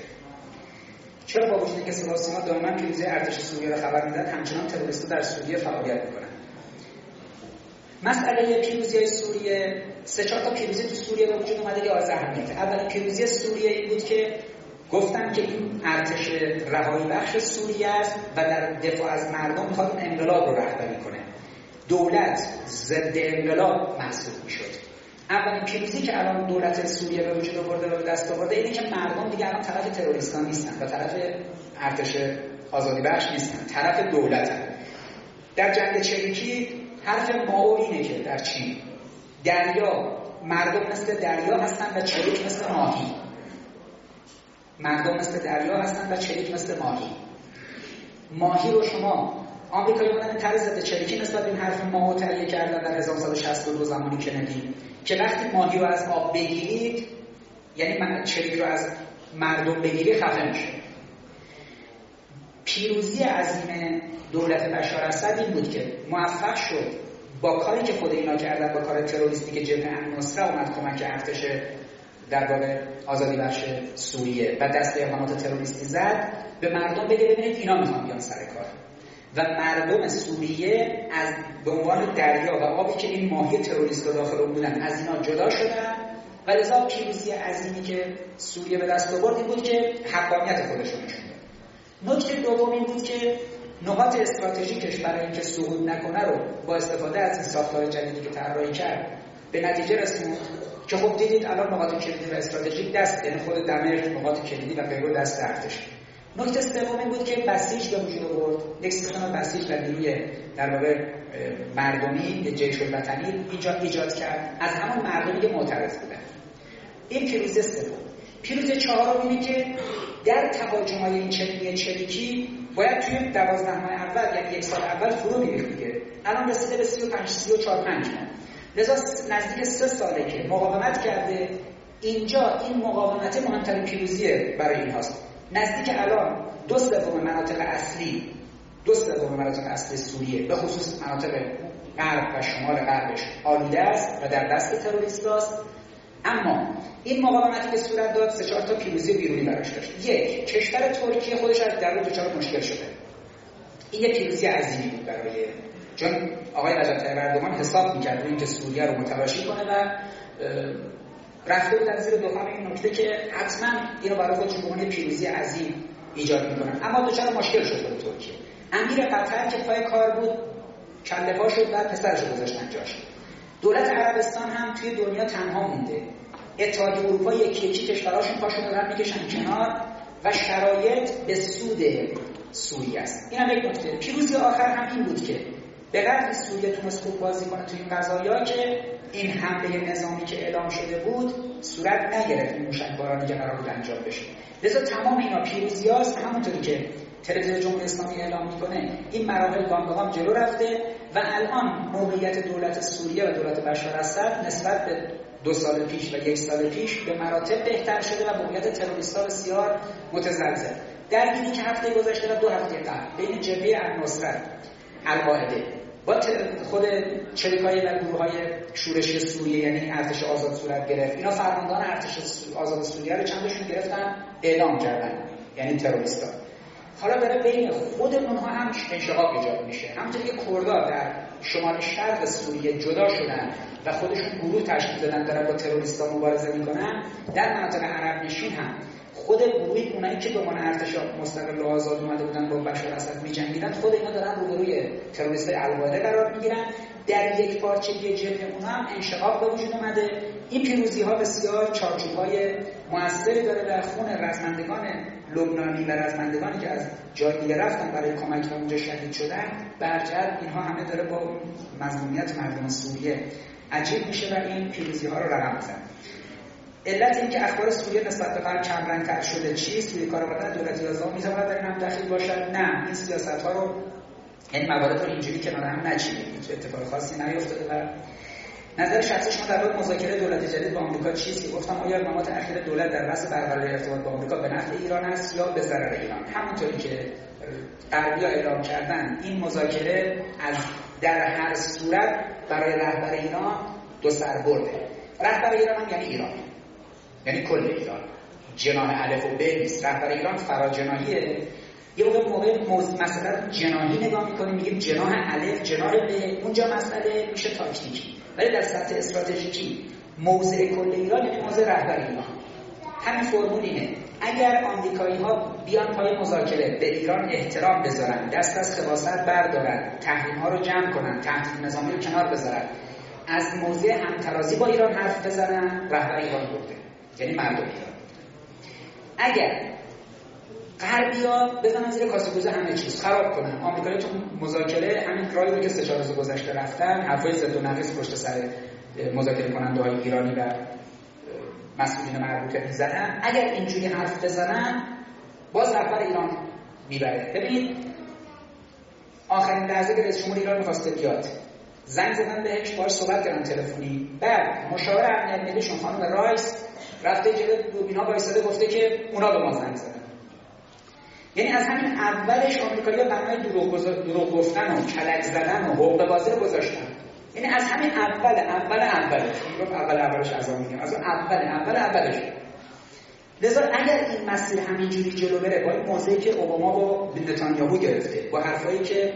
چرا با وجودی که سپاه دائما پیروزی ارتش سوریه را خبر میدن همچنان تروریست‌ها در سوریه فعالیت میکنن؟ مسئله پیروزی سوریه، سه چهار تا پیروزی تو سوریه به وجود اومده که از اهمیته. اولین پیروزی سوریه این بود که گفتن که این ارتش رهایی بخش سوریه است و در دفاع از مردم میخواد اون انقلاب رو رهبری کنه. دولت ضد انقلاب محسوب میشد. اولین پیروزی که الان دولت سوریه به وجود آورده و به دست آورده اینه که مردم دیگه الان طرف تروریستان نیستن و طرف ارتش آزادی بخش نیستن، طرف دولتن. در جنگ چریکی حرف مائو اینه که در چین دریا مردم مثل دریا هستن و چریک مثل ماهی. مردم مثل دریا هستن و چریک مثل ماهی. ماهی رو شما آمریکایی‌ها طرز ضد چریکی نسبت به این حرف مائو تهیه کردن در هزار و نهصد و شصت و دو زمانی کندی که وقتی ماهی رو از آب بگیرید یعنی چریک رو از مردم بگیرید خفه میشه. پیروزی عظیم دولت بشار اسد این بود که موفق شد با کاری که خود اینا کردن، با کار تروریستی که جبهه النصره اومد کمک ارتش در واقع آزادی بخش سوریه و دست اقدامات تروریستی زد، به مردم بگه ببینید اینا میخوان بیان سر کار و مردم سوریه از به عنوان دریا و آبی که این ماهی تروریست داخل اون بودن از اینا جدا شدن و لذا پیروزی عظیمی که سوریه به دست آورد این بود که حقانیت خودشون نشون داد. نکته دوم این بود که نقاط استراتژیکش برای اینکه سقوط نکنه رو با استفاده از این ساختار جدیدی که طراحی کرد به نتیجه رسوند که خب دیدید الان نقاط کلیدی و استراتژیک دست، یعنی خود دمشق نقاط کلیدی و غیره دست ارتش. نکته سوم این بود که بسیج به وجود آورد، یک سیستم بسیج و نیروی در واقع مردمی جیش الوطنی ایجاد ایجاد کرد از همون مردمی که معترض بودن. این پیروزی سوم. پیروزی چهارم اینه که در تهاجم‌های این چنینی چریکی باید توی دوازده ماه اول یعنی یک سال اول فرو می‌ریخت دیگه. الان رسیده به سی و پنج سی و چهار پنج ماه. لذا نزدیک سه ساله که مقاومت کرده. اینجا این مقاومت مهمترین پیروزیه برای این هاست. نزدیک الان دو سوم مناطق اصلی دو سوم مناطق اصلی سوریه به خصوص مناطق غرب و شمال غربش آلوده است و در دست تروریستاست. اما این مقاومتی که صورت داد سه چهار تا پیروزی بیرونی براش داشت. یک، کشور ترکیه خودش از درون دچار مشکل شده. این یک پیروزی عظیمی بود برای چون آقای رجب طیب اردوغان حساب می‌کرد روی اینکه سوریه رو متلاشی کنه و رفته بود در زیر دخان این نکته که حتما اینو برای خودشون به عنوان پیروزی عظیم ایجاد می‌کنن. اما دچار مشکل شد برای ترکیه. امیر قطر که پای کار بود کله پا شد و پسرش رو گذاشتن جاش. دولت عربستان هم توی دنیا تنها مونده. اتحادیه اروپا یکی یکی کشوراشون پاشون دارن میکشن کنار و شرایط به سود سوریه است. این هم یک نکته. پیروزی آخر هم این بود که به قدری سوریه تونست خوب بازی کنه توی این قضایا که این حمله نظامی که اعلام شده بود صورت نگرفت، این موشک‌بارانی که قرار بود انجام بشه. لذا تمام اینا پیروزیاست. همونطوری که تلویزیون جمهوری اسلامی اعلام میکنه این مراحل گام به گام جلو رفته و الان موقعیت دولت سوریه و دولت بشار اسد نسبت به دو سال پیش و یک سال پیش به مراتب بهتر شده و موقعیت تروریست‌ها بسیار متزلزل. درگیری که هفته گذشته و دو هفته قبل بین جبهه النصرت القاعده با خود چریک‌های و گروه‌های شورشی سوریه یعنی ارتش آزاد صورت گرفت. اینا فرماندهان ارتش آزاد سوریه رو چندشون گرفتن اعلام کردن، یعنی تروریست‌ها. حالا داره بین خود اونها هم انشقاق ایجاد میشه. همونطوری که کردها در شمال شرق سوریه جدا شدن و خودشون گروه تشکیل دادن دارن با تروریست‌ها مبارزه میکنن، در مناطق عرب نشین هم خود گروهی اونایی که به عنوان ارتش مستقل و آزاد اومده بودن با بشار اسد می‌جنگیدن، خود اینا دارن روبروی تروریست‌های القاعده قرار میگیرن. در یک پارچگی جبهه اونها هم انشقاق به وجود اومده. این پیروزی‌ها بسیار چارچوب‌های موثری داره در خون رزمندگان لبنانی و رزمندگانی که از جای دیگه رفتن برای کمک و اونجا شهید شدن. برجر اینها همه داره با مظلومیت مردم سوریه عجیب میشه و این پیروزی‌ها رو رقم میزنه. علت این که اخبار سوریه نسبت به غرب کم رنگ‌تر شده چیست؟ توی کارآمدن دولتی آزاد می‌تواند در این هم دخیل باشد؟ نه، این سیاست‌ها رو این موارد رو اینجوری کنار هم نچینید. هیچ اتفاق خاصی نیفتاده و نظر شخصی شما در مورد مذاکره دولت جدید با آمریکا چیست؟ گفتم آیا اقدامات اخیر دولت در رأس برقراری ارتباط با آمریکا به نفع ایران است یا به ضرر ایران؟ همونطوری که غربی‌ها اعلام کردن این مذاکره از در هر صورت برای رهبر ایران دو سربرده. رهبر ایران هم یعنی ایران، یعنی کل ایران، جناح الف و ب نیست. رهبر ایران فراجناحیه. یه موقع موقع مسئله جناحی نگاه می‌کنیم میگیم جناح الف جناح ب، اونجا مسئله میشه تاکتیکی، ولی در سطح استراتژیکی موضع کل ایران یعنی موضع رهبر ایران. همین فرمول اینه. اگر آمریکایی‌ها بیان پای مذاکره به ایران احترام بذارن، دست از خباثت بردارن، تحریم‌ها رو جمع کنن، تهدید نظامی رو کنار بذارن، از موضع همترازی با ایران حرف بزنن، رهبر ایران برده، یعنی مردم ایران. اگر غربی‌ها بزنن زیر کاسه کوزه همه چیز خراب کنن، آمریکایی‌ها تو مذاکره همین راهی رو که سه چهار روز گذشته رفتن، حرفای ضد و نقیض پشت سر مذاکره کننده‌های ایرانی و مسئولین مربوطه میزنن، اگر اینجوری حرف بزنن باز رهبر ایران میبره. ببینید آخرین لحظه که رئیس جمهور ایران می‌خواسته بیاد، زنگ زدن بهش، باهاش صحبت کردن تلفنی. بعد مشاور امنیت ملیشون خانم رایس رفته جلوی دوربینا وایساده گفته که اونا به ما زنگ زدن. یعنی از همین اولش آمریکایی‌ها برنامه دروغ دروغ گفتن و کلک زدن و حقوق بازی رو گذاشتن. یعنی از همین اول اول اولش میگم اول اولش از اون میگم از اول اول اولش. لذا اگر این مسیر همینجوری جلو بره با این موضعی که اوباما با نتانیاهو گرفته، با حرفایی که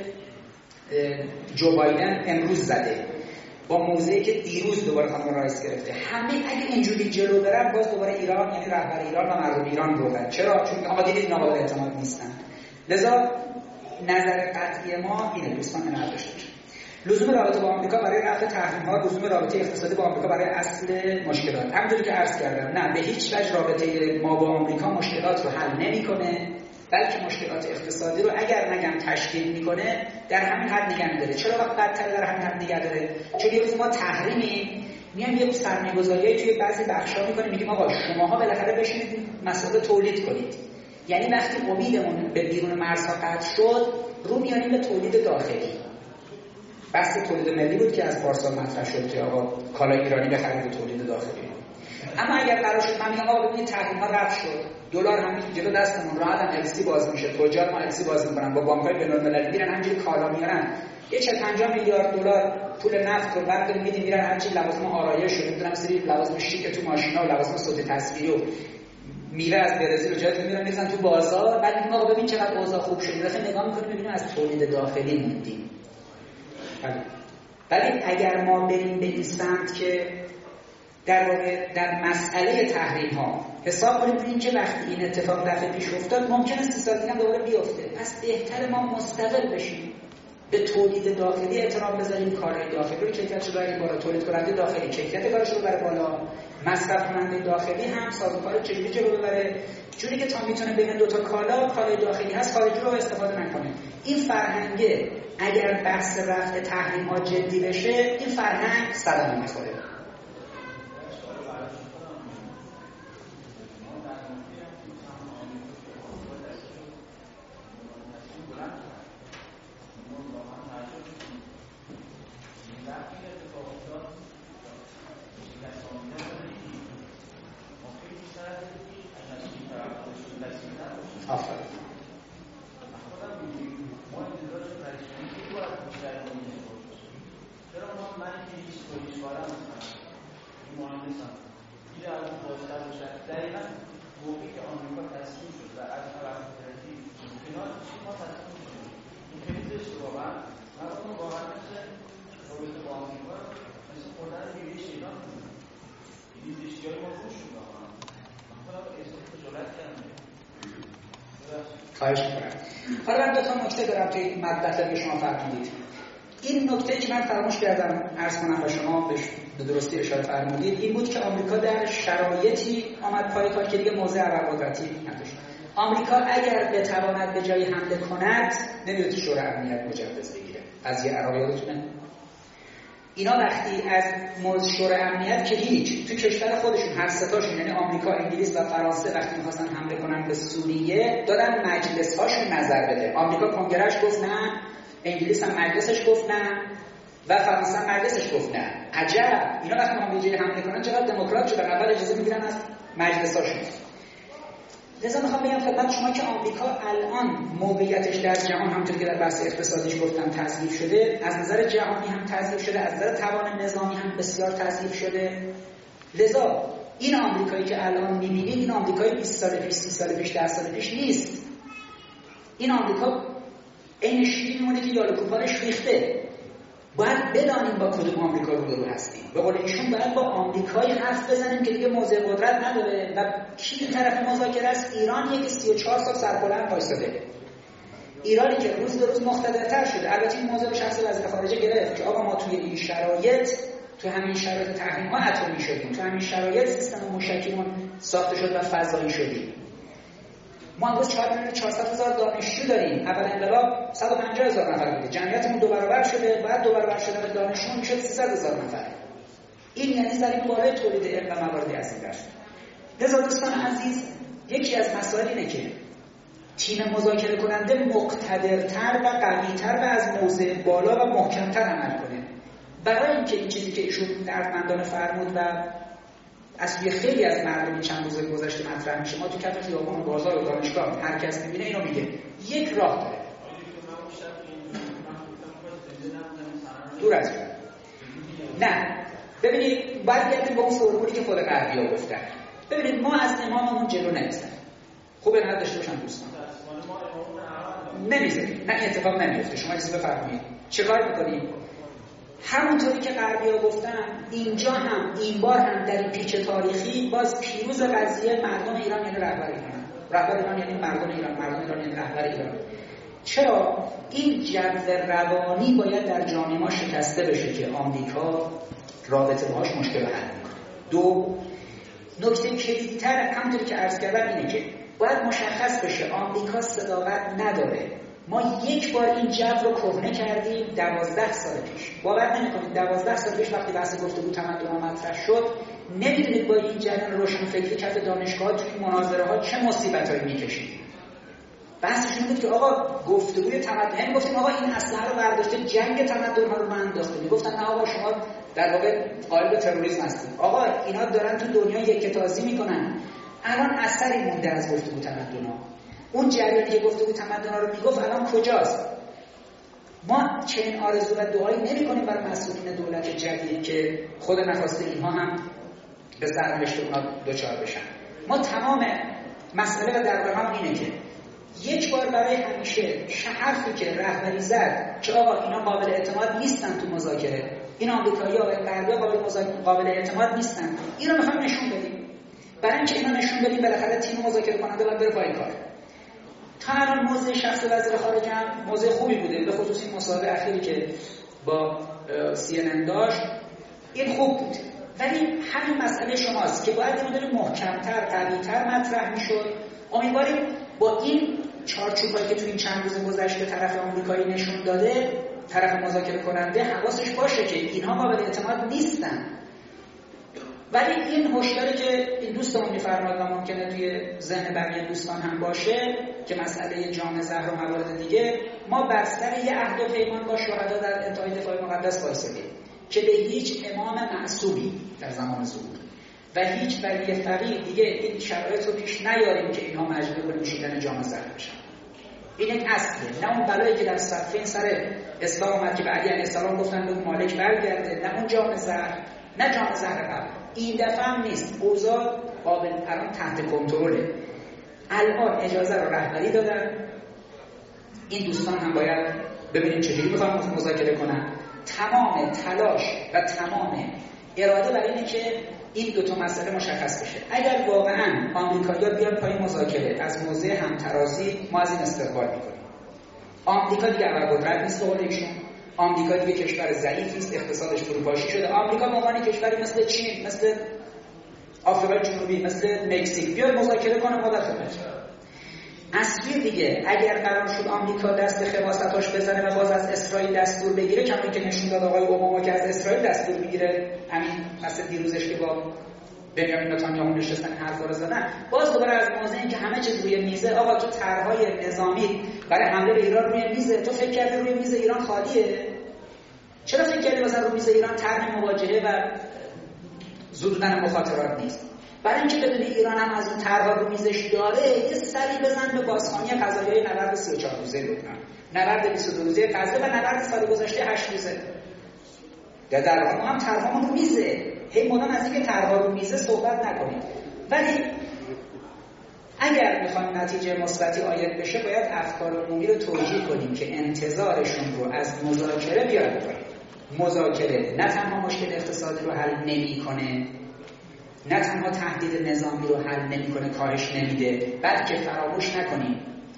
جو بایدن امروز زده، با موضعی که دیروز دوباره خانم رایس گرفته، همه اگه اینجوری جلو برن باز دوباره ایران یعنی رهبر ایران و مردم ایران بردن. چرا؟ چون آقا دیدید اینا قابل اعتماد نیستن. لذا نظر قطعی ما اینه دوستان نداشته باشه. لزوم رابطه با آمریکا برای رفع تحریم‌ها، لزوم رابطه اقتصادی با آمریکا برای اصل مشکلات. همونطوری که عرض کردم نه به هیچ وجه رابطه ما با آمریکا مشکلات رو حل نمی‌کنه، بلکه مشکلات اقتصادی رو اگر نگم تشکیل می‌کنه در همین حد نگه می‌داره. چرا وقت بدتر در همین حد نگه داره؟ چون یه روز ما تحریمی میایم یه سرمایه‌گذاریایی توی بعضی بخش‌ها می‌کنیم، میگیم آقا شماها بالاخره بشینید مسئله تولید کنید. یعنی وقتی امیدمون به بیرون مرزها قطع شد، رو میاریم به تولید داخلی. بحث تولید ملی بود که از پارسال مطرح شد که آقا کالای ایرانی بخرید به تولید داخلی. اما اگر قرار شد من میگم آقا ببینید تحریم‌ها رفع شد، دلار همین جلو دستمون راحت هم اکسی باز میشه، تجار ما اکسی باز میکنن، با بانک‌های بین‌المللی میرن همینجوری کالا میارن، یه چهل پنجاه میلیارد دلار پول نفت رو بعد میدیم میرن همچی لوازم آرایش شده، میدونم سری لوازم شیک تو ماشینا و لوازم صوت تصویری و میوه از برزیل و جات میرن میذارن تو بازار. بعد میگم آقا ببین چقدر اوضاع خوب شده، دفعه نگاه میکنیم میبینیم از تولید داخلی موندیم. ولی اگر ما بریم به این سمت که در واقع در مسئله تحریم ها حساب کنیم ببینیم که وقتی این اتفاق دفعه پیش افتاد ممکنه سی سال دیگه دوباره بیفته، پس بهتره ما مستقل بشیم، به تولید داخلی احترام بذاریم، کارهای داخلی رو کیفیتش رو ببریم بالا، تولید کننده داخلی کیفیت کارش رو ببره بالا، مصرف کننده داخلی هم سازوکار چجوری جلو ببره، جوری که تا میتونه بین دو تا کالا کالای داخلی هست خارجی رو استفاده نکنه. این فرهنگه اگر بحث رفع تحریم ها جدی بشه این فرهنگ صدمه میخوره. خواهش می‌کنم. حالا من دو تا نکته دارم که این مطلب به شما فرمودید. این نکته که من فراموش کردم عرض کنم به شما به درستی اشاره فرمودید این بود که آمریکا در شرایطی آمد پای کار که دیگه موضع ابرقدرتی نداشت. آمریکا اگر بتواند به جای حمله کند نمی‌دونه شورای امنیت مجوز بگیره. قضیه عراق یادتونه؟ اینا وقتی از موضوع شورای امنیت که هیچ تو کشور خودشون هر ستاشون یعنی آمریکا، انگلیس و فرانسه وقتی می‌خواستن حمله کنن به سوریه دادن مجلس‌هاشون نظر بده. آمریکا کنگرهش گفت نه، انگلیس هم مجلسش گفت نه و فرانسه هم مجلسش گفت نه. عجب، اینا وقتی می‌خوان به جای حمله کنن چقدر دموکرات شدن، اول اجازه می‌گیرن از مجلس‌هاشون. لذا میخوام بگم خدمت شما که آمریکا الان موقعیتش در جهان همونطور که در بحث اقتصادیش گفتم تضعیف شده، از نظر جهانی هم تضعیف شده، از نظر توان نظامی هم بسیار تضعیف شده. لذا این آمریکایی که الان می‌بینید این آمریکای بیست سال پیش، سی سال پیش، ده سال پیش نیست. این آمریکا عین شیری میمونه که یالو کوپارش ریخته. باید بدانیم با کدوم آمریکا روبرو هستیم. به قول ایشون باید با آمریکایی حرف بزنیم که دیگه موضع قدرت نداره و کی طرف مذاکره است؟ ایرانیه که سی و چهار سال سربلند وایساده. ایرانی که روز به روز مقتدرتر شده. البته این موضوع رو شخص وزیر خارجه گرفت که آقا ما توی این شرایط، تو همین شرایط تحریم‌ها اتمی شدیم، تو همین شرایط سیستم موشکیمون ساخته شد و فضایی شدیم. ما امروز چهار میلیون و چهارصد هزار دانشجو داریم. اول انقلاب صد و پنجاه هزار نفر بوده. جمعیتمون دو برابر شده، بعد دو برابر شدن دانشجو میشد سیصد هزار نفر. این یعنی زدیم بالای تولید علم و مواردی از این داشت. لذا دوستان عزیز، یکی از مسائل اینه که تیم مذاکره کننده مقتدرتر و قوی‌تر و از موضع بالا و محکم‌تر عمل کنه. برای اینکه این چیزی که ایشون دردمندانه فرمود و اصلی خیلی از مردم چند روز گذشته مطرح میشه، ما تو کف خیابون و بازار و دانشگاه هر کس میبینه اینو میگه، یک راه داره. دور از اون. نه ببینید برگردیم به اون فرمولی که خود غربی‌ها گفتن. ببینید ما از اماممون جلو نمی‌زنیم. خوبه نه داشته باشن دوستان. نمی‌ذاریم. نه اتفاق نمیفته. شما چیزی بفرمایید. چه کار می‌کنیم؟ همونطوری که غربی‌ها گفتن اینجا هم این بار هم در این پیچ تاریخی باز پیروز قضیه مردم ایران یعنی رهبر ایران. رهبر ایران یعنی مردم ایران، مردم ایران یعنی رهبر ایران. چرا این جو روانی باید در جامعه ما شکسته بشه که آمریکا رابطه باهاش مشکل حل میکنه. دو، نکته کلیدتر همونطوری که عرض کردم اینه که باید مشخص بشه آمریکا صداقت نداره. ما یک بار این جو رو کهنه کردیم دوازده سال پیش. باور نمی‌کنید دوازده سال پیش وقتی بحث گفتگو تمدن مطرح شد، نمیدونید با این جریان روشنفکری کف دانشگاه توی مناظره ها چه مصیبتایی میکشید. بحثش این بود که آقا گفتگوی تمدن، یعنی گفتیم آقا این اسلحه رو برداشته جنگ تمدن ها رو من انداخته. میگفتن نه آقا شما در واقع قائل به تروریسم هستید. آقا اینا دارن تو دنیا یکتازی میکنن. الان اثری مونده از گفتگو تمدن ها. اون جریانی که گفتگو تمدن ها رو میگفت الان کجاست؟ ما چنین آرزو و دعایی نمی‌کنیم برای مسئولین دولت جدید که خود نخواسته اینها هم به سرنوشت اونا دچار بشن. ما تمام مسئله و در هم اینه که یک بار برای همیشه حرفی که رهبری زد که آقا اینا قابل اعتماد نیستن تو مذاکره، این آمریکایی‌ها و غربی‌ها قابل قابل اعتماد نیستن، اینو می‌خوایم نشون بدیم. برای اینکه اینو نشون بدیم بالاخره تیم مذاکره کننده باید بره پای کار. تا الان موضع شخص وزیر خارجه هم موضع خوبی بوده، به خصوص این مصاحبه اخیری که با سی ان ان داشت، این خوب بود. ولی همین مسئله شماست که باید این مدل محکم‌تر، قوی‌تر مطرح می‌شد. امیدواریم با این چارچوبایی که تو این چند روز گذشته طرف آمریکایی نشون داده، طرف مذاکره کننده حواسش باشه که اینها قابل اعتماد نیستن. ولی این هشداری که این دوستمون می‌فرماد و ممکنه توی ذهن بقیه دوستان هم باشه که مسئله جام زهر و موارد دیگه، ما بر سر یه عهد و پیمان با شهدا در انتهای دفاع مقدس وایسادیم که به هیچ امام معصومی در زمان ظهور و هیچ ولی فقیه دیگه این شرایط رو پیش نیاریم که اینها مجبور به نوشیدن جام زهر بشن. این یک اصله، نه اون بلایی که در صفین سر اسلام اومد که به علی علیه السلام گفتن به مالک برگرده، نه اون جام زهر، نه جام زهر قبل. این دفعه هم نیست. اوضاع قابل الان تحت کنترله. الان اجازه رو رهبری دادن. این دوستان هم باید ببینیم چجوری میخوان مذاکره کنن. تمام تلاش و تمام اراده برای اینه که این دو تا مسئله مشخص بشه. اگر واقعا آمریکایی‌ها بیان پای مذاکره از موضع همترازی، ما از این استقبال میکنیم. آمریکا دیگه ابرقدرت نیست، قول ایشون. آمریکا دیگه کشور ضعیفی است، اقتصادش فروپاشی شده. آمریکا به عنوان کشوری مثل چین، مثل آفریقای جنوبی، مثل مکزیک بیاد مذاکره کنه، ما در خدمتش. اصلی دیگه اگر قرار شد آمریکا دست خواستاش بزنه و باز از اسرائیل دستور بگیره، کما که نشون داد آقای اوباما که از اسرائیل دستور میگیره، همین مثلا دیروزش که با بنیامین نتانیاهو نشستن حرفا رو زدن، باز دوباره از موضوعی که همه چیز روی میزه، آقا تو طرحهای نظامی برای حمله به ایران روی میزه، تو فکر کردی روی میز ایران خالیه؟ چرا فکر کردی مثلا روی میز ایران طرح مواجهه و زدودن مخاطرات نیست؟ برای اینکه بدونی ایران هم از اون طرح‌ها رو میزش داره، یه سری بزن به بازخوانی قضایای نبرد سی و چهار روزه لبنان، نبرد بیست و دو روزه غزه و نبرد سال گذشته هشت روزه. در در واقع هم طرح‌ها رو میزه. هی مدام از اینکه طرح‌ها رو میزه صحبت نکنیم. ولی اگر میخوایم نتیجه مثبتی عاید بشه، باید افکار عمومی رو توجیه کنیم که انتظارشون رو از مذاکره بیارن پایین. مذاکره نه تنها مشکل اقتصادی رو حل نمی‌کنه، نه تنها تهدید نظامی رو حل نمی‌کنه، کاهش نمیده، بلکه فراموش نکنیم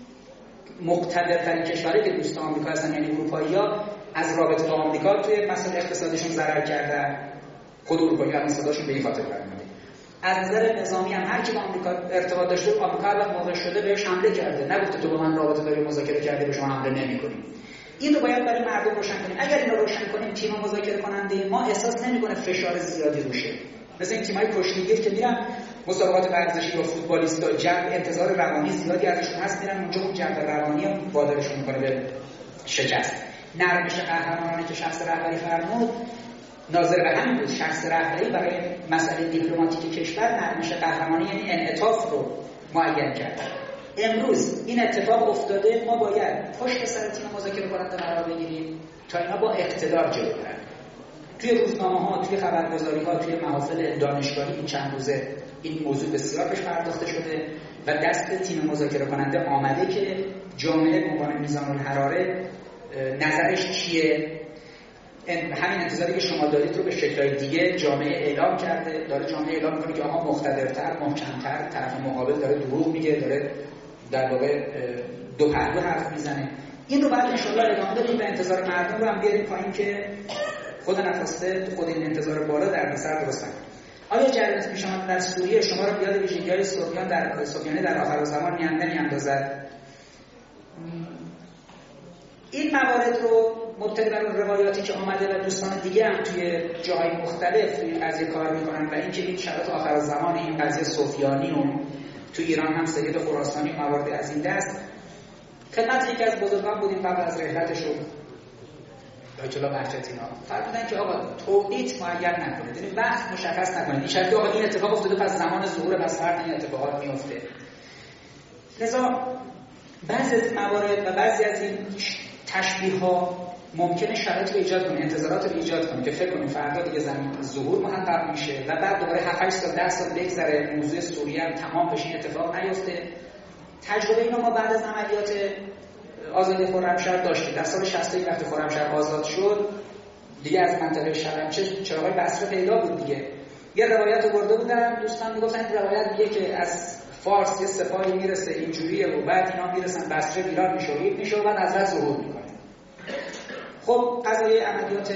مقتدرترین کشورهایی که دوست آمریکا هستن، یعنی اروپایی‌ها، از رابطه با آمریکا توی مسائل اقتصادیشون ضرر کردن. خود اروپایی‌ها هم صداشون به این خاطر برمیاد. از نظر نظامی هم هر کی با آمریکا ارتباط داشته، آمریکا الان موقع شده بهش حمله کرده، نگفته تو با من رابطه داری، مذاکره کرده، به شما حمله نمی‌کنیم. این رو باید برای مردم روشن کنیم. اگر این رو روشن کنیم، تیم مذاکره کننده ما احساس نمی‌کنه فشار زیادی روشه. مثل این تیمای کشتیگیر که میرن مسابقات ورزشی با فوتبالیستا، جنب انتظار روانی زیادی ازشون هست، میرن اونجا اون جنب روانی هم وادارشون میکنه به شکست. نرمش قهرمانانه که شخص رهبری فرمود، ناظر به همین بود. شخص رهبری برای مسئله دیپلماتیک کشور نرمش قهرمانی یعنی انعطاف رو معین کرد. امروز این اتفاق افتاده، ما باید پشت سر تیم مذاکره کننده قرار بگیریم تا اینا با اقتدار جلو برن. توی روزنامه‌ها، توی خبرگزاری‌ها، توی محافل دانشگاهی این چند روزه این موضوع بسیار بهش پرداخته شده و دست تیم مذاکره کننده آمده که جامعه به عنوان میزان الحراره نظرش چیه. همین انتظاری که شما دارید رو به شکل‌های دیگه جامعه اعلام کرده، داره جامعه اعلام می‌کنه که آها مقتدرتر، محکم‌تر، طرف مقابل داره دروغ میگه، داره در واقع دو پهلو حرف میزنه. این رو بعد انشالله ادامه بدیم و انتظار مردم رو هم بیاریم پایین که خود نخواسته خود این انتظار بالا در نظر درست کنیم. آیا جریانات پیشامد در سوریه شما رو بیاد ویژگی‌های صهیونی در صهیونی در آخر زمان میانده میاندازد؟ این موارد رو مبتنی بر روایاتی که آمده و دوستان دیگه هم توی جاهای مختلف توی قضیه کار میکنن و اینکه این شرایط آخر زمان این قضیه سفیانی و توی ایران هم سید خراسانی موارد از این دست خدمت یکی از بزرگان بودیم قبل از رحلتشون آیت الله بهجتی ها فرمودن که آقا توقیت معین نکنید، یعنی وقت مشخص نکنید. این شرط آقا این اتفاق افتاده پس زمان ظهور پس فرد این اتفاقات میفته. لذا بعضی از موارد و بعضی از این تشبیه ها ممکنه شرایط رو ایجاد کنه، انتظارات رو ایجاد کنه که فکر کنیم فردا دیگه زمین ظهور محقق میشه و بعد دوباره هفت هشت سال ده سال بگذره موضوع سوریه هم تمام بشه این اتفاق نیفته. تجربه اینو ما بعد از عملیات آزادی خرمشهر داشتیم. در سال شصت وقتی خرمشهر آزاد شد دیگه از منطقه شلمچه چراغای بصره پیدا بود دیگه. یه روایت رو برده بودن دوستان میگفتن این روایت میگه که از فارس یه سپاهی میرسه اینجوریه و بعد اینا میرسن بصره ویران میشه و میشه و بعد حضرت ظهور میکنه. خب قضیه عملیات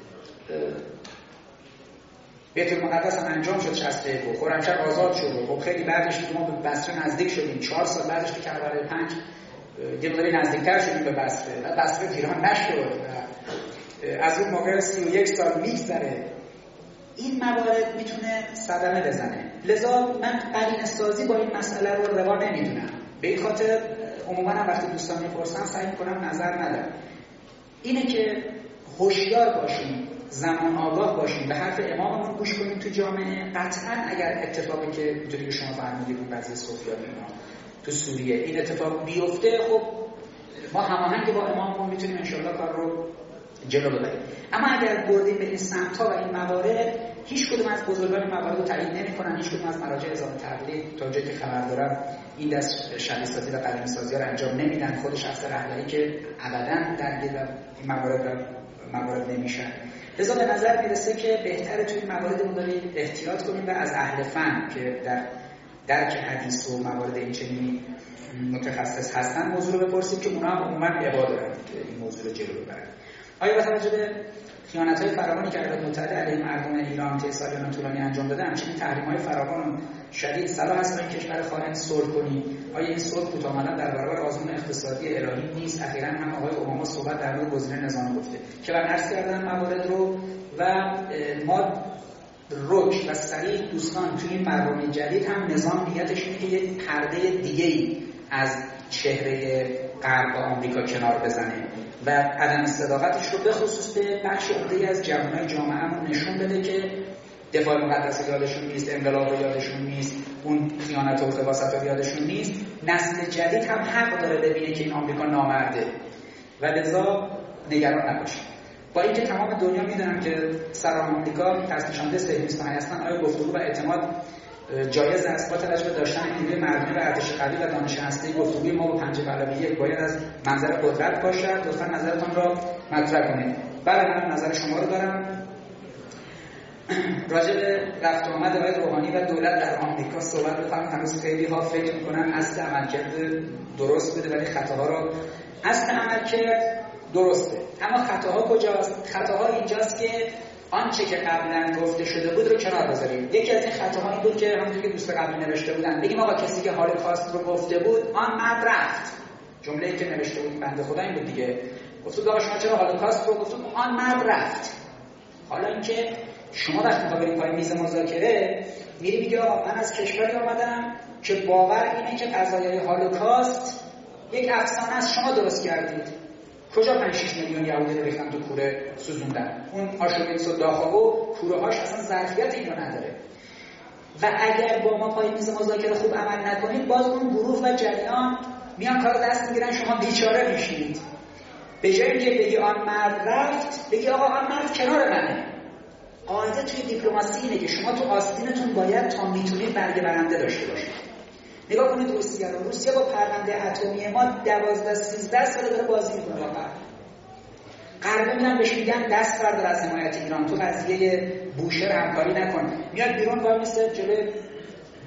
بیت المقدس هم انجام شد شصت و یک و خرمشهر آزاد شد. خب خیلی بعدش که ما به بصره نزدیک شدیم، چهار سال بعدش که کربلای پنج یه مقداری نزدیکتر شدیم به بصره و بصره ویران نشد و از اون موقع سی و یک سال میگذره. این موارد میتونه صدمه بزنه. لذا من قرینه سازی با این مسئله رو روا نمیدونم. به این خاطر عموما هم وقتی دوستان میپرسن سعی میکنم نظر ندم. اینه که هوشیار باشیم، زمان آگاه باشیم، به حرف اماممون گوش کنیم تو جامعه. قطعا اگر اتفاقی که اینطوری که شما فرمودید اون قضیه سفیانی اینا تو سوریه این اتفاق بیفته، خب ما هماهنگ با اماممون میتونیم انشالله کار رو جلو ببریم. اما اگر بردیم به این سمت‌ها و این موارد، هیچ کدوم از بزرگان موارد رو تایید نمی‌کنن، هیچ کدوم از مراجع نظام تقلید تا جایی که خبر دارم این دست شبیه سازی و قرینه سازی رو انجام نمیدن. خود شخص رهبری که ابداً درگیر این موارد رو موارد نمیشن. لذا به نظر میرسه که بهتره توی این موارد مداری احتیاط کنیم و از اهل فن که در درک حدیث و موارد این چنینی متخصص هستن موضوع رو بپرسید که اونا هم عموما عبا دارن که این موضوع رو جلو ببرن. آیا با توجه به خیانت‌های فراوانی که ایالات متحده علیه مردم ایران طی سالیان طولانی انجام داده، همچنین تحریم‌های فراوان و شدید صلاح است این کشور خارج صلح کنی؟ آیا این صلح کوتاه‌مدت در برابر آزمون اقتصادی الهی نیست؟ اخیراً هم آقای اوباما صحبت در مورد گزینه نظام گفته که بررسی کردن موارد رو و ما رک و صریح دوستان توی این برنامه جدید هم نظام نیتش اینه که یک پرده دیگه‌ای از چهره غرب آمریکا کنار بزنه و عدم صداقتش رو به خصوص به بخش عمده‌ای از جوانای جامعه‌مون نشون بده که دفاع مقدس یادشون نیست، انقلاب یادشون نیست، اون خیانت و خباثت یادشون نیست. نسل جدید هم حق داره ببینه که این آمریکا نامرده و لذا نگران نباشه. با اینکه تمام دنیا میدونن که سران آمریکا تصمیم‌شونده صهیونیست‌ها هستن، آیا گفتگو و اعتماد جایز است با توجه به داشتن نیروی مردمی و ارتش قوی و دانش هسته‌ای؟ گفتگوی ما با پنج علاوه یک باید از منظر قدرت باشد. لطفاً نظرتون را مطرح کنید. بله من نظر شما رو دارم. راجع به رفت آمد آقای روحانی و دولت در آمریکا صحبت بکنم. هنوز خیلی ها فکر می‌کنن اصل عملکرد درست بوده ولی خطاها رو اصل عملکرد درسته. اما خطاها کجاست؟ خطاها اینجاست که آنچه که قبلا گفته شده بود رو کنار بذاریم. یکی از این خطاها این بود که همونطور که دوست قبلی نوشته بودن بگیم آقا کسی که هولوکاست رو گفته بود آن مرد رفت. جمله‌ای که نوشته بود بنده خدا این بود دیگه. گفتید آقا شما چرا هولوکاست رو گفتید؟ آن مرد رفت. حالا اینکه شما وقتی تا بریم پای میز مذاکره میری میگی آقا من از کشوری آمدم که باور اینه که قضایای هولوکاست یک افسانه است، شما درست کردید. کجا پنج شش میلیون یهودی رو ریختن تو کوره سوزوندن؟ اون آشویتس و داخاو کوره هاش اصلا ظرفیت اینو نداره. و اگر با ما پای میز مذاکره خوب عمل نکنید باز اون گروه و جریان میان کارو دست میگیرن، شما بیچاره میشید. به جای اینکه بگی آن مرد رفت بگی آقا آن مرد کنار منه. قاعده توی دیپلماسی اینه که شما تو آستینتون باید تا میتونید برگ برنده داشته باشید. نگاه کنید روسیه رو. روسیه با پرونده اتمی ما دوازده سیزده سال داره بازی میکنه با پرونده. غربا میرن بهش میگن دست بردار از حمایت ایران، تو قضیه بوشهر همکاری نکن. میاد بیرون وای میسته جلوی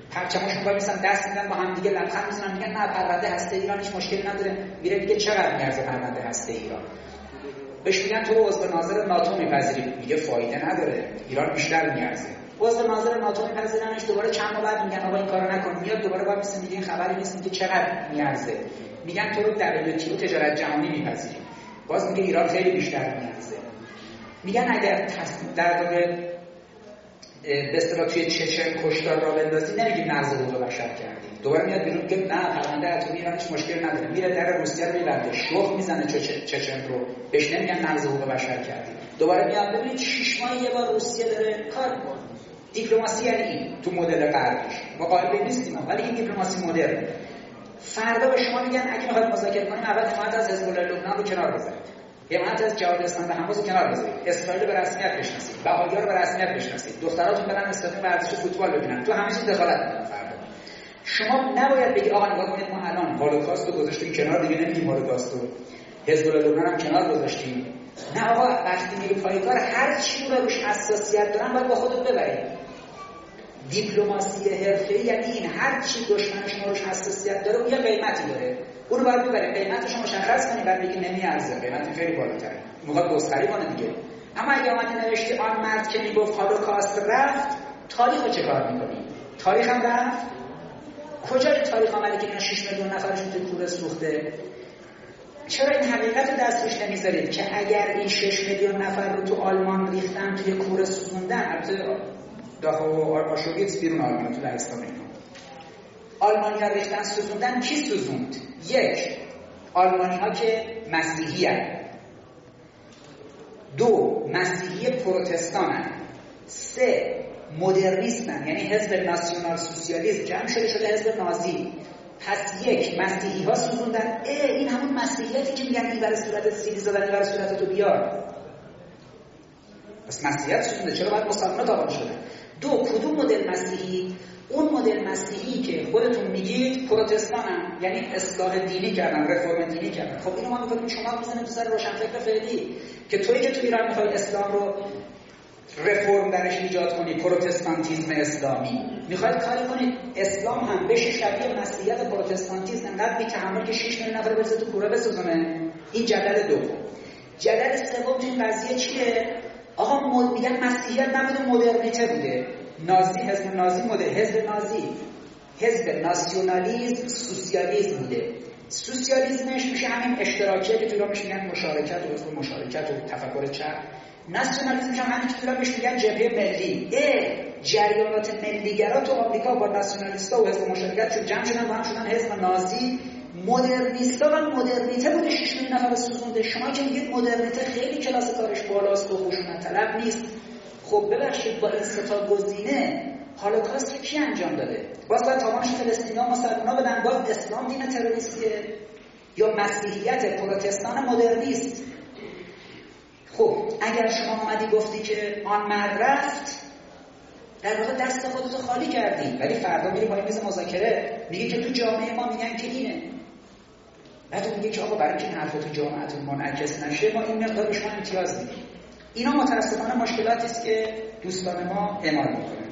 پرچماشون وای میسن دست میدن با هم دیگه لبخند میزنن میگن نه پرونده هسته ایران هیچ مشکلی نداره. میره میگه چقدر میارزه پرونده هسته ایران؟ بهش میگن تو عضو ناظر ناتو میپذیری، میگه فایده نداره، ایران بیشتر میارزه. عضو ناظر ناتو میپذیرنش، دوباره چند ماه بعد میگن آقا این کارو نکن، میاد دوباره وای میسه میگه این خبری نیست که چقدر میارزه، میگن تو رو دبلیو تی او تجارت جهانی میپذیری، باز میگه ایران خیلی بیشتر میارزه. میگن اگر در واقع به اصطلاح توی چچن کشتار را بندازی نمیگیم نقض حقوق بشر کردیم، دوباره میاد بیرون میگه نه پرونده اتمی ایران هیچ مشکلی نداره، میره در روسیه رو میبنده شخ میزنه چچن رو، بهش نمیگن نقض حقوق بشر کردیم. دوباره میاد ببینید شش ماه یه بار روسیه داره کار میکنه. دیپلماسی یعنی این تو مدل غربیش ما قائل نیستیم، ولی این دیپلماسی مدرن. فردا به شما میگن اگه میخواید مذاکره کنیم اول حمایت از حزب الله لبنان رو کنار بذارید، حمایت از جهاد اسلامی و حماس رو کنار بذارید، اسرائیل رو به رسمیت بشناسید، بهائی‌ها رو به رسمیت بشناسید، دختراتون برن استادیوم ورزش فوتبال ببینن، تو همه چیز دخالت میکنن. فردا شما نباید بگی آقا نگاه کنید ما الان هولوکاست رو گذاشتیم کنار، دیگه نمیگیم هولوکاست رو، حزب الله لبنان هم کنار گذاشتیم. نه آقا وقتی میری پای کار هر چی رو روش حساسیت دارن باید با خودت ببرید. دیپلماسی حرفه‌ای یعنی این هر چی دشمن شما روش حساسیت داره اون یه قیمتی داره، اون رو باید ببرید، قیمتش رو مشخص کنید، بعد بگید نمیارزه، قیمت خیلی بالاتره، میخواد گستری کنه دیگه. اما اگه اومدی نوشتی آن مرد که میگفت هولوکاست رفت، تاریخو چه کار میکنی؟ تاریخ هم رفت؟ کجای تاریخ آمده که اینا شش میلیون نفرشون توی کوره سوخته؟ چرا این حقیقت رو دستش نمیذارید که اگر این شش میلیون نفر رو تو آلمان ریختن توی کوره سوزوندن، البته داخل آشویتس بیرون آلمان تو لهستان اینا آلمانی‌ها ریختن سوزوندن، کی سوزوند؟ یک، آلمانی‌ها که مسیحی هستند، دو، مسیحی پروتستان هستند، سه، مدرنیستن، یعنی حزب ناسیونال سوسیالیسم جمع شده شده حزب نازی. پس یک، مسیحی ها سوزوندن، اه این همون مسیحیتی که میگن این برای صورت سیدی زدن، این برای صورت تو بیار، پس مسیحیت سوزونده، چرا باید مسلمان تابان شده؟ دو، کدوم مدل مسیحی؟ اون مدل مسیحی که خودتون میگید پروتستانن، یعنی اصلاح دینی کردن، رفرم دینی کردن. خب اینو ما میگیم شما میزنید تو سر روشنفکر فعلی که تویی که تو ایران میخوای اسلام رو رفرم درش ایجاد کنی، پروتستانتیزم اسلامی میخواید کاری کنید اسلام هم بشه شبیه مسیحیت پروتستانتیزم، انقدر بی‌تحمل که شش میلیون نفر بزنه تو کوره بسوزونه. این جدل دوم. جدل سوم تو این قضیه چیه؟ آقا میگن مسیحیت نبوده، مدرنیته بوده. نازی، حزب نازی مدل، حزب نازی حزب ناسیونالیسم سوسیالیسم بوده. سوسیالیسمش میشه همین اشتراکیه که تو ایران میگن مشارکت و حزب مشارکت و تفکر چپ. ناسیونالیسم هم همین که تو ایران میگن جبهه ملی. اه جریانات ملیگرا تو آمریکا با ناسیونالیستا و حزب مشارکت شد جمع شدن با هم شدن حزب نازی. مدرنیستا و مدرنیته بوده شش میلیون نفر سوزونده. شما که میگید مدرنیته خیلی کلاس کارش بالاست و خشونت طلب نیست، خب ببخشید با این سه تا گزینه هولوکاست کی انجام داده؟ باز باید تاوانش فلسطینی‌ها مسلمان‌ها بدن، باز اسلام دین تروریستیه یا مسیحیت پروتستان مدرنیست؟ خب اگر شما اومدی گفتی که آن مرد رفت، در واقع دست خودتو خالی کردی، ولی فردا میری پای میز مذاکره میگی که تو جامعه ما میگن که اینه، بعد میگه که آقا برای اینکه این حرفا تو جامعهتون منعکس نشه ما این مقدار به شما امتیاز میدیم. اینا متاسفانه مشکلاتی است که دوستان ما اعمال میکنن.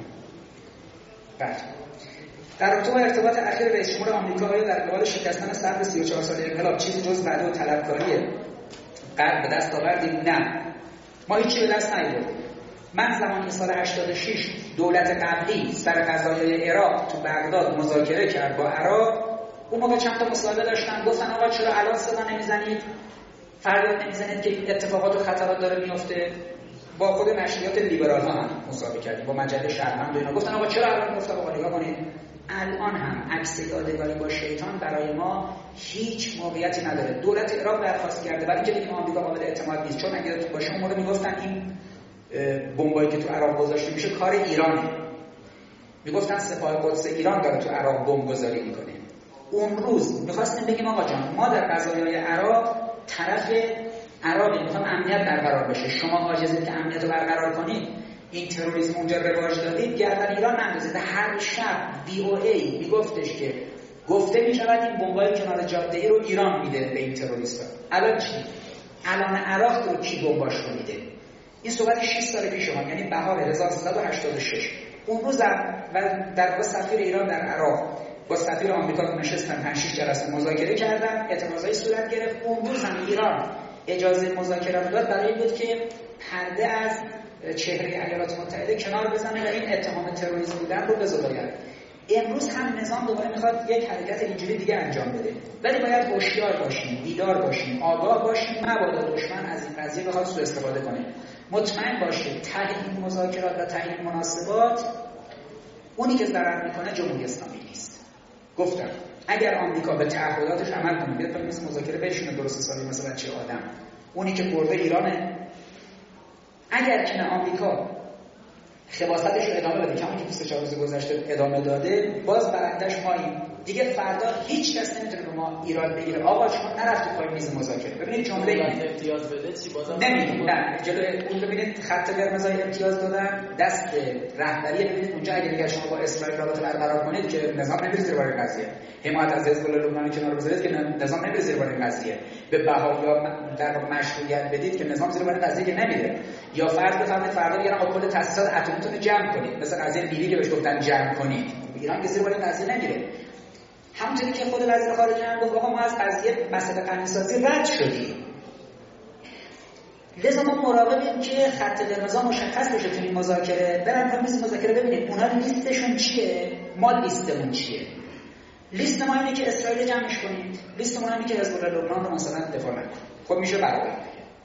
بعد در رابطه با ارتباط اخیر رئیس جمهور آمریکا در قبال شکستن صدر سی و چهار ساله انقلاب چیزی جز وعده و طلبکاری غرب به دست آوردیم؟ نه، ما هیچی به دست نیاوردیم. من زمانی سال هشتاد و شش دولت قبلی سر قضایای عراق تو بغداد مذاکره کرد با عراق. اون موقع چند تا مصاحبه داشتن، گفتن آقا چرا الان صدا نمیزنید، فریاد نمیزنید که اتفاقات و خطرات داره میفته. با خود نشریات لیبرال ها هم مصاحبه کردیم، با مجله شهروند و اینا. گفتن آقا چرا الان؟ گفتم آقا نگاه کنید الان هم عکس یادگاری با شیطان برای ما هیچ موقعیتی نداره. دولت عراق درخواست کرده ولی اینکه بگیم آمریکا قابل اعتماد نیست، چون اگه تو باشه اون موقع میگفتن این بمبایی که تو عراق گذاشته میشه کار ایرانه. میگفتن سپاه قدس ایران داره تو عراق بمب گذاری میکنه. اون روز میخواستیم بگیم آقا جان ما در قضایای عراق طرف عراقی، میخوام امنیت برقرار بشه، شما عاجزید که امنیت رو برقرار کنید، این تروریسم اونجا رواج دادید، گردن ایران نندازید. هر شب بی او ای میگفتش که گفته میشود این بمبای کنار جاده ای رو ایران میده به این تروریستا. الان چی؟ الان عراق رو کی بمباش رو میده؟ این صحبت شش سال پیش ما، یعنی بهار هزار و سیصد و هشتاد و شش. اون روز در و در واقع سفیر ایران در عراق با سفیر آمریکا نشستن، پنج شش جلسه مذاکره کردن، اعتراضایی صورت گرفت. اون روز هم ایران اجازه مذاکره رو داد برای این بود که پرده از چهره ایالات متحده کنار بزنه و این اتهام تروریسم بودن رو بزداید. امروز هم نظام دوباره میخواد یک حرکت اینجوری دیگه انجام بده، ولی باید هوشیار باشیم، بیدار باشیم، آگاه باشیم، مبادا دشمن از این قضیه بخواد سوء استفاده کنه. مطمئن باشید ته این مذاکرات و ته این مناسبات اونی که ضرر میکنه جمهوری اسلامی نیست. گفتم اگر آمریکا به تعهداتش عمل کنه، بیاد پای میز مذاکره بشینه درست حسابی مثلا چه آدم، اونی که برده ایرانه. اگر که نه آمریکا خباستش رو ادامه بده، کما که بیست و چهار روز گذشته ادامه داده، باز برندش ماییم دیگه. فردا هیچ کس نمیتونه به ما ایراد بگیره آقا شما نرفتید پای میز مذاکره. ببینید جمله این
امتیاز بده چی بازم
نمیدونم، نه جلوی اون ببینید خط قرمزای امتیاز دادن دست رهبری. ببینید اونجا اگه دیگه شما با اسرائیل رابطه برقرار کنید که نظام نمیره زیر بار قضیه، حمایت از حزب الله لبنان کنار بذارید که نظام نمیره زیر بار قضیه، به بهائیا در واقع مشروعیت بدید که نظام زیر بار قضیه که نمیره، یا فرض بفرمایید فردا میگن آقا کل تاسیسات اتمیتون رو جمع کنید، مثلا قضیه لیبی که بهش گفتن جمع کنید، ایران که زیر بار قضیه نمیره. همونطوری که خود وزیر خارجه هم گفت آقا ما از قضیه مسئله غنی‌سازی رد شدیم. لذا ما مراقبیم که خط قرمز مشخص بشه تو این مذاکره. برن پای میز مذاکره ببینید اونا لیستشون چیه، ما لیستمون چیه. لیست ما اینه که اسرائیل جمعش کنید، لیست ما اینه که حزب الله لبنان رو مثلا دفاع نکنید. خب میشه برابر.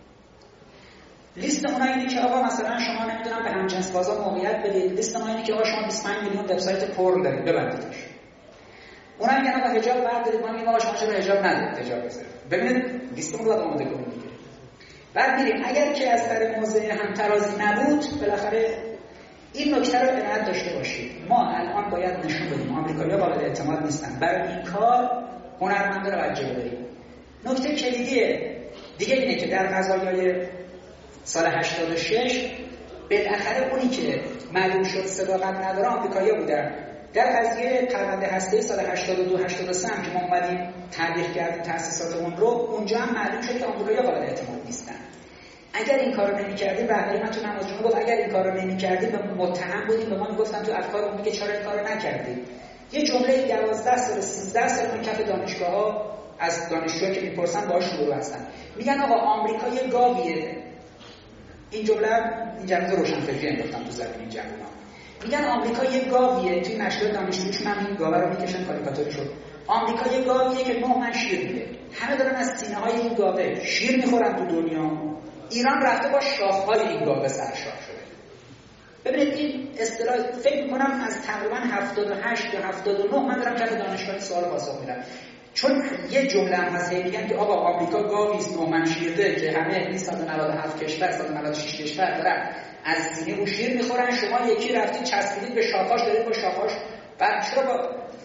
لیست ما اینه که آقا مثلا شما نمیدونم به همجنس بازا موقعیت بدید. لیست ما اینه که آقا شما بیست و پنج میلیون وبسایت پورن دارید ببندیدش. اونا میگن آقا حجاب بردارید، ما میگیم آقا شما چرا حجاب ندارید، حجاب بذارید. ببینید لیستمون رو آماده کنید دیگه. بعد میریم اگر که از طریق موضع همترازی نبود، بالاخره این نکته رو عنایت داشته باشید. ما الان باید نشون بدیم آمریکایی‌ها قابل اعتماد نیستن. برای این کار هنرمندا رو باید جلو بریم. نکته کلیدی دیگه اینه که در قضایای سال هشتاد و شش بالاخره اونی که معلوم شد صداقت نداره آمریکایی‌ها بودن. در قضیه پرونده هسته‌ای سال هشتاد و دو هشتاد و سه که ما اومدیم تبلیغ کردیم تأسیسات اون رو، اونجا هم معلوم شد که آمریکایی‌ها قابل اعتماد نیستن. اگر این کارو نمی‌کردیم، رهبری من تو نماز جمعه گفت اگر این کارو نمی‌کردیم متهم بودیم، به ما میگفتن تو افکار اون که چرا این کارو نکردید. یه جمله دوازده سال سیزده سال اون کف دانشگاه‌ها از دانشجوها که میپرسن باهاش شروع هستن، میگن آقا آمریکا یه گاویه. این جمله این جمله روشنفکری انداختم تو زمین این جمله. میگن آمریکا یه گاویه، توی نشریه دانشجویشون هم این گاوه رو میکشن کاریکاتوری شد. آمریکا یه گاویه که نه من شیر میده. همه دارن از سینه های این گاوه شیر میخورن تو دنیا. ایران رفته با شاخهای این گاوه سرشار شده. ببینید این اصطلاح فکر میکنم از تقریبا هفتاد و هشت یا هفتاد و نه من دارم کف دانشگاهی سوال پاسخ میدم. چون یه جمله هم هست میگن که آقا آمریکا گاوی است نه من شیرده که همه صد و نود و هفت کشور صد و نود و شش کشور دارن از سینه اون شیر میخورن، شما یکی رفتید چسبیدید به شاخاش دارید با شاخاش. بعد چرا با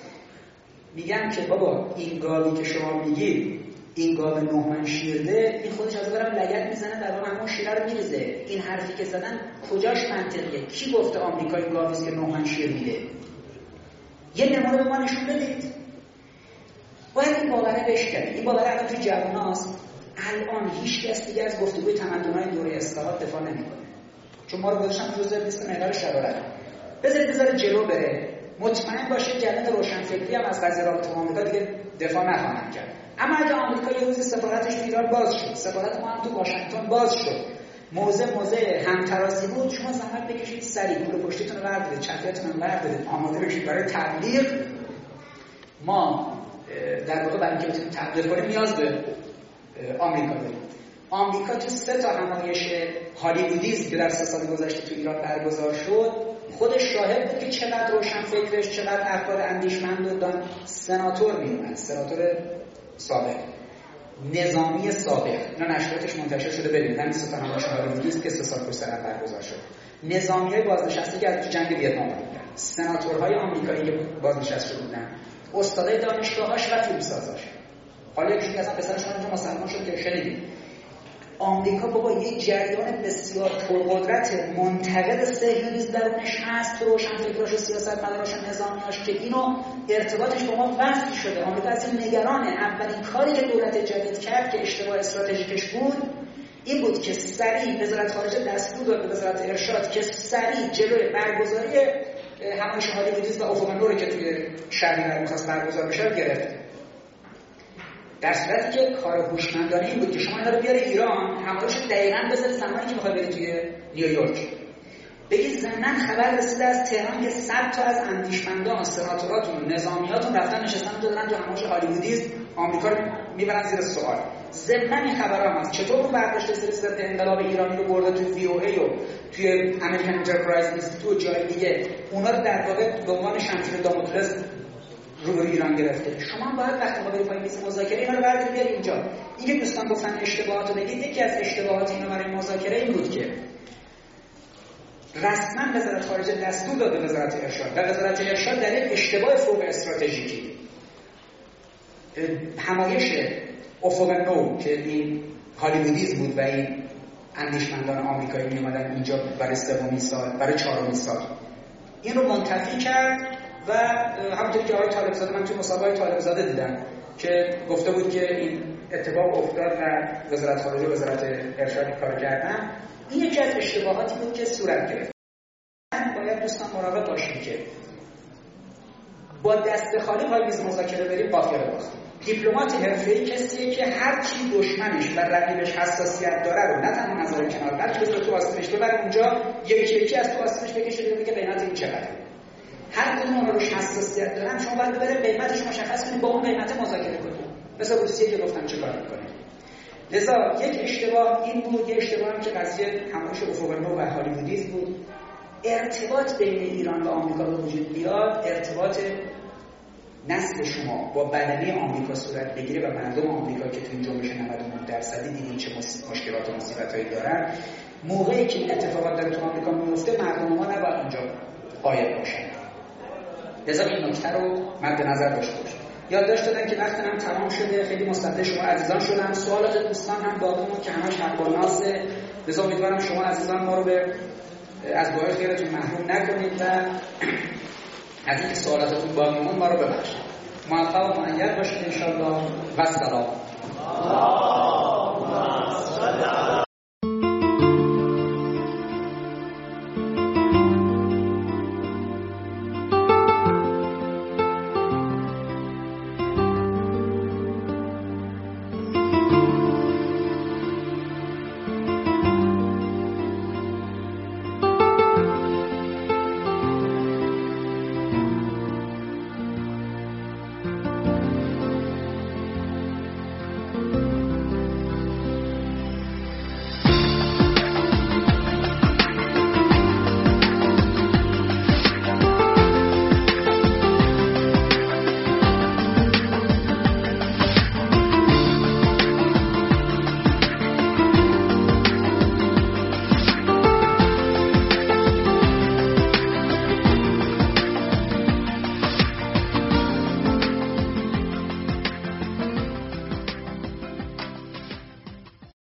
میگن که بابا این گاوی که شما میگید این گاو نه من شیرده، این خودش از برام لگد میزنه در واقع همون شیر رو میریزه. این حرفی که زدن کجاش منطقیه؟ کی گفته آمریکای گاوی است که نه من شیر میده؟ یه نمونه به ما نشون بدید. باید این باوره بشکنید. این باوره الان توی جواناست. الان هیچ کس دیگه از گفتگوی تمدن‌های دوره اصلاحات دفاع نمی‌کنه. چون ما رو گذاشتن جزء لیست محور شرارت. بذارید بذاره جلو بره. مطمئن باشید جنت روشنفکری هم از قضیه رابطه با آمریکا دیگه دفاع نخواهند کرد. اما اگه آمریکا یه روزی سفارتش تو ایران باز شد، سفارت ما هم تو واشنگتن باز شد، موضع موضع همترازی بود، شما زحمت بکشید سریع پول پشتیتون رو بردارید، چترتون رو بردارید، آماده بشید برای تبلیغ. ما در واقع برای اینکه بتونیم تبلیغ کنیم نیاز به آمریکا داریم. آمریکا تو سه تا همایش هالیوودیسم که در سه سال گذشته تو ایران برگزار شد، خودش شاهد بود که چقدر روشن فکرش، چقدر افکار اندیشمند و دان سناتور میومد، سناتور سابق، نظامی سابق، اینا نشریاتش منتشر شده برید، همین سه تا همایش هالیوودیسم که سه سال پشت سر برگزار شد. نظامیای بازنشسته که از جنگ ویتنام بودن، سناتورهای آمریکایی که بازنشسته بودن، استادای دانشگاهاش و فیلمسازاش. حالا یکی اصلا پسرشون اونجا مسلمان شد که شنیدید. آمریکا بابا یک جریان بسیار پرقدرت منتقد صهیونیسم درونش هست، تو روشنفکراش و سیاستمداراش و نظامیاش که اینو ارتباطش با ما وصل شده. آمریکا از این نگرانه. اولین کاری که دولت جدید کرد که اشتباه استراتژیکش بود این بود که سریع وزارت خارجه دستور داد به وزارت ارشاد که سریع جلوی برگزاری همایش هالیوودیسم و افق نور که توی شهریور می‌خواست برگزار بشه رو گرفت. در صورتی که کار هوشمندانه این بود که شما اینا رو بیاری ایران، همایش دقیقاً بذاری زمانی که می‌خواد بری توی نیویورک. بگید ضمناً خبر رسیده از تهران که صد تا از اندیشمندان و سناتوراتون و نظامیاتون رفتن نشستن تو دارن تو همایش هالیوودیسم آمریکا رو میبرن زیر سوال. ضمناً این خبرها هم هست. چطور رو برداشت سلسله انقلاب ایرانی رو برده تو وی او ای و توی امریکن انترپرایز اینستیتوت و جای دیگه، اونا رو در واقع به عنوان شمشیر داموکلس روبروی ایران گرفته. شما باید وقتی ما بریم پای میز مذاکره اینا رو بردارید بیارید اینجا. این که دوستان گفتن اشتباهات رو بگید، یکی از اشتباهات اینا برای مذاکره این بود که رسما وزارت خارجه دستور داد به وزارت ارشاد و وزارت ارشاد در یک اشتباه فوق استراتژیکی همایش افق نو که این هالیوودیسم بود و این اندیشمندان آمریکایی می اومدن اینجا برای سومین سال، برای چهارمین سال این رو منتفی کرد و همونطوری که آقای طالبزاده، من توی مسابقه طالبزاده دیدم که گفته بود که این اتفاق افتاد و وزارت خارجه و وزارت ارشاد کار کردن. این یکی از اشتباهاتی بود که صورت گرفت. باید دوستان مراقب باشیم که با دست خالی پای میز مذاکره بریم قافیه باختیم. دیپلمات حرفه‌ای کسیه که هر چی دشمنش و رقیبش حساسیت داره رو نه تنها نظر کنار بلکه بذاره تو آستینش ببره اونجا، یکی یکی از تو آستینش بکشه بگه قیمت این چقدره. هر کدوم اونها روش حساسیت دارن شما باید ببرید قیمتش مشخص کنید، با اون قیمت مذاکره کنید. مثل روسیه که گفتم چه کار می‌کنه. لذا یک اشتباه این بود، یک اشتباه هم که قضیه همایش افق نو و هالیوودیسم بود. ارتباط بین ایران و آمریکا به وجود بیاد، ارتباط نسل شما با بدنه آمریکا صورت بگیره و مردم آمریکا که تو این جنبش نود و نه درصدی دیدین چه مشکلات و مصیبتایی دارن، موقعی که این اتفاقات در تو آمریکا میفته مردم ما نباید اونجا قایب باشن. لذا این نکته رو مد نظر داشته باشید. یادداشت دادن که وقت هم تمام شده، خیلی مصدق شما عزیزان شدم، سوالات دوستان هم باقیمون که همش حق با نازه. لذا امیدوارم شما عزیزان ما رو به از دعای خیرتون محروم نکنید و از این سوالاتتون باقیمون ما رو ببخشید. موفق و مؤید باشید انشاءالله و سلام.